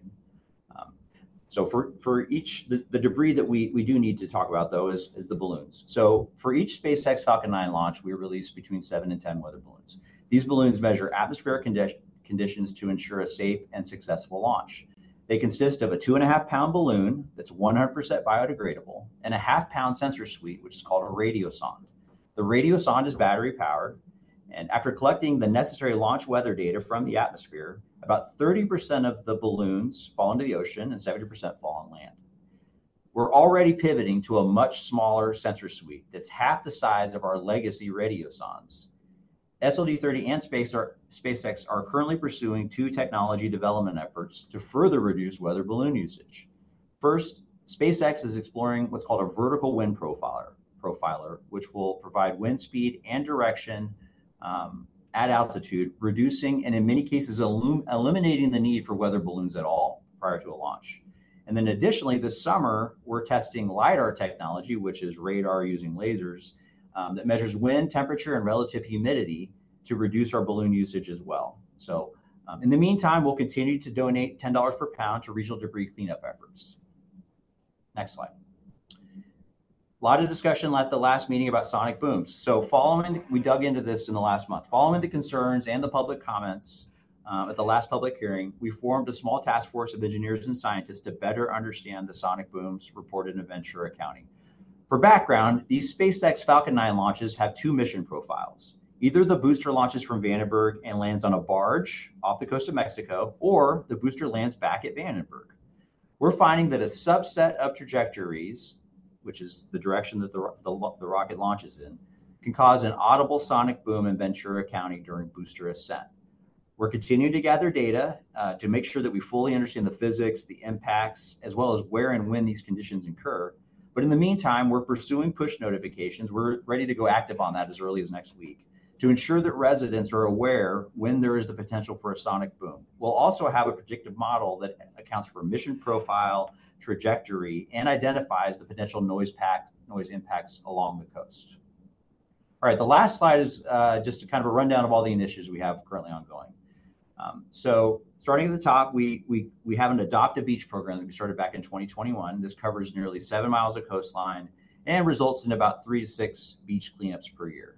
[SPEAKER 19] So for each, the debris that we do need to talk about though is the balloons. So for each SpaceX Falcon 9 launch, we release between 7 and 10 weather balloons. These balloons measure atmospheric conditions to ensure a safe and successful launch. They consist of a 2.5-pound balloon that's 100% biodegradable and a 0.5-pound sensor suite, which is called a radiosonde. The radiosonde is battery powered, and after collecting the necessary launch weather data from the atmosphere, about 30% of the balloons fall into the ocean and 70% fall on land. We're already pivoting to a much smaller sensor suite that's half the size of our legacy radiosondes. SLD-30 and SpaceX are currently pursuing 2 technology development efforts to further reduce weather balloon usage. First, SpaceX is exploring what's called a vertical wind profiler, which will provide wind speed and direction at altitude, reducing and in many cases eliminating the need for weather balloons at all prior to a launch. And then additionally, this summer, we're testing LiDAR technology, which is radar using lasers, that measures wind, temperature, and relative humidity to reduce our balloon usage as well. So in the meantime, we'll continue to donate $10 per pound to regional debris cleanup efforts. Next slide. A lot of discussion at the last meeting about sonic booms. So we dug into this in the last month. Following the concerns and the public comments at the last public hearing, we formed a small task force of engineers and scientists to better understand the sonic booms reported in Ventura County. For background, these SpaceX Falcon 9 launches have 2 mission profiles. Either the booster launches from Vandenberg and lands on a barge off the coast of Mexico, or the booster lands back at Vandenberg. We're finding that a subset of trajectories, which is the direction that the rocket launches in, can cause an audible sonic boom in Ventura County during booster ascent. We're continuing to gather data to make sure that we fully understand the physics, the impacts, as well as where and when these conditions occur. But in the meantime, we're pursuing push notifications. We're ready to go active on that as early as next week to ensure that residents are aware when there is the potential for a sonic boom. We'll also have a predictive model that accounts for mission profile, trajectory, and identifies the potential noise impacts along the coast. All right, the last slide is just a kind of a rundown of all the initiatives we have currently ongoing. So starting at the top, we have an Adopt a Beach program that we started back in 2021. This covers nearly 7 miles of coastline and results in about 3 to 6 beach cleanups per year.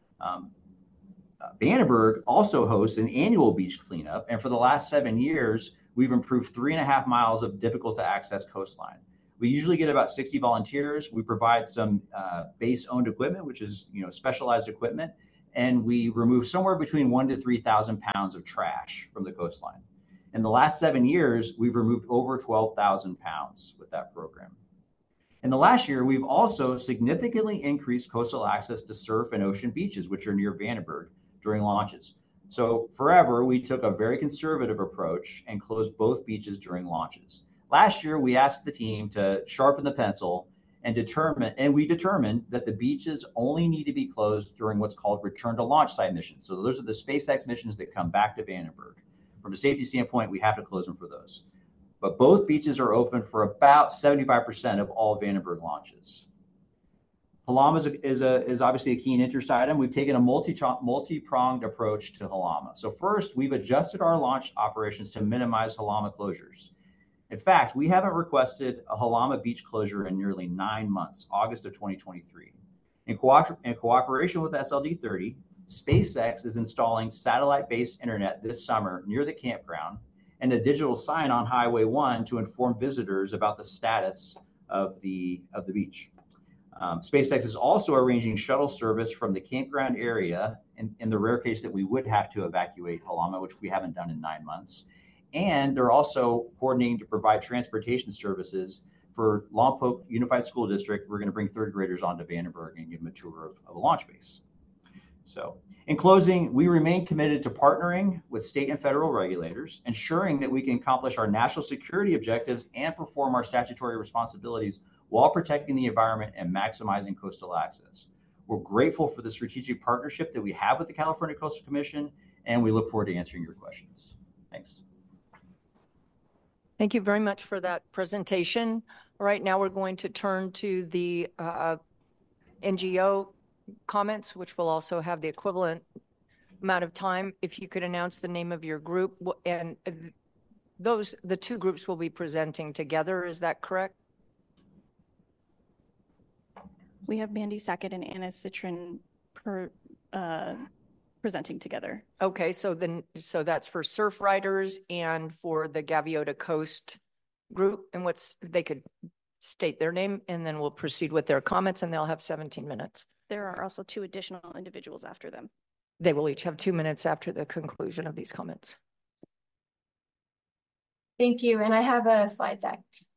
[SPEAKER 19] Vandenberg also hosts an annual beach cleanup, and for the last 7 years, we've improved 3.5 miles of difficult to access coastline. We usually get about 60 volunteers. We provide some base-owned equipment, which is specialized equipment, and we remove somewhere between 1,000 to 3,000 pounds of trash from the coastline. In the last 7 years, we've removed over 12,000 pounds with that program. In the last year, we've also significantly increased coastal access to surf and ocean beaches, which are near Vandenberg, during launches. So forever, we took a very conservative approach and closed both beaches during launches. Last year, we asked the team to sharpen the pencil and we determined that the beaches only need to be closed during what's called return to launch site missions. So those are the SpaceX missions that come back to Vandenberg. From a safety standpoint, we have to close them for those. But both beaches are open for about 75% of all Vandenberg launches. Halama is obviously a key and interest item. We've taken a multi-pronged approach to Halama. So first, we've adjusted our launch operations to minimize Halama closures. In fact, we haven't requested a Halama beach closure in nearly 9 months, August of 2023. In cooperation with SLD30, SpaceX is installing satellite-based internet this summer near the campground and a digital sign on Highway 1 to inform visitors about the status of the beach. SpaceX is also arranging shuttle service from the campground area in the rare case that we would have to evacuate Halama, which we haven't done in 9 months. And they're also coordinating to provide transportation services for Lompoc Unified School District. We're going to bring third graders onto Vandenberg and give them a tour of a launch base. So in closing, we remain committed to partnering with state and federal regulators, ensuring that we can accomplish our national security objectives and perform our statutory responsibilities while protecting the environment and maximizing coastal access. We're grateful for the strategic partnership that we have with the California Coastal Commission, and we look forward to answering your questions. Thanks.
[SPEAKER 1] Thank you very much for that presentation. All right, now we're going to turn to the NGO comments, which will also have the equivalent amount of time. If you could announce the name of your group, and the two groups will be presenting together, is that correct?
[SPEAKER 3] We have Mandy Sackett and Anna Citron presenting together.
[SPEAKER 1] Okay, so that's for surf riders and for the Gaviota Coast group, and they could state their name, and then we'll proceed with their comments, and they'll have 17 minutes.
[SPEAKER 3] There are also 2 additional individuals after them.
[SPEAKER 1] They will each have 2 minutes after the conclusion of these comments.
[SPEAKER 22] Thank you, and I have a slide deck.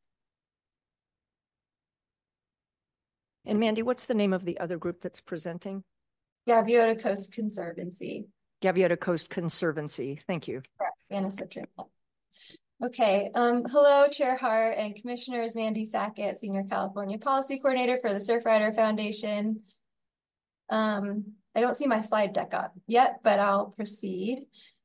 [SPEAKER 1] And Mandy, what's the name of the other group that's presenting?
[SPEAKER 22] Gaviota Coast Conservancy.
[SPEAKER 1] Gaviota Coast Conservancy, thank you.
[SPEAKER 22] Correct, Anna Citron. Okay, hello, Chair Hart and Commissioners. Mandy Sackett, Senior California Policy Coordinator for the Surfrider Foundation. I don't see my slide deck up yet, but I'll proceed.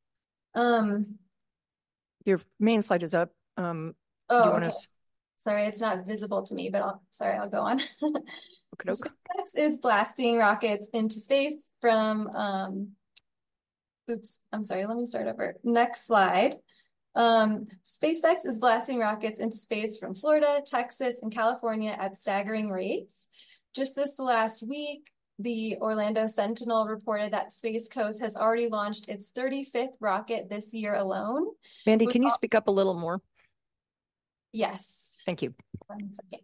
[SPEAKER 1] Your main slide is up.
[SPEAKER 22] Okay. Sorry, it's not visible to me, but I'll go on. SpaceX is blasting rockets into space from, let me start over. Next slide. SpaceX is blasting rockets into space from Florida, Texas, and California at staggering rates. Just this last week, the Orlando Sentinel reported that Space Coast has already launched its 35th rocket this year alone.
[SPEAKER 1] Mandy, can you speak up a little more?
[SPEAKER 22] Yes.
[SPEAKER 1] Thank you.
[SPEAKER 22] 1 second.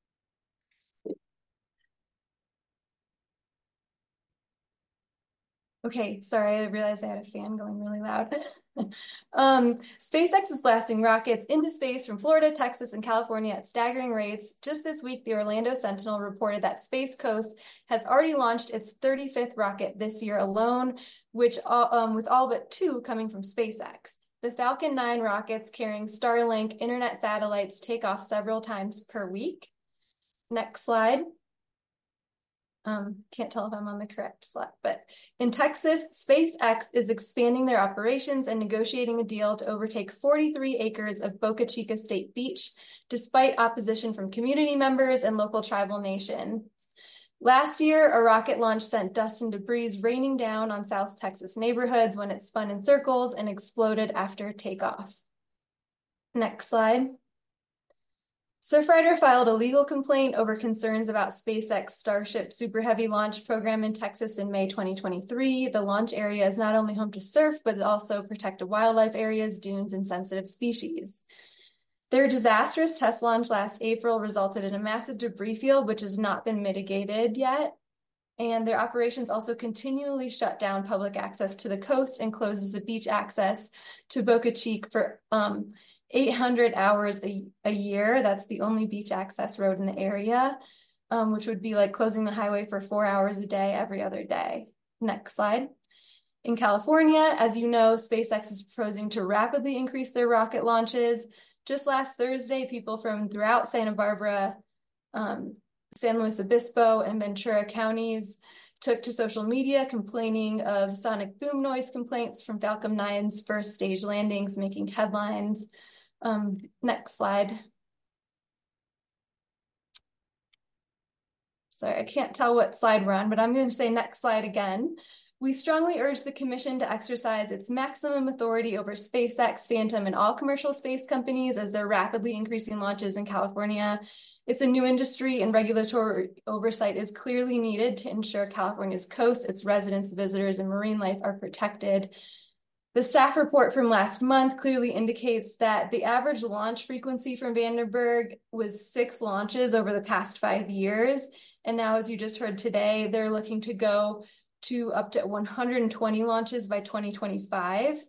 [SPEAKER 22] Okay, sorry, I realized I had a fan going really loud. SpaceX is blasting rockets into space from Florida, Texas, and California at staggering rates. Just this week, the Orlando Sentinel reported that Space Coast has already launched its 35th rocket this year alone, which with all but 2 coming from SpaceX. The Falcon 9 rockets carrying Starlink internet satellites take off several times per week. Next slide. Can't tell if I'm on the correct slide, but in Texas, SpaceX is expanding their operations and negotiating a deal to overtake 43 acres of Boca Chica State Beach, despite opposition from community members and local tribal nation. Last year, a rocket launch sent dust and debris raining down on South Texas neighborhoods when it spun in circles and exploded after takeoff. Next slide. Surfrider filed a legal complaint over concerns about SpaceX Starship Super Heavy launch program in Texas in May 2023. The launch area is not only home to surf, but also protected wildlife areas, dunes, and sensitive species. Their disastrous test launch last April resulted in a massive debris field, which has not been mitigated yet. And their operations also continually shut down public access to the coast and closes the beach access to Boca Chica for 800 hours a year. That's the only beach access road in the area, which would be like closing the highway for 4 hours a day, every other day. Next slide. In California, as you know, SpaceX is proposing to rapidly increase their rocket launches. Just last Thursday, people from throughout Santa Barbara, San Luis Obispo, and Ventura counties took to social media complaining of sonic boom noise complaints from Falcon 9's first stage landings, making headlines. Next slide. Sorry, I can't tell what slide we're on, but I'm going to say next slide again. We strongly urge the Commission to exercise its maximum authority over SpaceX, Phantom, and all commercial space companies as they're rapidly increasing launches in California. It's a new industry, and regulatory oversight is clearly needed to ensure California's coast, its residents, visitors, and marine life are protected. The staff report from last month clearly indicates that the average launch frequency from Vandenberg was 6 launches over the past 5 years. And now, as you just heard today, they're looking to go to up to 120 launches by 2025.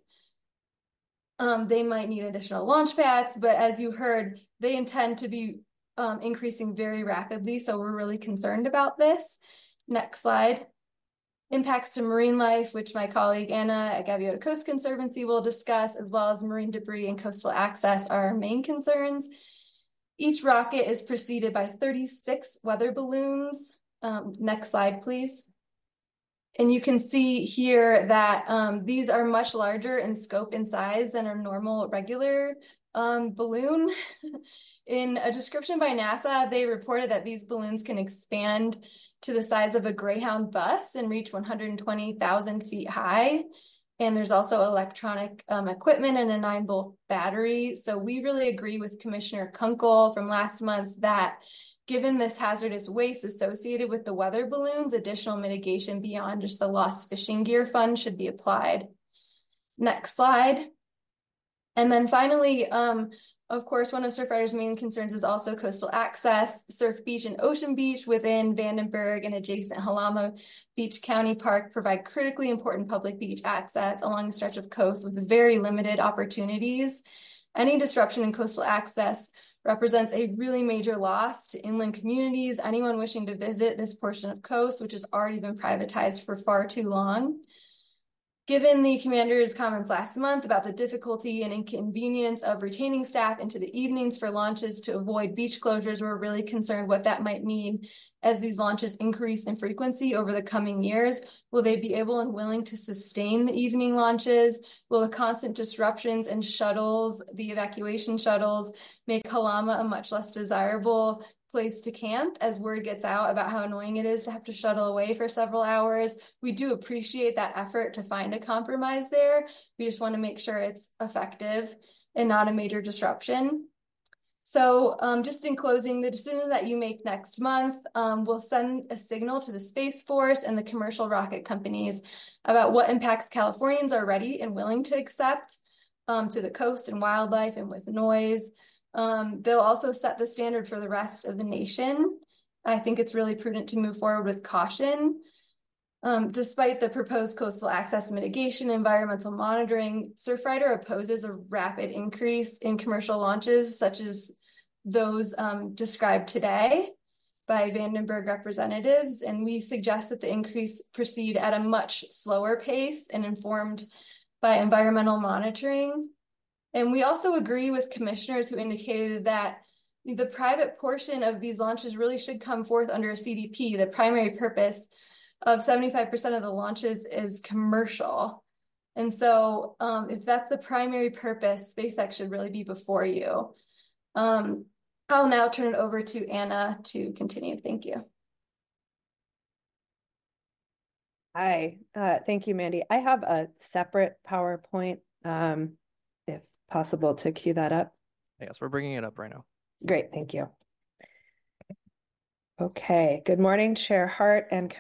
[SPEAKER 22] They might need additional launch pads, but as you heard, they intend to be increasing very rapidly. So we're really concerned about this. Next slide. Impacts to marine life, which my colleague Anna at Gaviota Coast Conservancy will discuss, as well as marine debris and coastal access are our main concerns. Each rocket is preceded by 36 weather balloons. Next slide, please. And you can see here that these are much larger in scope and size than a normal regular balloon. In a description by NASA, they reported that these balloons can expand to the size of a Greyhound bus and reach 120,000 feet high. And there's also electronic equipment and a 9-volt battery. So we really agree with Commissioner Kunkel from last month that given this hazardous waste associated with the weather balloons, additional mitigation beyond just the lost fishing gear fund should be applied. Next slide. And then finally, of course, one of Surfrider's main concerns is also coastal access. Surf Beach and Ocean Beach within Vandenberg and adjacent Halama Beach County Park provide critically important public beach access along a stretch of coast with very limited opportunities. Any disruption in coastal access represents a really major loss to inland communities, anyone wishing to visit this portion of coast, which has already been privatized for far too long. Given the commander's comments last month about the difficulty and inconvenience of retaining staff into the evenings for launches to avoid beach closures, we're really concerned what that might mean as these launches increase in frequency over the coming years. Will they be able and willing to sustain the evening launches? Will the constant disruptions and shuttles, the evacuation shuttles, make Halama a much less desirable place to camp as word gets out about how annoying it is to have to shuttle away for several hours? We do appreciate that effort to find a compromise there. We just want to make sure it's effective and not a major disruption. So just in closing, the decision that you make next month will send a signal to the Space Force and the commercial rocket companies about what impacts Californians are ready and willing to accept to the coast and wildlife and with noise. They'll also set the standard for the rest of the nation. I think it's really prudent to move forward with caution. Despite the proposed coastal access mitigation environmental monitoring, Surfrider opposes a rapid increase in commercial launches such as those described today by Vandenberg representatives, and we suggest that the increase proceed at a much slower pace and informed by environmental monitoring. And we also agree with commissioners who indicated that the private portion of these launches really should come forth under a CDP. The primary purpose of 75% of the launches is commercial. And so if that's the primary purpose, SpaceX should really be before you. I'll now turn it over to Anna to continue. Thank you.
[SPEAKER 5] Hi, thank you, Mandy. I have a separate PowerPoint, if possible, to cue that up.
[SPEAKER 4] Yes, we're bringing it up right now.
[SPEAKER 5] Great, thank you. Okay, good morning, Chair Hart and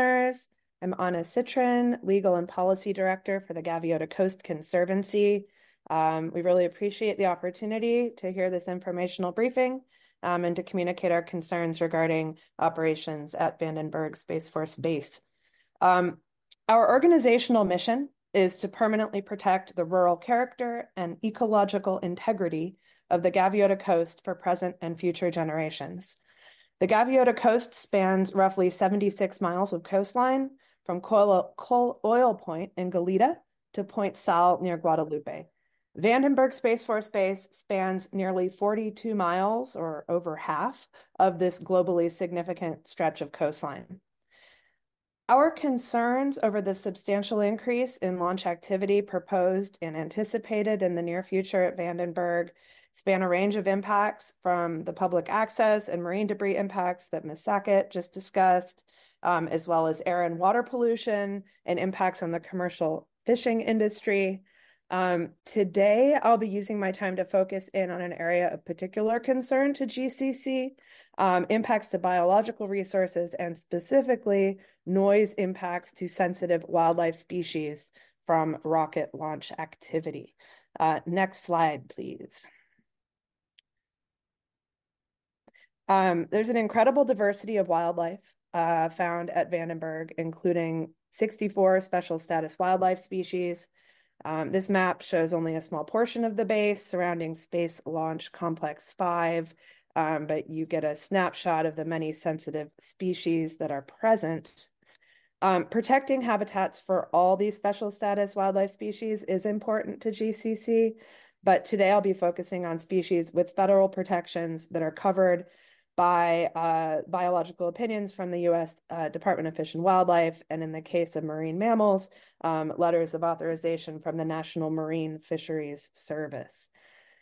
[SPEAKER 5] Commissioners. I'm Anna Citrin, Legal and Policy Director for the Gaviota Coast Conservancy. We really appreciate the opportunity to hear this informational briefing and to communicate our concerns regarding operations at Vandenberg Space Force Base. Our organizational mission is to permanently protect the rural character and ecological integrity of the Gaviota Coast for present and future generations. The Gaviota Coast spans roughly 76 miles of coastline from Coal Oil Point in Goleta to Point Sal near Guadalupe. Vandenberg Space Force Base spans nearly 42 miles, or over half, of this globally significant stretch of coastline. Our concerns over the substantial increase in launch activity proposed and anticipated in the near future at Vandenberg span a range of impacts from the public access and marine debris impacts that Ms. Sackett just discussed, as well as air and water pollution and impacts on the commercial fishing industry. Today, I'll be using my time to focus in on an area of particular concern to GCC, impacts to biological resources, and specifically noise impacts to sensitive wildlife species from rocket launch activity. Next slide, please. There's an incredible diversity of wildlife found at Vandenberg, including 64 special status wildlife species. This map shows only a small portion of the base surrounding Space Launch Complex 5, but you get a snapshot of the many sensitive species that are present. Protecting habitats for all these special status wildlife species is important to GCC, but today I'll be focusing on species with federal protections that are covered by biological opinions from the U.S. Department of Fish and Wildlife, and in the case of marine mammals, letters of authorization from the National Marine Fisheries Service.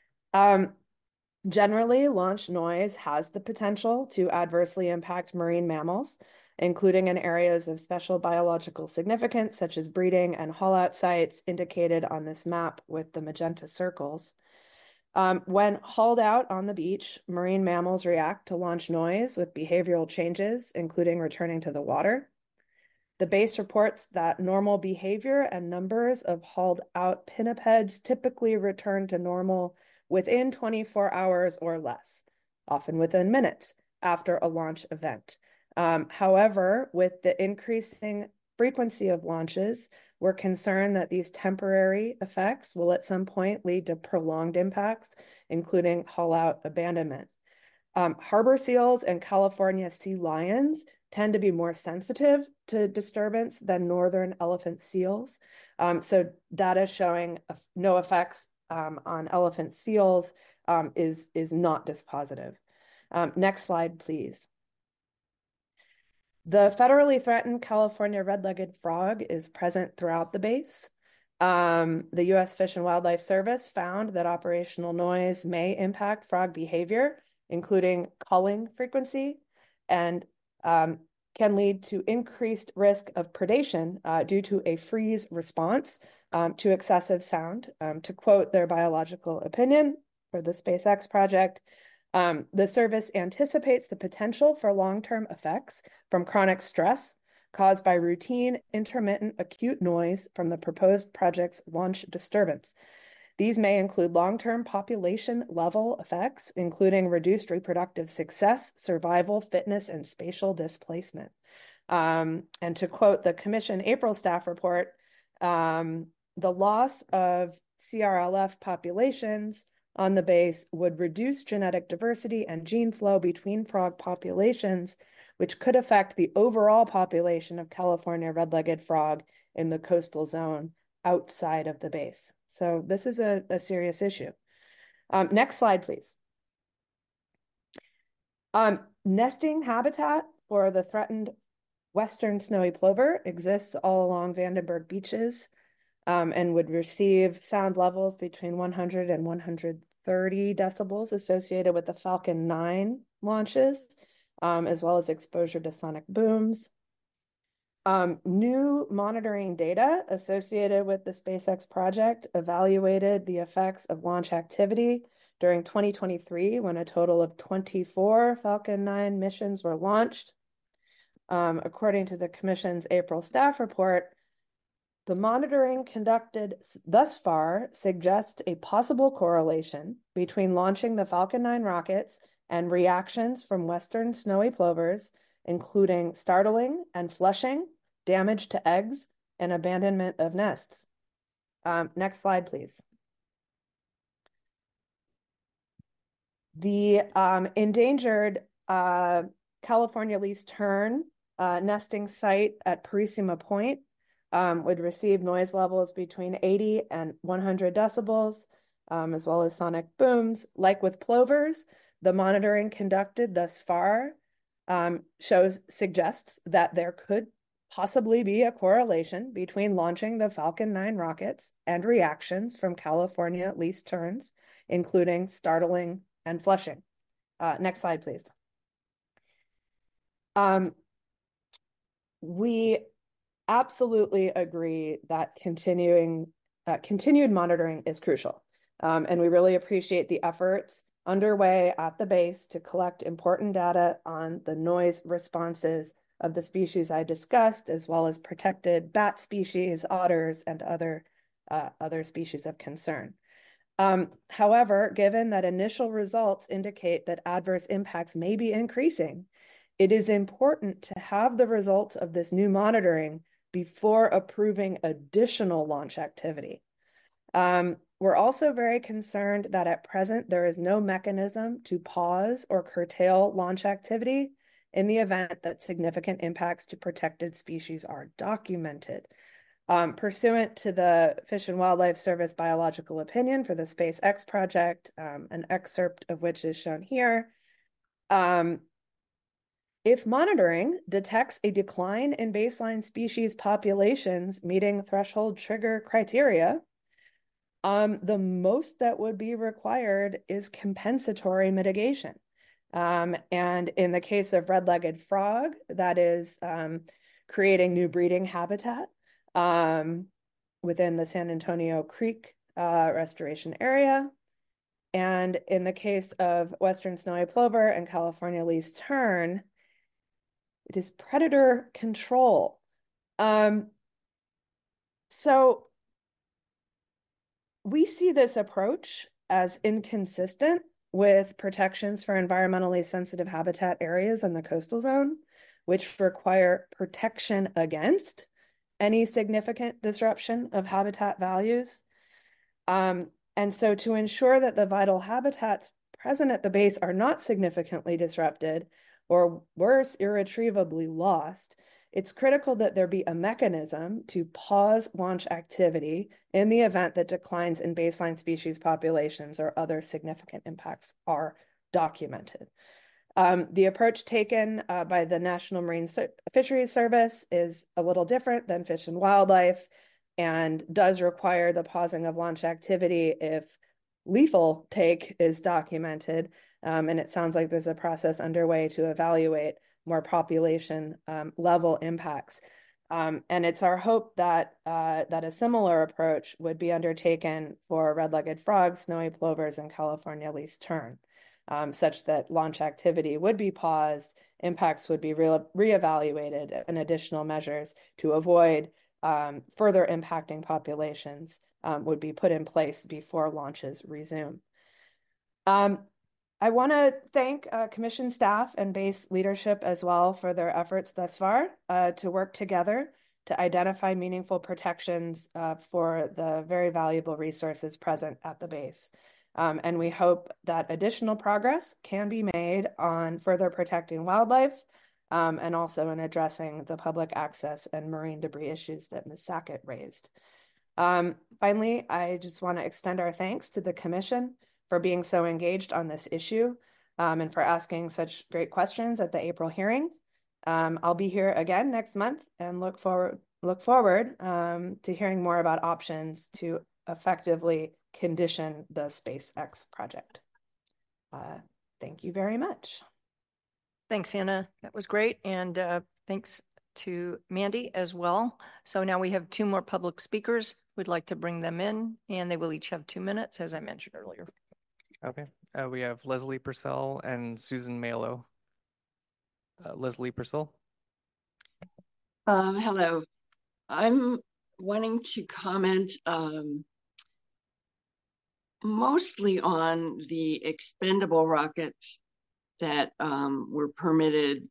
[SPEAKER 5] Generally, launch noise has the potential to adversely impact marine mammals, including in areas of special biological significance, such as breeding and haul-out sites indicated on this map with the magenta circles. When hauled out on the beach, marine mammals react to launch noise with behavioral changes, including returning to the water. The base reports that normal behavior and numbers of hauled out pinnipeds typically return to normal within 24 hours or less, often within minutes after a launch event. However, with the increasing frequency of launches, we're concerned that these temporary effects will at some point lead to prolonged impacts, including haul-out abandonment. Harbor seals and California sea lions tend to be more sensitive to disturbance than northern elephant seals. So data showing no effects on elephant seals is not dispositive. Next slide, please. The federally threatened California red-legged frog is present throughout the base. The U.S. Fish and Wildlife Service found that operational noise may impact frog behavior, including calling frequency, and can lead to increased risk of predation due to a freeze response to excessive sound. To quote their biological opinion for the SpaceX project, the service anticipates the potential for long-term effects from chronic stress caused by routine, intermittent, acute noise from the proposed project's launch disturbance. These may include long-term population-level effects, including reduced reproductive success, survival, fitness, and spatial displacement. And to quote the Commission April staff report, the loss of CRLF populations on the base would reduce genetic diversity and gene flow between frog populations, which could affect the overall population of California red-legged frog in the coastal zone outside of the base. So this is a serious issue. Next slide, please. Nesting habitat for the threatened western snowy plover exists all along Vandenberg beaches and would receive sound levels between 100 and 130 decibels associated with the Falcon 9 launches, as well as exposure to sonic booms. New monitoring data associated with the SpaceX project evaluated the effects of launch activity during 2023, when a total of 24 Falcon 9 missions were launched. According to the Commission's April staff report, The monitoring conducted thus far suggests a possible correlation between launching the Falcon 9 rockets and reactions from western snowy plovers, including startling and flushing, damage to eggs, and abandonment of nests. Next slide, please. The endangered California least tern nesting site at Purisima Point would receive noise levels between 80 and 100 decibels, as well as sonic booms. Like with plovers, the monitoring conducted thus far suggests that there could possibly be a correlation between launching the Falcon 9 rockets and reactions from California least terns, including startling and flushing. Next slide, please. We absolutely agree that continued monitoring is crucial. And we really appreciate the efforts underway at the base to collect important data on the noise responses of the species I discussed, as well as protected bat species, otters, and other species of concern. However, given that initial results indicate that adverse impacts may be increasing, it is important to have the results of this new monitoring before approving additional launch activity. We're also very concerned that at present there is no mechanism to pause or curtail launch activity in the event that significant impacts to protected species are documented. Pursuant to the Fish and Wildlife Service biological opinion for the SpaceX project, an excerpt of which is shown here, if monitoring detects a decline in baseline species populations meeting threshold trigger criteria, the most that would be required is compensatory mitigation. And in the case of red-legged frog, that is creating new breeding habitat within the San Antonio Creek restoration area. And in the case of western snowy plover and California least tern, it is predator control. So we see this approach as inconsistent with protections for environmentally sensitive habitat areas in the coastal zone, which require protection against any significant disruption of habitat values. And so to ensure that the vital habitats present at the base are not significantly disrupted, or worse, irretrievably lost, it's critical that there be a mechanism to pause launch activity in the event that declines in baseline species populations or other significant impacts are documented. The approach taken by the National Marine Fisheries Service is a little different than Fish and Wildlife and does require the pausing of launch activity if lethal take is documented. And it sounds like there's a process underway to evaluate more population level impacts. And it's our hope that a similar approach would be undertaken for red-legged frogs, snowy plovers, and California least tern, such that launch activity would be paused, impacts would be reevaluated, and additional measures to avoid further impacting populations would be put in place before launches resume. I want to thank Commission staff and base leadership as well for their efforts thus far to work together to identify meaningful protections for the very valuable resources present at the base. And we hope that additional progress can be made on further protecting wildlife and also in addressing the public access and marine debris issues that Ms. Sackett raised. Finally, I just want to extend our thanks to the Commission for being so engaged on this issue and for asking such great questions at the April hearing. I'll be here again next month and look forward to hearing more about options to effectively condition the SpaceX project. Thank you very much.
[SPEAKER 1] Thanks, Anna. That was great. And thanks to Mandy as well. So now we have two more public speakers. We'd like to bring them in, and they will each have 2 minutes, as I mentioned earlier.
[SPEAKER 4] Okay. We have Leslie Purcell and Susan Malo. Leslie Purcell.
[SPEAKER 2] Hello. I'm wanting to comment mostly on the expendable rockets that were permitted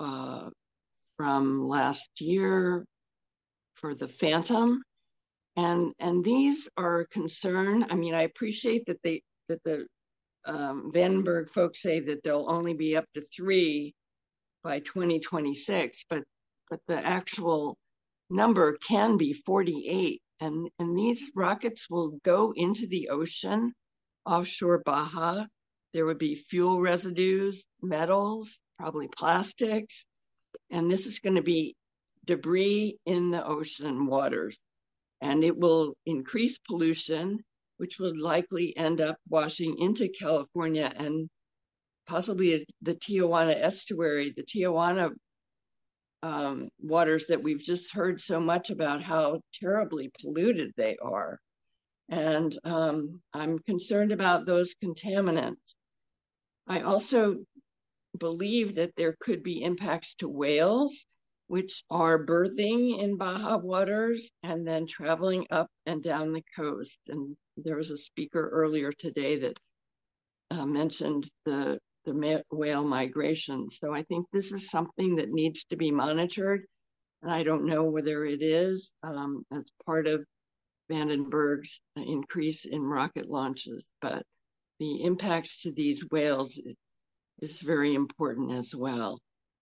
[SPEAKER 2] from last year for the Phantom. And these are a concern. I mean, I appreciate that the Vandenberg folks say that they'll only be up to 3 by 2026, but the actual number can be 48. And these rockets will go into the ocean offshore Baja. There would be fuel residues, metals, probably plastics, and this is going to be debris in the ocean waters. And it will increase pollution, which will likely end up washing into California and possibly the Tijuana estuary, the Tijuana waters that we've just heard so much about how terribly polluted they are. And I'm concerned about those contaminants. I also believe that there could be impacts to whales, which are birthing in Baja waters and then traveling up and down the coast. And there was a speaker earlier today that mentioned the whale migration. So I think this is something that needs to be monitored. And I don't know whether it is as part of Vandenberg's increase in rocket launches, but the impacts to these whales is very important as well.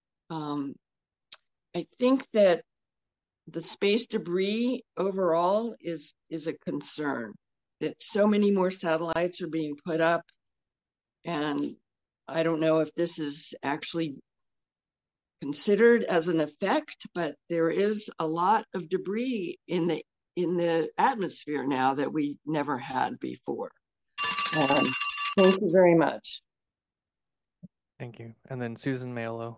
[SPEAKER 2] I think that the space debris overall is a concern, that so many more satellites are being put up. And I don't know if this is actually considered as an effect, but there is a lot of debris in the atmosphere now that we never had before. Thank you very much.
[SPEAKER 4] Thank you. And then Susan Mayolo.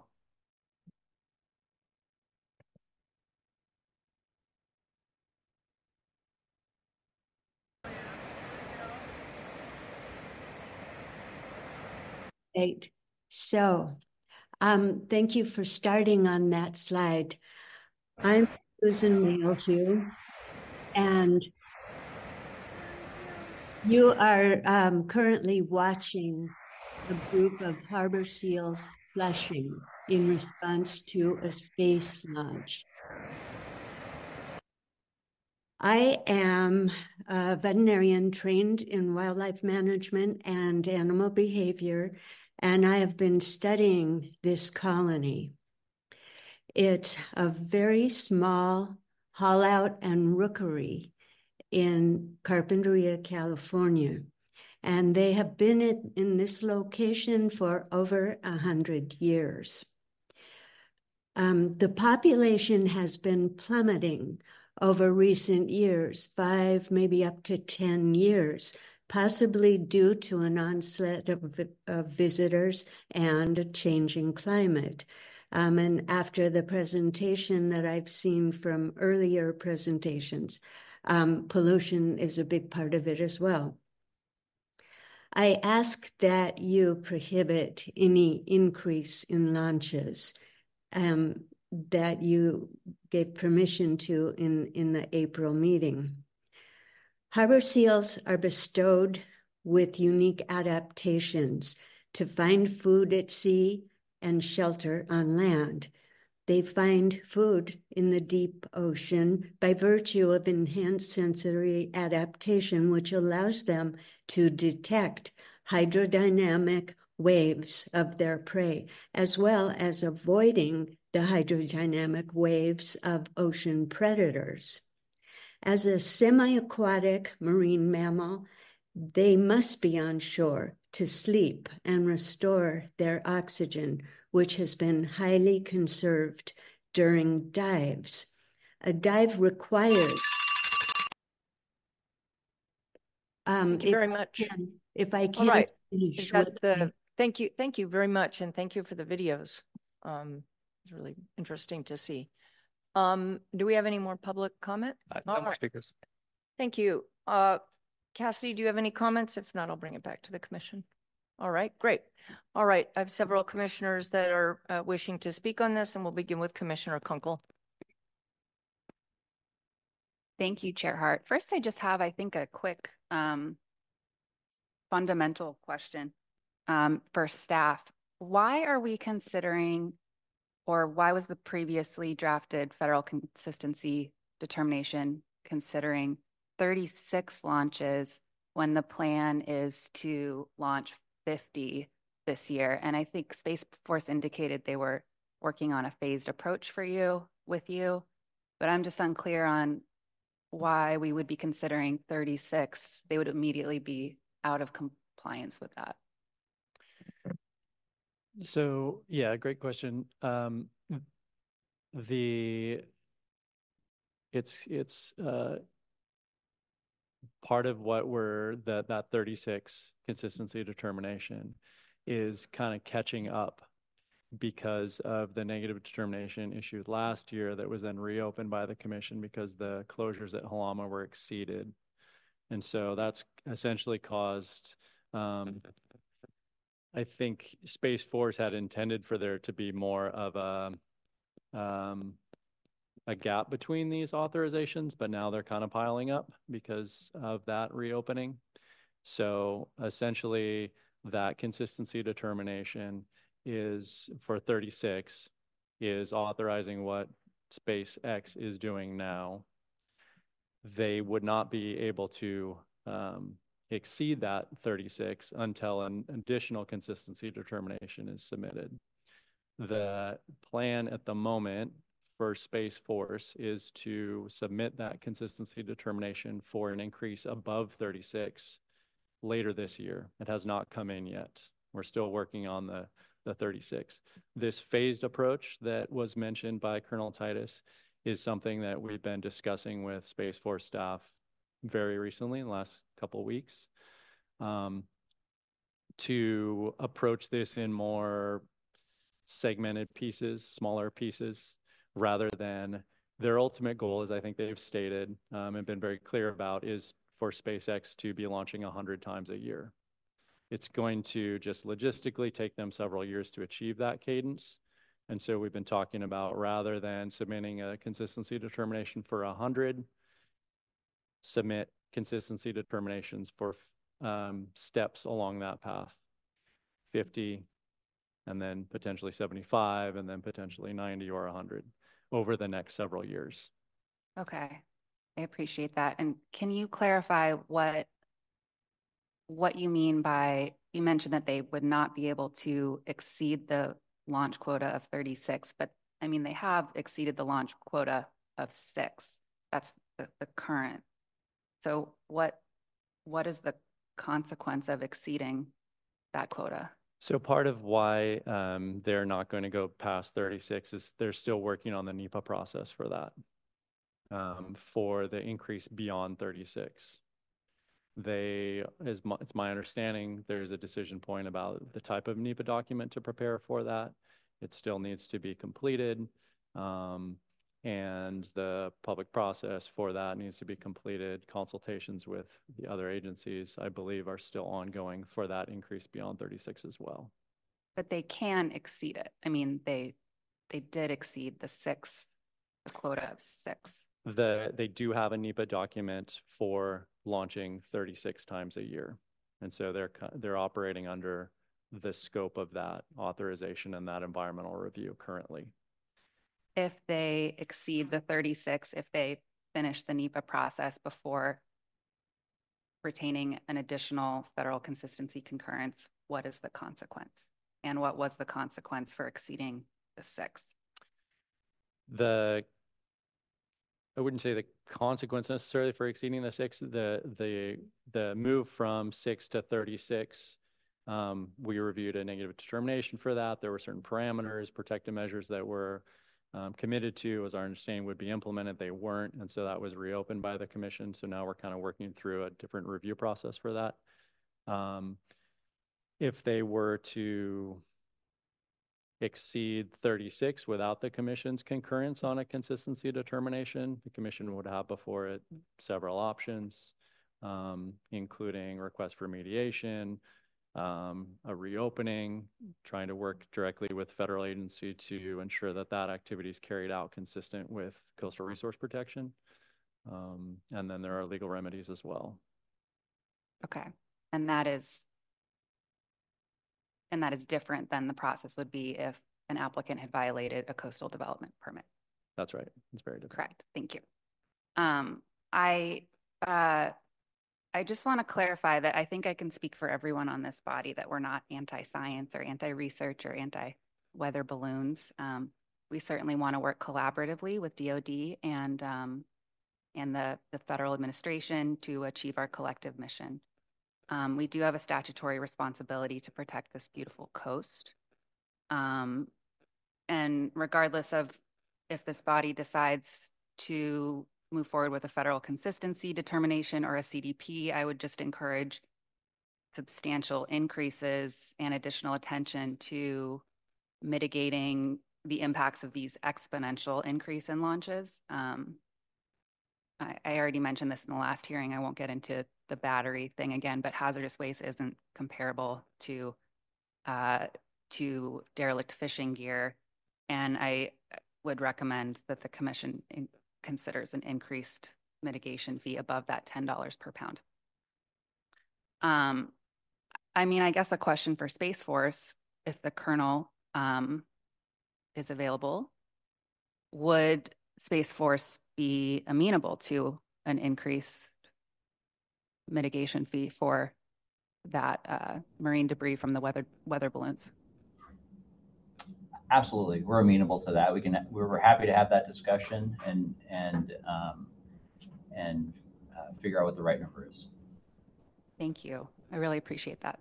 [SPEAKER 6] Great. So, thank you for starting on that slide. I'm Susan Mayhew, and you are currently watching a group of harbor seals flushing in response to a space launch. I am a veterinarian trained in wildlife management and animal behavior, and I have been studying this colony. It's a very small haul out and rookery in Carpinteria, California. And they have been in this location for over 100 years. The population has been plummeting over recent years, 5, maybe up to 10 years, possibly due to an onslaught of visitors and a changing climate. And after the presentation that I've seen from earlier presentations, pollution is a big part of it as well. I ask that you prohibit any increase in launches that you gave permission to in the April meeting. Harbor seals are bestowed with unique adaptations to find food at sea and shelter on land. They find food in the deep ocean by virtue of enhanced sensory adaptation, which allows them to detect hydrodynamic waves of their prey, as well as avoiding the hydrodynamic waves of ocean predators. As a semi-aquatic marine mammal, they must be on shore to sleep and restore their oxygen, which has been highly conserved during dives. A dive requires...
[SPEAKER 1] Thank you very much.
[SPEAKER 6] If I can
[SPEAKER 1] All right.
[SPEAKER 6] finish
[SPEAKER 1] Is that thank you very much, and thank you for the videos. It's really interesting to see. Do we have any more public comment?
[SPEAKER 4] No more speakers.
[SPEAKER 1] Thank you. Cassidy, do you have any comments? If not, I'll bring it back to the commission. All right, great. All right, I have several commissioners that are wishing to speak on this, and we'll begin with Commissioner Kunkel.
[SPEAKER 10] Thank you, Chair Hart. First, I just have, I think, a quick fundamental question for staff. Why are we considering, or why was the previously drafted federal consistency determination considering 36 launches when the plan is to launch 50 this year? And I think Space Force indicated they were working on a phased approach with you, but I'm just unclear on why we would be considering 36. They would immediately be out of compliance with that.
[SPEAKER 8] So yeah, great question. It's part of what that 36 consistency determination is kind of catching up because of the negative determination issued last year that was then reopened by the commission because the closures at Halama were exceeded. And so that's essentially caused, I think Space Force had intended for there to be more of a gap between these authorizations, but now they're kind of piling up because of that reopening. So essentially that consistency determination is for 36 is authorizing what SpaceX is doing now. They would not be able to exceed that 36 until an additional consistency determination is submitted. The plan at the moment for Space Force is to submit that consistency determination for an increase above 36 later this year. It has not come in yet. We're still working on the 36. This phased approach that was mentioned by Colonel Titus is something that we've been discussing with Space Force staff very recently in the last couple of weeks to approach this in more segmented pieces, smaller pieces, rather than their ultimate goal, as I think they've stated and been very clear about, is for SpaceX to be launching 100 times a year. It's going to just logistically take them several years to achieve that cadence. And so we've been talking about, rather than submitting a consistency determination for 100, submit consistency determinations for steps along that path, 50, and then potentially 75, and then potentially 90 or 100 over the next several years.
[SPEAKER 10] Okay, I appreciate that. And can you clarify what you mean by, you mentioned that they would not be able to exceed the launch quota of 36, but I mean, they have exceeded the launch quota of 6. That's the current. So what is the consequence of exceeding that quota?
[SPEAKER 8] So part of why they're not going to go past 36 is they're still working on the NEPA process for that, for the increase beyond 36. It's my understanding, there's a decision point about the type of NEPA document to prepare for that. It still needs to be completed, and the public process for that needs to be completed. Consultations with the other agencies, I believe, are still ongoing for that increase beyond 36 as well.
[SPEAKER 10] But they can exceed it. I mean, they did exceed the quota of 6.
[SPEAKER 8] They do have a NEPA document for launching 36 times a year. And so they're operating under the scope of that authorization and that environmental review currently.
[SPEAKER 10] If they exceed the 36, if they finish the NEPA process before retaining an additional federal consistency concurrence, what is the consequence? And what was the consequence for exceeding the 6?
[SPEAKER 8] I wouldn't say the consequence necessarily for exceeding the 6. The move from 6 to 36, we reviewed a negative determination for that. There were certain parameters, protective measures that were committed to, as our understanding, would be implemented. They weren't, and so that was reopened by the commission. So now we're kind of working through a different review process for that. If they were to exceed 36 without the commission's concurrence on a consistency determination, the commission would have before it several options, including request for mediation, a reopening, trying to work directly with federal agency to ensure that that activity is carried out consistent with coastal resource protection. And then there are legal remedies as well.
[SPEAKER 10] Okay. And that is different than the process would be if an applicant had violated a coastal development permit.
[SPEAKER 8] That's right. It's very different.
[SPEAKER 10] Correct. Thank you. I just want to clarify that I think I can speak for everyone on this body that we're not anti-science or anti-research or anti-weather balloons. We certainly want to work collaboratively with DoD and the federal administration to achieve our collective mission. We do have a statutory responsibility to protect this beautiful coast. And regardless of if this body decides to move forward with a federal consistency determination or a CDP, I would just encourage substantial increases and additional attention to mitigating the impacts of these exponential increase in launches. I already mentioned this in the last hearing. I won't get into the battery thing again, but hazardous waste isn't comparable to derelict fishing gear. And I would recommend that the commission considers an increased mitigation fee above that $10 per pound. I mean, I guess a question for Space Force, if the colonel is available, would Space Force be amenable to an increased mitigation fee for that marine debris from the weather balloons?
[SPEAKER 19] Absolutely, we're amenable to that. We're happy to have that discussion and figure out what the right number is.
[SPEAKER 10] Thank you. I really appreciate that.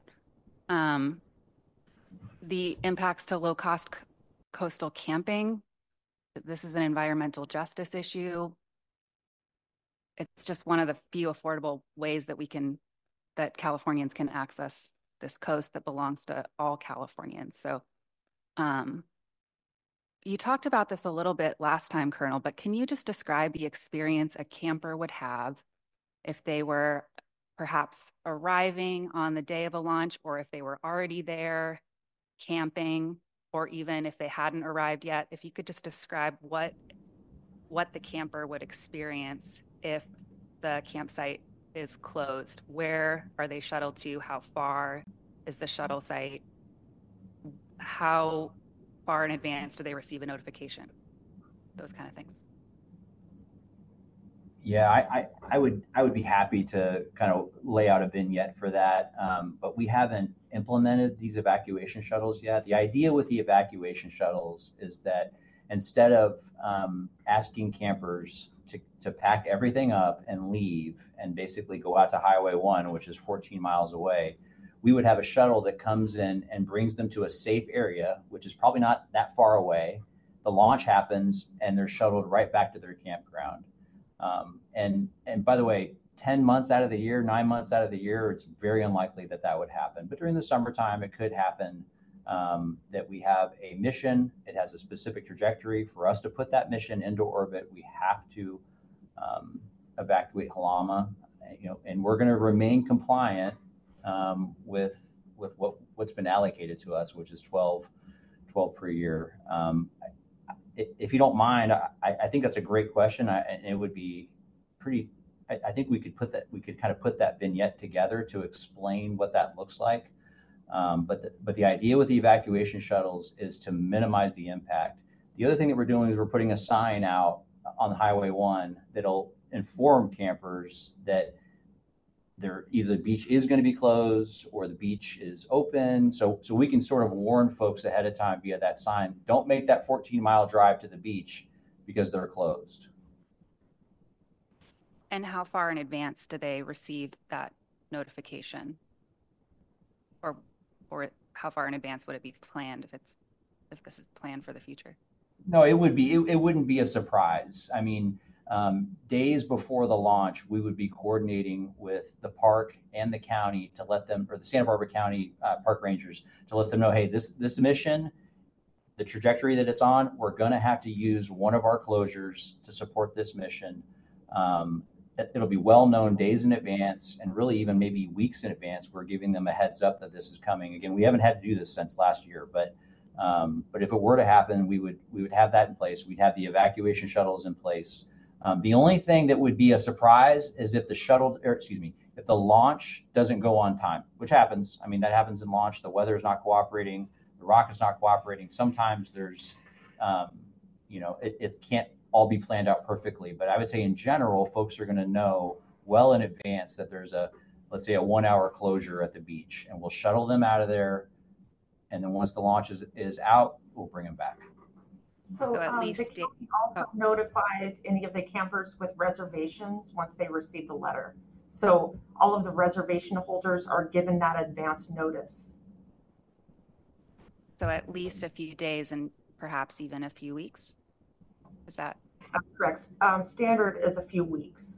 [SPEAKER 10] The impacts to low-cost coastal camping. This is an environmental justice issue. It's just one of the few affordable ways that Californians can access this coast that belongs to all Californians. So you talked about this a little bit last time, Colonel, but can you just describe the experience a camper would have if they were perhaps arriving on the day of a launch, or if they were already there camping, or even if they hadn't arrived yet? If you could just describe what the camper would experience if the campsite is closed. Where are they shuttled to? How far is the shuttle site? How far in advance do they receive a notification? Those kind of things.
[SPEAKER 19] Yeah, I would be happy to kind of lay out a vignette for that, but we haven't implemented these evacuation shuttles yet. The idea with the evacuation shuttles is that instead of asking campers to pack everything up and leave and basically go out to Highway 1, which is 14 miles away, we would have a shuttle that comes in and brings them to a safe area, which is probably not that far away. The launch happens and they're shuttled right back to their campground. And by the way, 10 months out of the year, 9 months out of the year, it's very unlikely that would happen. But during the summertime, it could happen that we have a mission. It has a specific trajectory. For us to put that mission into orbit, we have to evacuate Halama, and we're going to remain compliant with what's been allocated to us, which is 12 per year. If you don't mind, I think that's a great question. And it would be pretty. I think we could kind of put that vignette together to explain what that looks like. But the idea with the evacuation shuttles is to minimize the impact. The other thing that we're doing is we're putting a sign out on Highway 1 that'll inform campers that either the beach is going to be closed or the beach is open. So we can sort of warn folks ahead of time via that sign. Don't make that 14-mile drive to the beach because they're closed.
[SPEAKER 10] And how far in advance do they receive that notification? Or how far in advance would it be planned if this is planned for the future?
[SPEAKER 19] No, it wouldn't be a surprise. I mean, days before the launch, we would be coordinating with the park and the county to let them, or the Santa Barbara County park rangers, to let them know, hey, this mission, the trajectory that it's on, we're going to have to use one of our closures to support this mission. It'll be well known days in advance, and really even maybe weeks in advance. We're giving them a heads up that this is coming. Again, we haven't had to do this since last year, but if it were to happen, we would have that in place. We'd have the evacuation shuttles in place. The only thing that would be a surprise is if if the launch doesn't go on time, which happens. I mean, that happens in launch. The weather is not cooperating. The rocket's not cooperating. Sometimes there's, it can't all be planned out perfectly. But I would say in general, folks are going to know well in advance that there's let's say a 1 hour closure at the beach, and we'll shuttle them out of there. And then once the launch is out, we'll bring them back.
[SPEAKER 7] So the county also notifies any of the campers with reservations once they receive the letter. So all of the reservation holders are given that advance notice.
[SPEAKER 10] So at least a few days and perhaps even a few weeks? Is that?
[SPEAKER 7] Correct. Standard is a few weeks.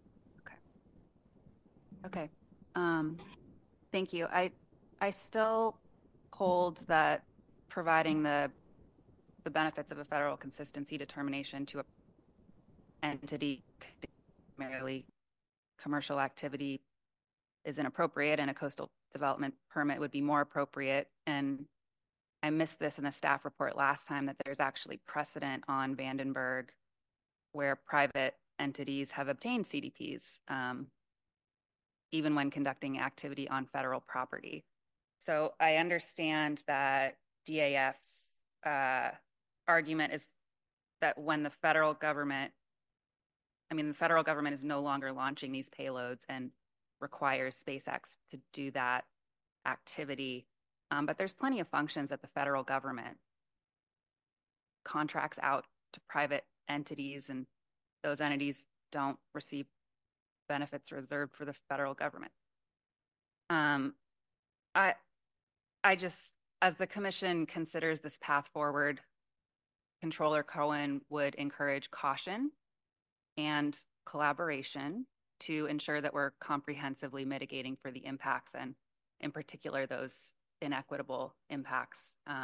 [SPEAKER 10] Okay. Thank you. I still hold that providing the benefits of a federal consistency determination to an entity, primarily commercial activity, is inappropriate, and a coastal development permit would be more appropriate. And I missed this in the staff report last time, that there's actually precedent on Vandenberg where private entities have obtained CDPs, even when conducting activity on federal property. So I understand that DAF's argument is that when the federal government is no longer launching these payloads and requires SpaceX to do that activity. But there's plenty of functions that the federal government contracts out to private entities, and those entities don't receive benefits reserved for the federal government. I just, as the commission considers this path forward, Controller Cohen would encourage caution and collaboration to ensure that we're comprehensively mitigating for the impacts, and in particular those inequitable impacts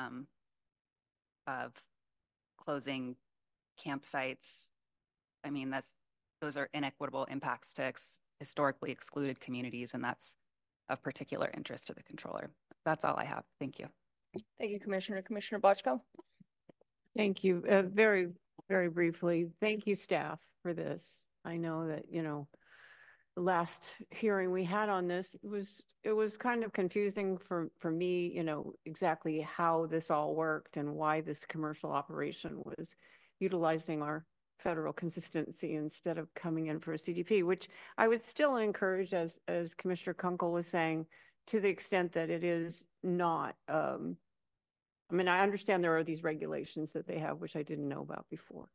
[SPEAKER 10] of closing campsites. I mean, those are inequitable impacts to historically excluded communities, and that's of particular interest to the controller. That's all I have. Thank you.
[SPEAKER 1] Thank you, Commissioner. Commissioner Bochco?
[SPEAKER 21] Thank you. Very, very briefly, thank you, staff, for this. I know that, the last hearing we had on this, it was kind of confusing for me, exactly how this all worked and why this commercial operation was utilizing our federal consistency instead of coming in for a CDP, which I would still encourage, as Commissioner Kunkel was saying, to the extent that it is not. I understand there are these regulations that they have, which I didn't know about before.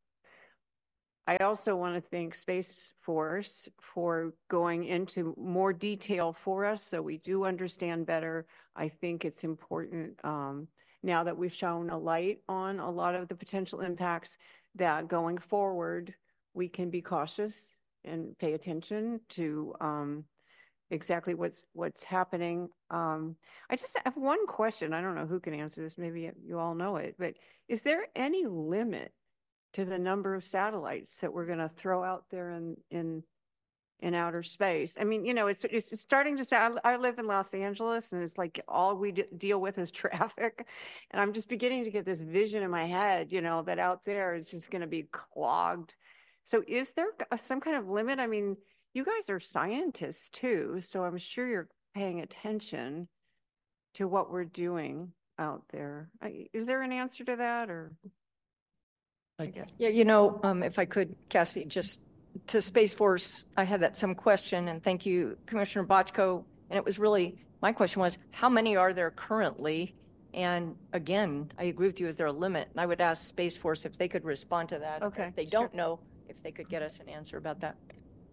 [SPEAKER 21] I also want to thank Space Force for going into more detail for us so we do understand better. I think it's important now that we've shown a light on a lot of the potential impacts, that going forward we can be cautious and pay attention to exactly what's happening. I just have one question. I don't know who can answer this. Maybe you all know it, but is there any limit to the number of satellites that we're going to throw out there in outer space? I mean, it's starting to say, I live in Los Angeles, and it's like all we deal with is traffic. And I'm just beginning to get this vision in my head, that out there it's just going to be clogged. So is there some kind of limit? I mean, you guys are scientists too, so I'm sure you're paying attention to what we're doing out there. Is there an answer to that, or? I guess.
[SPEAKER 1] Yeah, if I could, Cassie, just to Space Force, I had that same question, and thank you, Commissioner Bochco. And it was really, my question was, how many are there currently? And again, I agree with you, is there a limit? And I would ask Space Force if they could respond to that.
[SPEAKER 21] Okay.
[SPEAKER 1] If they don't know, if they could get us an answer about that.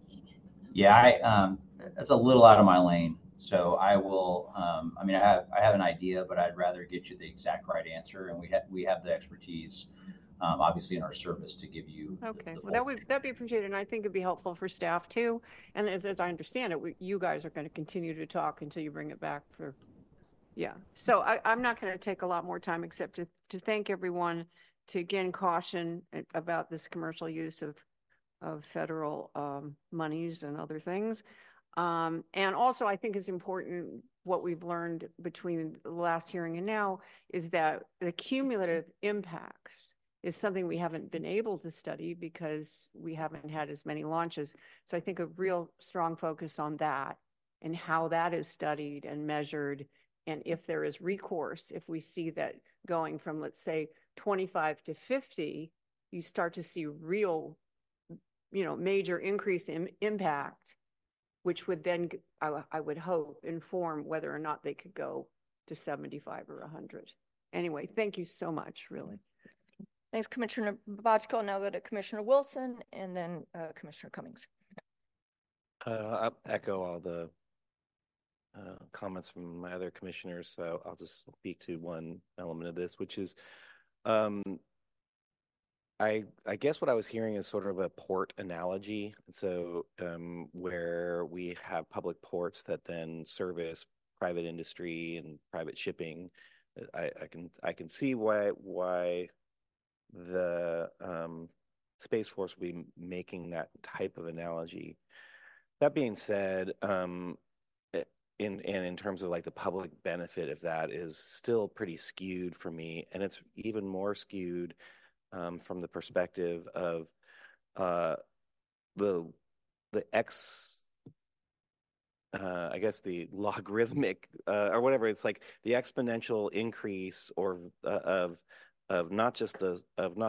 [SPEAKER 19] Yeah, that's a little out of my lane. So I will, I have an idea, but I'd rather get you the exact right answer. And we have the expertise, obviously, in our service to give you.
[SPEAKER 21] Okay, well, that'd be appreciated, and I think it'd be helpful for staff too. And as I understand it, you guys are going to continue to talk until you bring it back for. Yeah, so I'm not going to take a lot more time except to thank everyone, to again caution about this commercial use of federal monies and other things. And also, I think it's important what we've learned between the last hearing and now is that the cumulative impacts is something we haven't been able to study because we haven't had as many launches. So I think a real strong focus on that and how that is studied and measured, and if there is recourse, if we see that going from, let's say, 25 to 50, you start to see real, major increase in impact, which would then, I would hope, inform whether or not they could go to 75 or 100. Anyway, thank you so much, really.
[SPEAKER 1] Thanks, Commissioner Boczko. I'll now go to Commissioner Wilson and then Commissioner Cummings.
[SPEAKER 9] I'll echo all the comments from my other commissioners, so I'll just speak to one element of this, which is I guess what I was hearing is sort of a port analogy. So where we have public ports that then service private industry and private shipping. I can see why the Space Force will be making that type of analogy. That being said, in terms of like the public benefit of that is still pretty skewed for me, and it's even more skewed from the perspective of the I guess the logarithmic or whatever. It's like the exponential increase or of not just the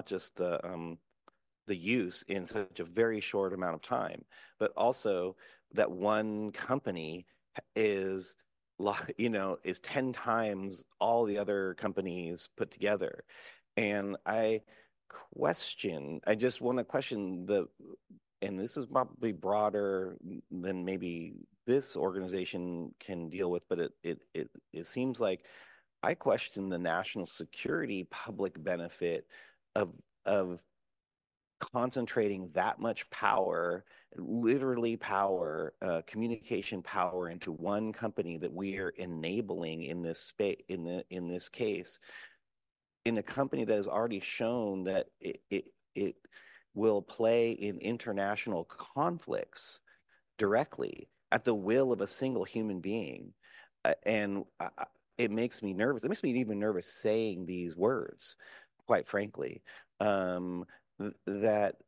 [SPEAKER 9] use in such a very short amount of time, but also that one company is 10 times all the other companies put together. And I just want to question and this is probably broader than maybe this organization can deal with, but it seems like I question the national security public benefit of concentrating that much power, literally power, communication power into one company that we are enabling in this space, in this case, in a company that has already shown that it will play in international conflicts directly at the will of a single human being. And it makes me nervous. It makes me even nervous saying these words, quite frankly, that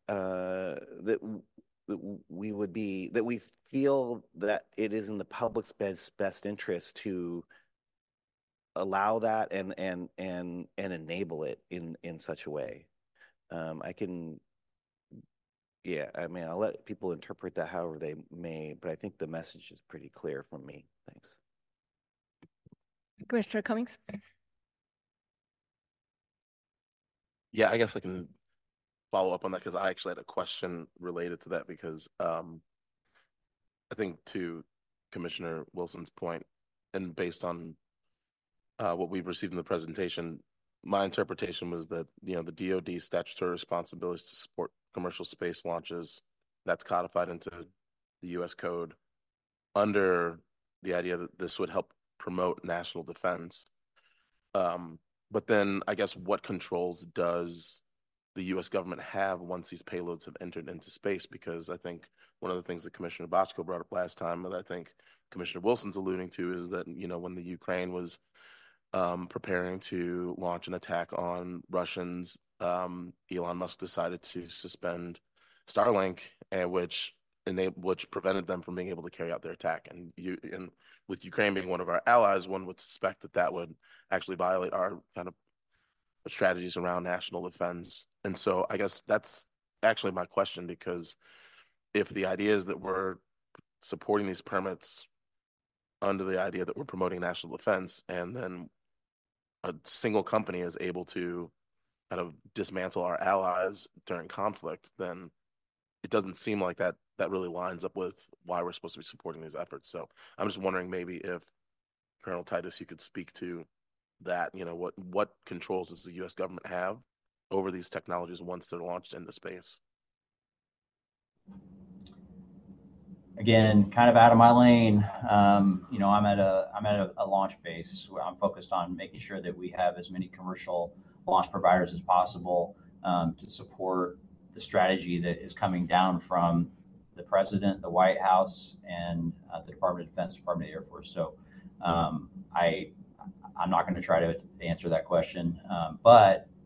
[SPEAKER 9] we feel that it is in the public's best interest to allow that and enable it in such a way. I'll let people interpret that however they may, but I think the message is pretty clear from me. Thanks.
[SPEAKER 1] Commissioner Cummings?
[SPEAKER 18] Yeah, I guess I can follow up on that because I actually had a question related to that because I think to Commissioner Wilson's point, and based on what we've received in the presentation, my interpretation was that, the DoD statutory responsibilities to support commercial space launches, that's codified into the U.S. Code under the idea that this would help promote national defense. But then I guess what controls does the U.S. government have once these payloads have entered into space? Because I think one of the things that Commissioner Boczko brought up last time, that I think Commissioner Wilson's alluding to, is that, when the Ukraine was preparing to launch an attack on Russians, Elon Musk decided to suspend Starlink, which prevented them from being able to carry out their attack. And with Ukraine being one of our allies, one would suspect that would actually violate our kind of strategies around national defense. And so I guess that's actually my question, because if the idea is that we're supporting these permits under the idea that we're promoting national defense, and then a single company is able to kind of dismantle our allies during conflict, then it doesn't seem like that really lines up with why we're supposed to be supporting these efforts. So I'm just wondering maybe if Colonel Titus, you could speak to that, what controls does the U.S. government have over these technologies once they're launched into space?
[SPEAKER 19] Again, kind of out of my lane. I'm at a launch base where I'm focused on making sure that we have as many commercial launch providers as possible to support the strategy that is coming down from the President, the White House, and the Department of Defense, Department of the Air Force. So I'm not going to try to answer that question, but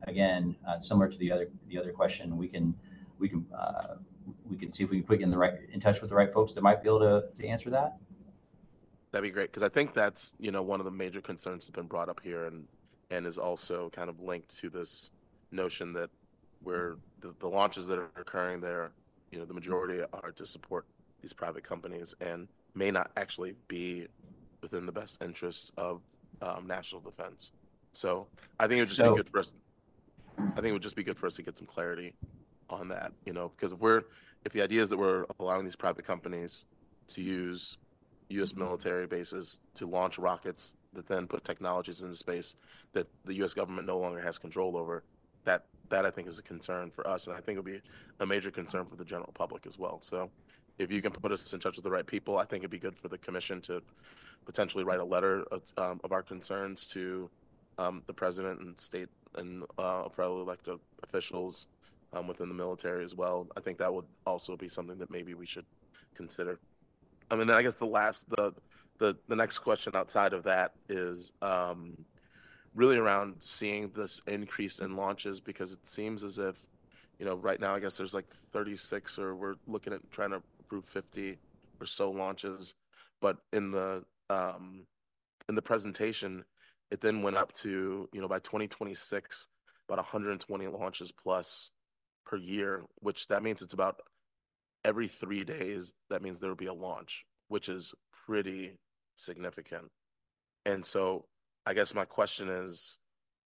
[SPEAKER 19] again, similar to the other question, we can see if we can put you in touch with the right folks that might be able to answer that.
[SPEAKER 18] That'd be great, because I think that's, one of the major concerns that's been brought up here, and is also kind of linked to this notion that where the launches that are occurring there, the majority are to support these private companies and may not actually be within the best interests of national defense. So I think it would just be good for us. I think it would just be good for us to get some clarity on that, because if the idea is that we're allowing these private companies to use U.S. military bases to launch rockets that then put technologies into space that the U.S. government no longer has control over, that I think is a concern for us, and I think it'll be a major concern for the general public as well. So if you can put us in touch with the right people, I think it'd be good for the commission to potentially write a letter of our concerns to the president and state and federally elected officials within the military as well. I think that would also be something that maybe we should consider. And then I guess the next question outside of that is really around seeing this increase in launches, because it seems as if, right now I guess there's like 36, or we're looking at trying to approve 50 or so launches, but in the presentation, it then went up to, by 2026, about 120 launches plus per year, which that means it's about every 3 days. That means there will be a launch, which is pretty significant. And so I guess my question is,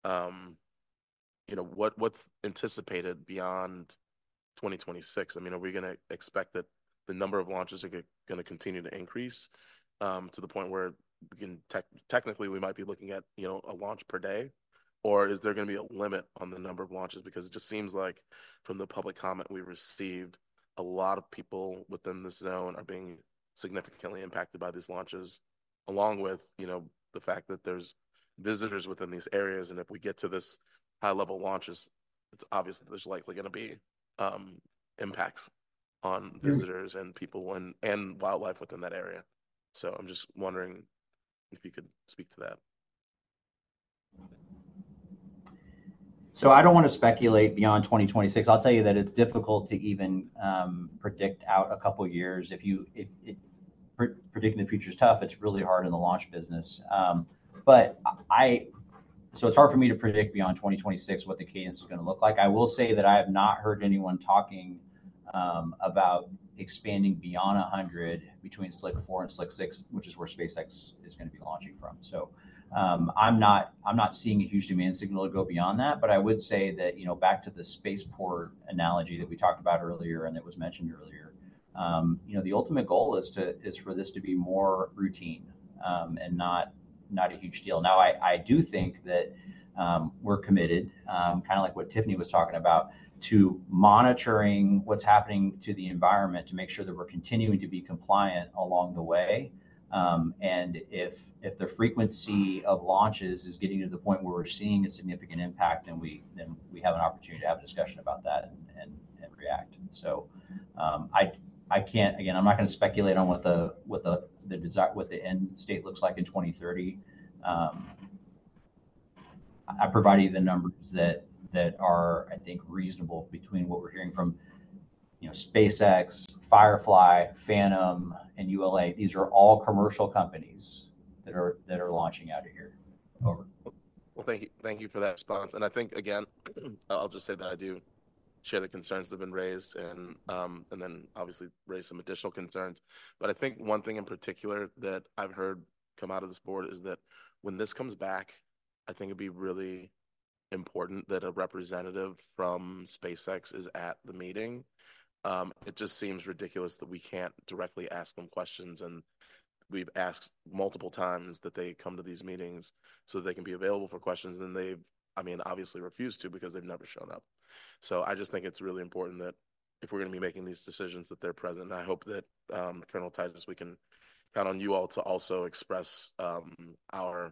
[SPEAKER 18] what's anticipated beyond 2026? I mean, are we going to expect that the number of launches are going to continue to increase to the point where we can technically we might be looking at, a launch per day? Or is there going to be a limit on the number of launches? Because it just seems like from the public comment we received, a lot of people within this zone are being significantly impacted by these launches, along with, the fact that there's visitors within these areas. And if we get to this high level launches, it's obvious that there's likely going to be impacts on visitors and people and wildlife within that area. So I'm just wondering if you could speak to that.
[SPEAKER 19] So I don't want to speculate beyond 2026. I'll tell you that it's difficult to even predict out a couple of years. Predicting the future is tough. It's really hard in the launch business. So it's hard for me to predict beyond 2026 what the cadence is going to look like. I will say that I have not heard anyone talking about expanding beyond 100 between Slick 4 and Slick 6, which is where SpaceX is going to be launching from. So I'm not seeing a huge demand signal to go beyond that, but I would say that, back to the spaceport analogy that we talked about earlier and that was mentioned earlier, the ultimate goal is for this to be more routine and not a huge deal. Now, I do think that we're committed, kind of like what Tiffany was talking about, to monitoring what's happening to the environment to make sure that we're continuing to be compliant along the way. And if the frequency of launches is getting to the point where we're seeing a significant impact, then we have an opportunity to have a discussion about that and react. So I can't, again, I'm not going to speculate on what the end state looks like in 2030. I provided the numbers that are, I think, reasonable between what we're hearing from SpaceX, Firefly, Phantom, and ULA. These are all commercial companies that are launching out of here. Over.
[SPEAKER 18] Well, thank you for that response. And I think, again, I'll just say that I do share the concerns that have been raised, and then obviously raise some additional concerns. But I think one thing in particular that I've heard come out of this board is that when this comes back, I think it'd be really important that a representative from SpaceX is at the meeting. It just seems ridiculous that we can't directly ask them questions, and we've asked multiple times that they come to these meetings so they can be available for questions, and they've, obviously refused to because they've never shown up. So I just think it's really important that if we're going to be making these decisions, that they're present. And I hope that Colonel Titus, we can count on you all to also express our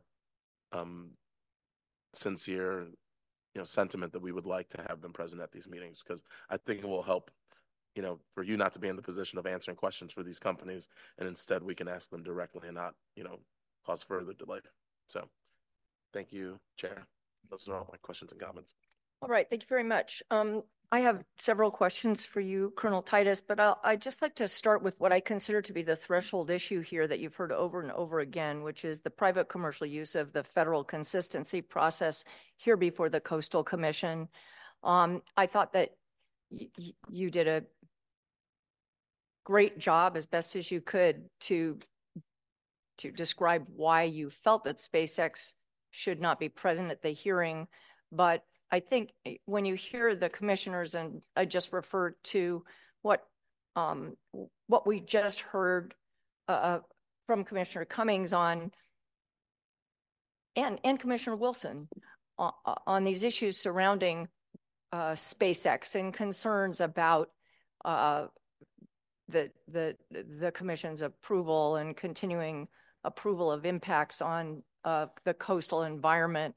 [SPEAKER 18] sincere, sentiment that we would like to have them present at these meetings, because I think it will help, for you not to be in the position of answering questions for these companies, and instead we can ask them directly and not, cause further delay. So thank you, Chair. Those are all my questions and comments.
[SPEAKER 1] All right, thank you very much. I have several questions for you, Colonel Titus, but I'd just like to start with what I consider to be the threshold issue here that you've heard over and over again, which is the private commercial use of the federal consistency process here before the Coastal Commission. I thought that you did a great job as best as you could to describe why you felt that SpaceX should not be present at the hearing. But I think when you hear the commissioners, and I just referred to what we just heard from Commissioner Cummings on, and Commissioner Wilson on these issues surrounding SpaceX and concerns about the commission's approval and continuing approval of impacts on the coastal environment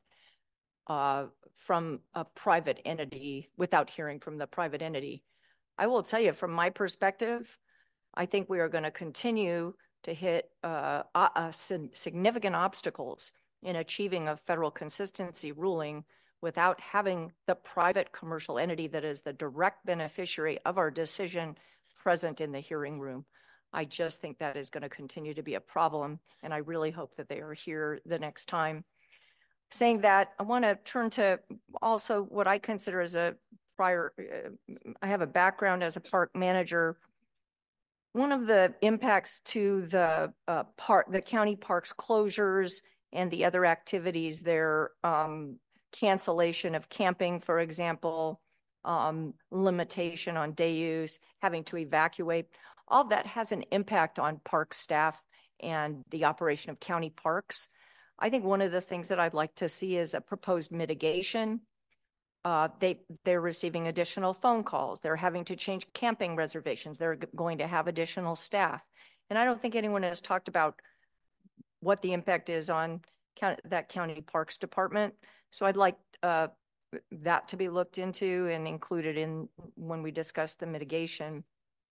[SPEAKER 1] from a private entity without hearing from the private entity. I will tell you, from my perspective, I think we are going to continue to hit significant obstacles in achieving a federal consistency ruling without having the private commercial entity that is the direct beneficiary of our decision present in the hearing room. I just think that is going to continue to be a problem, and I really hope that they are here the next time. Saying that, I want to turn to also what I consider as a prior, I have a background as a park manager. One of the impacts to the county parks closures and the other activities there, cancellation of camping, for example, limitation on day use, having to evacuate, all that has an impact on park staff and the operation of county parks. I think one of the things that I'd like to see is a proposed mitigation. They're receiving additional phone calls. They're having to change camping reservations. They're going to have additional staff. And I don't think anyone has talked about what the impact is on that county parks department. So I'd like that to be looked into and included in when we discuss the mitigation.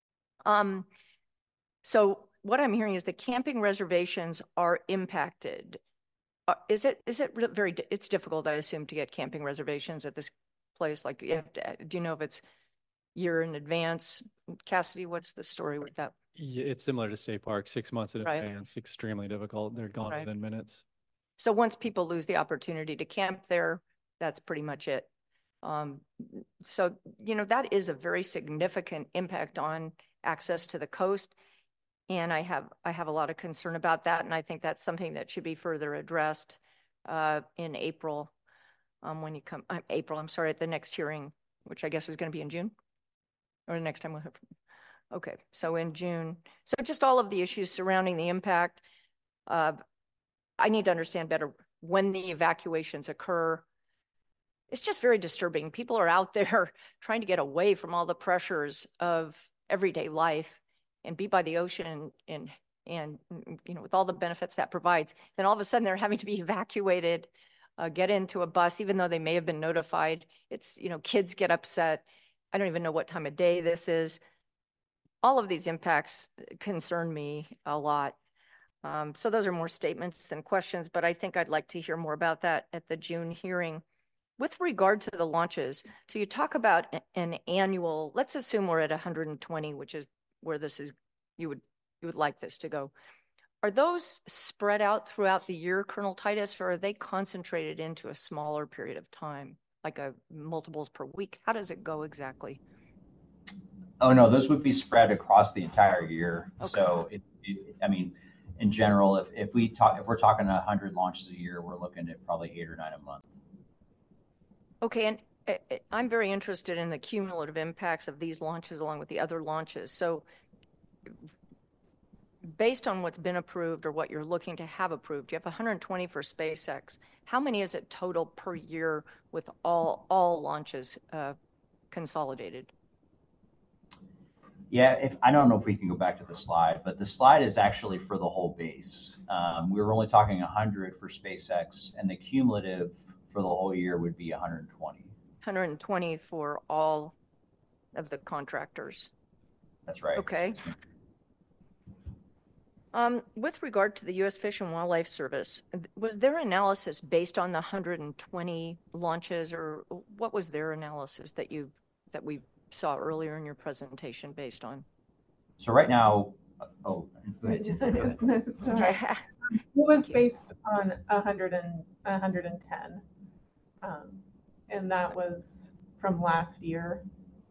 [SPEAKER 1] So what I'm hearing is the camping reservations are impacted. Is it it's difficult, I assume, to get camping reservations at this place? Like, do you know if it's year in advance? Cassidy, what's the story with that?
[SPEAKER 8] Yeah, it's similar to state park, 6 months in advance, extremely difficult. They're gone within minutes.
[SPEAKER 1] So once people lose the opportunity to camp there, that's pretty much it. So, that is a very significant impact on access to the coast. And I have a lot of concern about that. And I think that's something that should be further addressed in April, when you come, I'm sorry, at the next hearing, which I guess is going to be in June, or the next time we'll have. Okay, so in June. So just all of the issues surrounding the impact. I need to understand better when the evacuations occur. It's just very disturbing. People are out there trying to get away from all the pressures of everyday life and be by the ocean and with all the benefits that provides. Then all of a sudden they're having to be evacuated, get into a bus, even though they may have been notified. It's, kids get upset. I don't even know what time of day this is. All of these impacts concern me a lot. So those are more statements than questions, but I think I'd like to hear more about that at the June hearing. With regard to the launches, so you talk about an annual, let's assume we're at 120, which is where this is, you would like this to go. Are those spread out throughout the year, Colonel Titus, or are they concentrated into a smaller period of time, like multiples per week? How does it go exactly?
[SPEAKER 19] Oh, no, those would be spread across the entire year. Okay. So, in general, if we're talking 100 launches a year, we're looking at probably 8 or 9 a month.
[SPEAKER 1] Okay, and I'm very interested in the cumulative impacts of these launches along with the other launches. So based on what's been approved or what you're looking to have approved, you have 120 for SpaceX. How many is it total per year with all launches consolidated?
[SPEAKER 19] Yeah, I don't know if we can go back to the slide, but the slide is actually for the whole base. We were only talking 100 for SpaceX, and the cumulative for the whole year would be 120.
[SPEAKER 1] 120 for all of the contractors.
[SPEAKER 19] That's right.
[SPEAKER 1] Okay. With regard to the U.S. Fish and Wildlife Service, was their analysis based on the 120 launches, or what was their analysis that we saw earlier in your presentation based on?
[SPEAKER 19] So right now, go ahead.
[SPEAKER 20] It was based on 110, and that was from last year.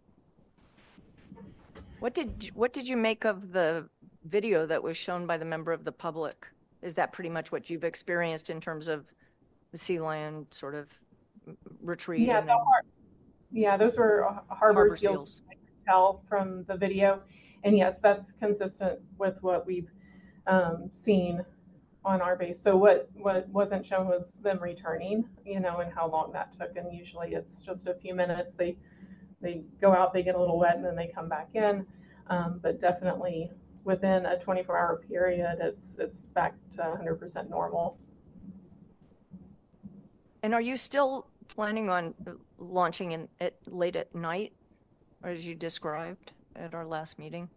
[SPEAKER 1] What did you make of the video that was shown by the member of the public? Is that pretty much what you've experienced in terms of the sea lion sort of retreat?
[SPEAKER 20] Yeah, those were harbor seals. I could tell from the video, and yes, that's consistent with what we've seen on our base. So what wasn't shown was them returning, and how long that took. And usually it's just a few minutes. They go out, they get a little wet, and then they come back in. But definitely within a 24-hour period, it's back to 100% normal.
[SPEAKER 1] And are you still planning on launching late at night, or as you described at our last meeting?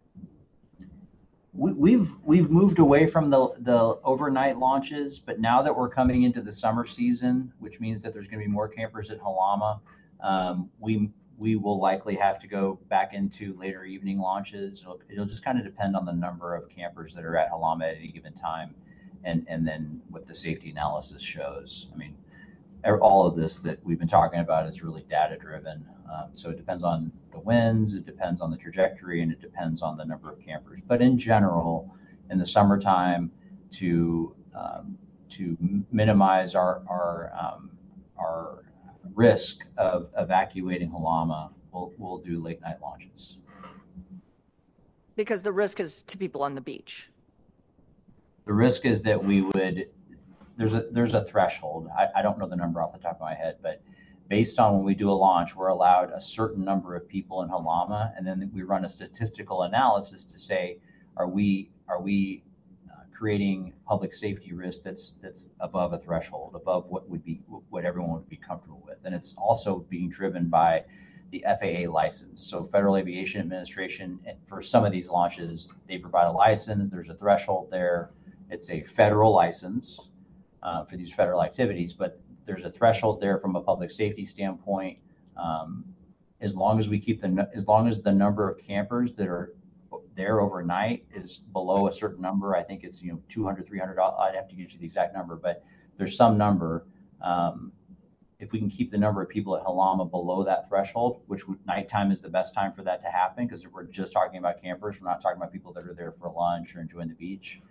[SPEAKER 19] We've moved away from the overnight launches, but now that we're coming into the summer season, which means that there's going to be more campers at Halama, we will likely have to go back into later evening launches. It'll just kind of depend on the number of campers that are at Halama at any given time, and then what the safety analysis shows. I mean, all of this that we've been talking about is really data driven. So it depends on the winds, it depends on the trajectory, and it depends on the number of campers. But in general, in the summertime, to minimize our risk of evacuating Halama, we'll do late night launches.
[SPEAKER 1] Because the risk is to people on the beach.
[SPEAKER 19] The risk is that there's a threshold. I don't know the number off the top of my head, but based on when we do a launch, we're allowed a certain number of people in Halama, and then we run a statistical analysis to say, are we creating public safety risk that's above a threshold, above what everyone would be comfortable with. And it's also being driven by the FAA license. So Federal Aviation Administration, for some of these launches, they provide a license. There's a threshold there. It's a federal license for these federal activities, but there's a threshold there from a public safety standpoint. As long as the number of campers that are there overnight is below a certain number, I think it's 200, 300. I'd have to get you the exact number, but there's some number. If we can keep the number of people at Halama below that threshold, which nighttime is the best time for that to happen, because if we're just talking about campers, we're not talking about people that are there for lunch or enjoying the beach.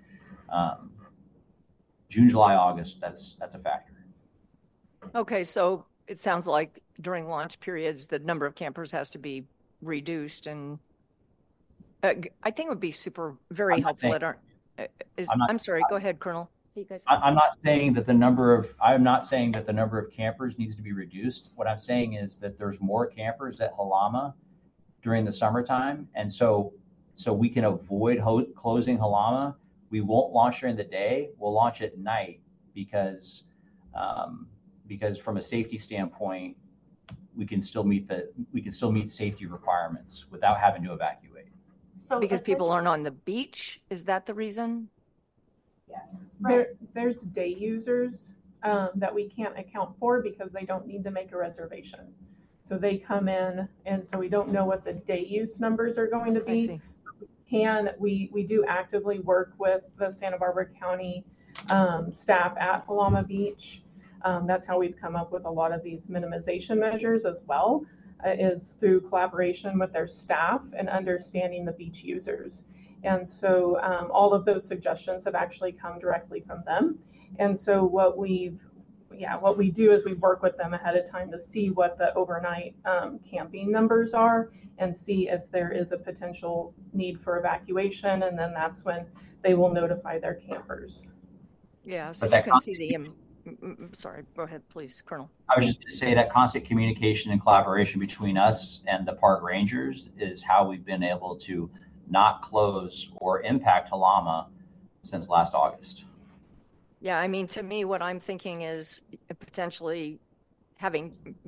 [SPEAKER 19] June, July, August, that's a factor.
[SPEAKER 1] Okay, so it sounds like during launch periods, the number of campers has to be reduced, and I think it would be very helpful. I'm sorry, go ahead, Colonel.
[SPEAKER 19] I'm not saying that the number of campers needs to be reduced. What I'm saying is that there's more campers at Halama during the summertime, and so we can avoid closing Halama. We won't launch during the day. We'll launch at night because from a safety standpoint, we can still meet safety requirements without having to evacuate.
[SPEAKER 1] So because people aren't on the beach, is that the reason?
[SPEAKER 20] Yes. There's day users that we can't account for because they don't need to make a reservation. So they come in, and so we don't know what the day use numbers are going to be. We do actively work with the Santa Barbara County staff at Halama Beach. That's how we've come up with a lot of these minimization measures as well, is through collaboration with their staff and understanding the beach users. And so all of those suggestions have actually come directly from them. And so what we do is we work with them ahead of time to see what the overnight camping numbers are and see if there is a potential need for evacuation. And then that's when they will notify their campers.
[SPEAKER 1] Yeah, so you can see the sorry, go ahead, please, Colonel.
[SPEAKER 19] I was just going to say that constant communication and collaboration between us and the park rangers is how we've been able to not close or impact Halama since last August.
[SPEAKER 1] Yeah, I mean, to me, what I'm thinking is potentially having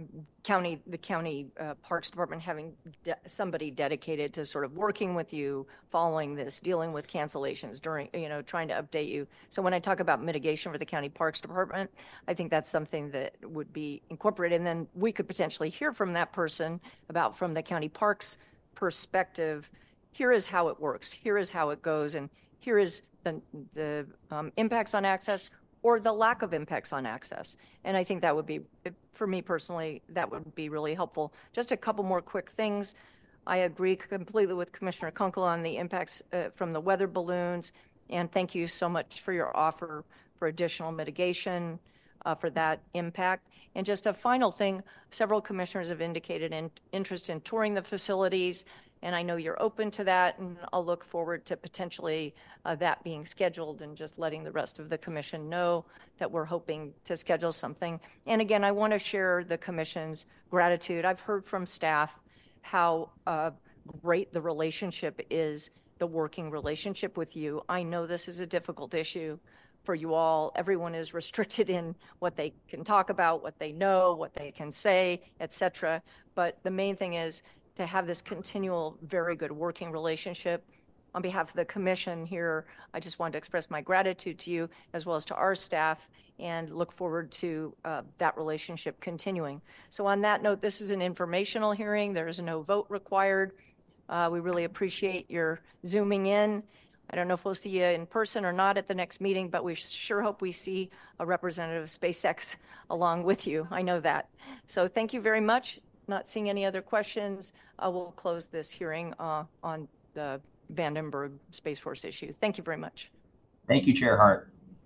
[SPEAKER 1] the county Parks Department having somebody dedicated to sort of working with you, following this, dealing with cancellations during, trying to update you. So when I talk about mitigation for the county Parks Department, I think that's something that would be incorporated. And then we could potentially hear from that person about, from the county parks perspective, here is how it works, here is how it goes, and here is the impacts on access or the lack of impacts on access. And I think that would be, for me personally, that would be really helpful. Just a couple more quick things. I agree completely with Commissioner Kunkel on the impacts from the weather balloons. And thank you so much for your offer for additional mitigation for that impact. And just a final thing, several commissioners have indicated an interest in touring the facilities. And I know you're open to that, and I'll look forward to potentially that being scheduled and just letting the rest of the commission know that we're hoping to schedule something. And again, I want to share the commission's gratitude. I've heard from staff how great the relationship is, the working relationship with you. I know this is a difficult issue for you all. Everyone is restricted in what they can talk about, what they know, what they can say, etc. But the main thing is to have this continual, very good working relationship. On behalf of the commission here, I just wanted to express my gratitude to you as well as to our staff and look forward to that relationship continuing. So on that note, this is an informational hearing. There is no vote required. We really appreciate your zooming in. I don't know if we'll see you in person or not at the next meeting, but we sure hope we see a representative of SpaceX along with you. I know that. So thank you very much. Not seeing any other questions, we'll close this hearing on the Vandenberg Space Force issue. Thank you very much.
[SPEAKER 19] Thank you, Chair Hart.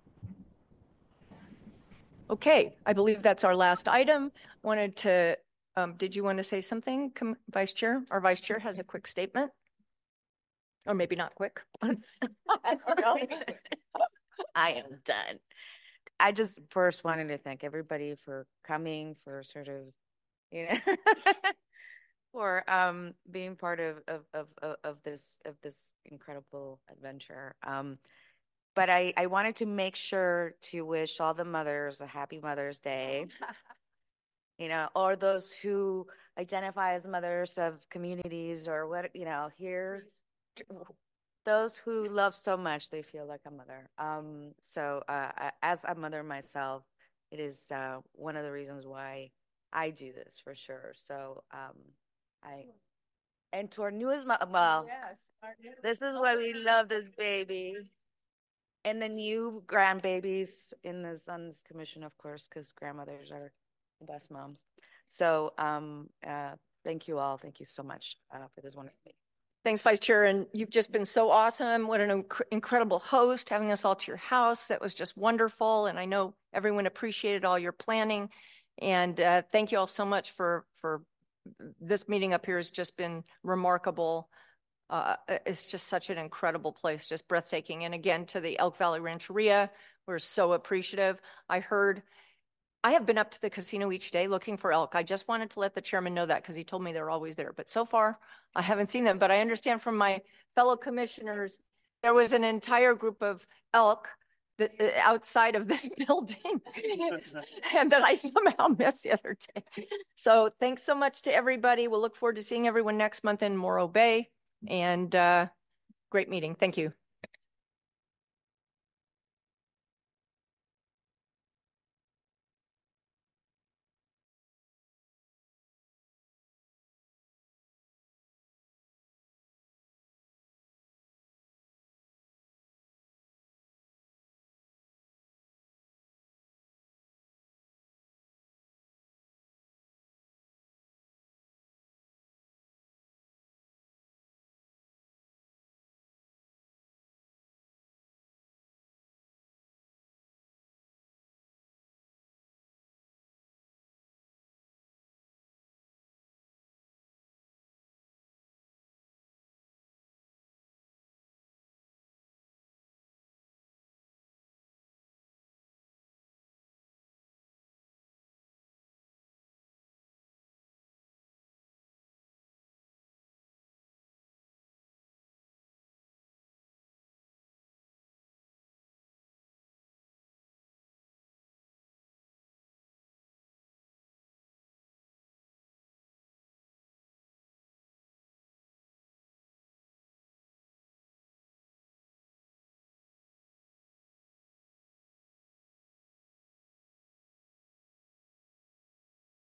[SPEAKER 1] Okay, I believe that's our last item. Wanted to, did you want to say something, Vice Chair? Our Vice Chair has a quick statement. Or maybe not quick.
[SPEAKER 11] I am done. I just first wanted to thank everybody for coming, for sort of, for being part of this incredible adventure. But I wanted to make sure to wish all the mothers a happy Mother's Day, or those who identify as mothers of communities or what, here, those who love so much they feel like a mother. So as a mother myself, it is one of the reasons why I do this for sure. So and to our newest well, yes, this is why we love this baby. And the new grandbabies on this commission, of course, because grandmothers are the best moms. So thank you all. Thank you so much for this wonderful meeting.
[SPEAKER 1] Thanks, Vice Chair. And you've just been so awesome. What an incredible host, having us all to your house. That was just wonderful. And I know everyone appreciated all your planning. And thank you all so much for this meeting up here has just been remarkable. It's just such an incredible place, just breathtaking. And again, to the Elk Valley Rancheria, we're so appreciative. I have been up to the casino each day looking for elk. I just wanted to let the chairman know that because he told me they're always there. But so far, I haven't seen them. But I understand from my fellow commissioners, there was an entire group of elk outside of this building and that I somehow missed the other day. So thanks so much to everybody. We'll look forward to seeing everyone next month in Morro Bay. And great meeting. Thank you.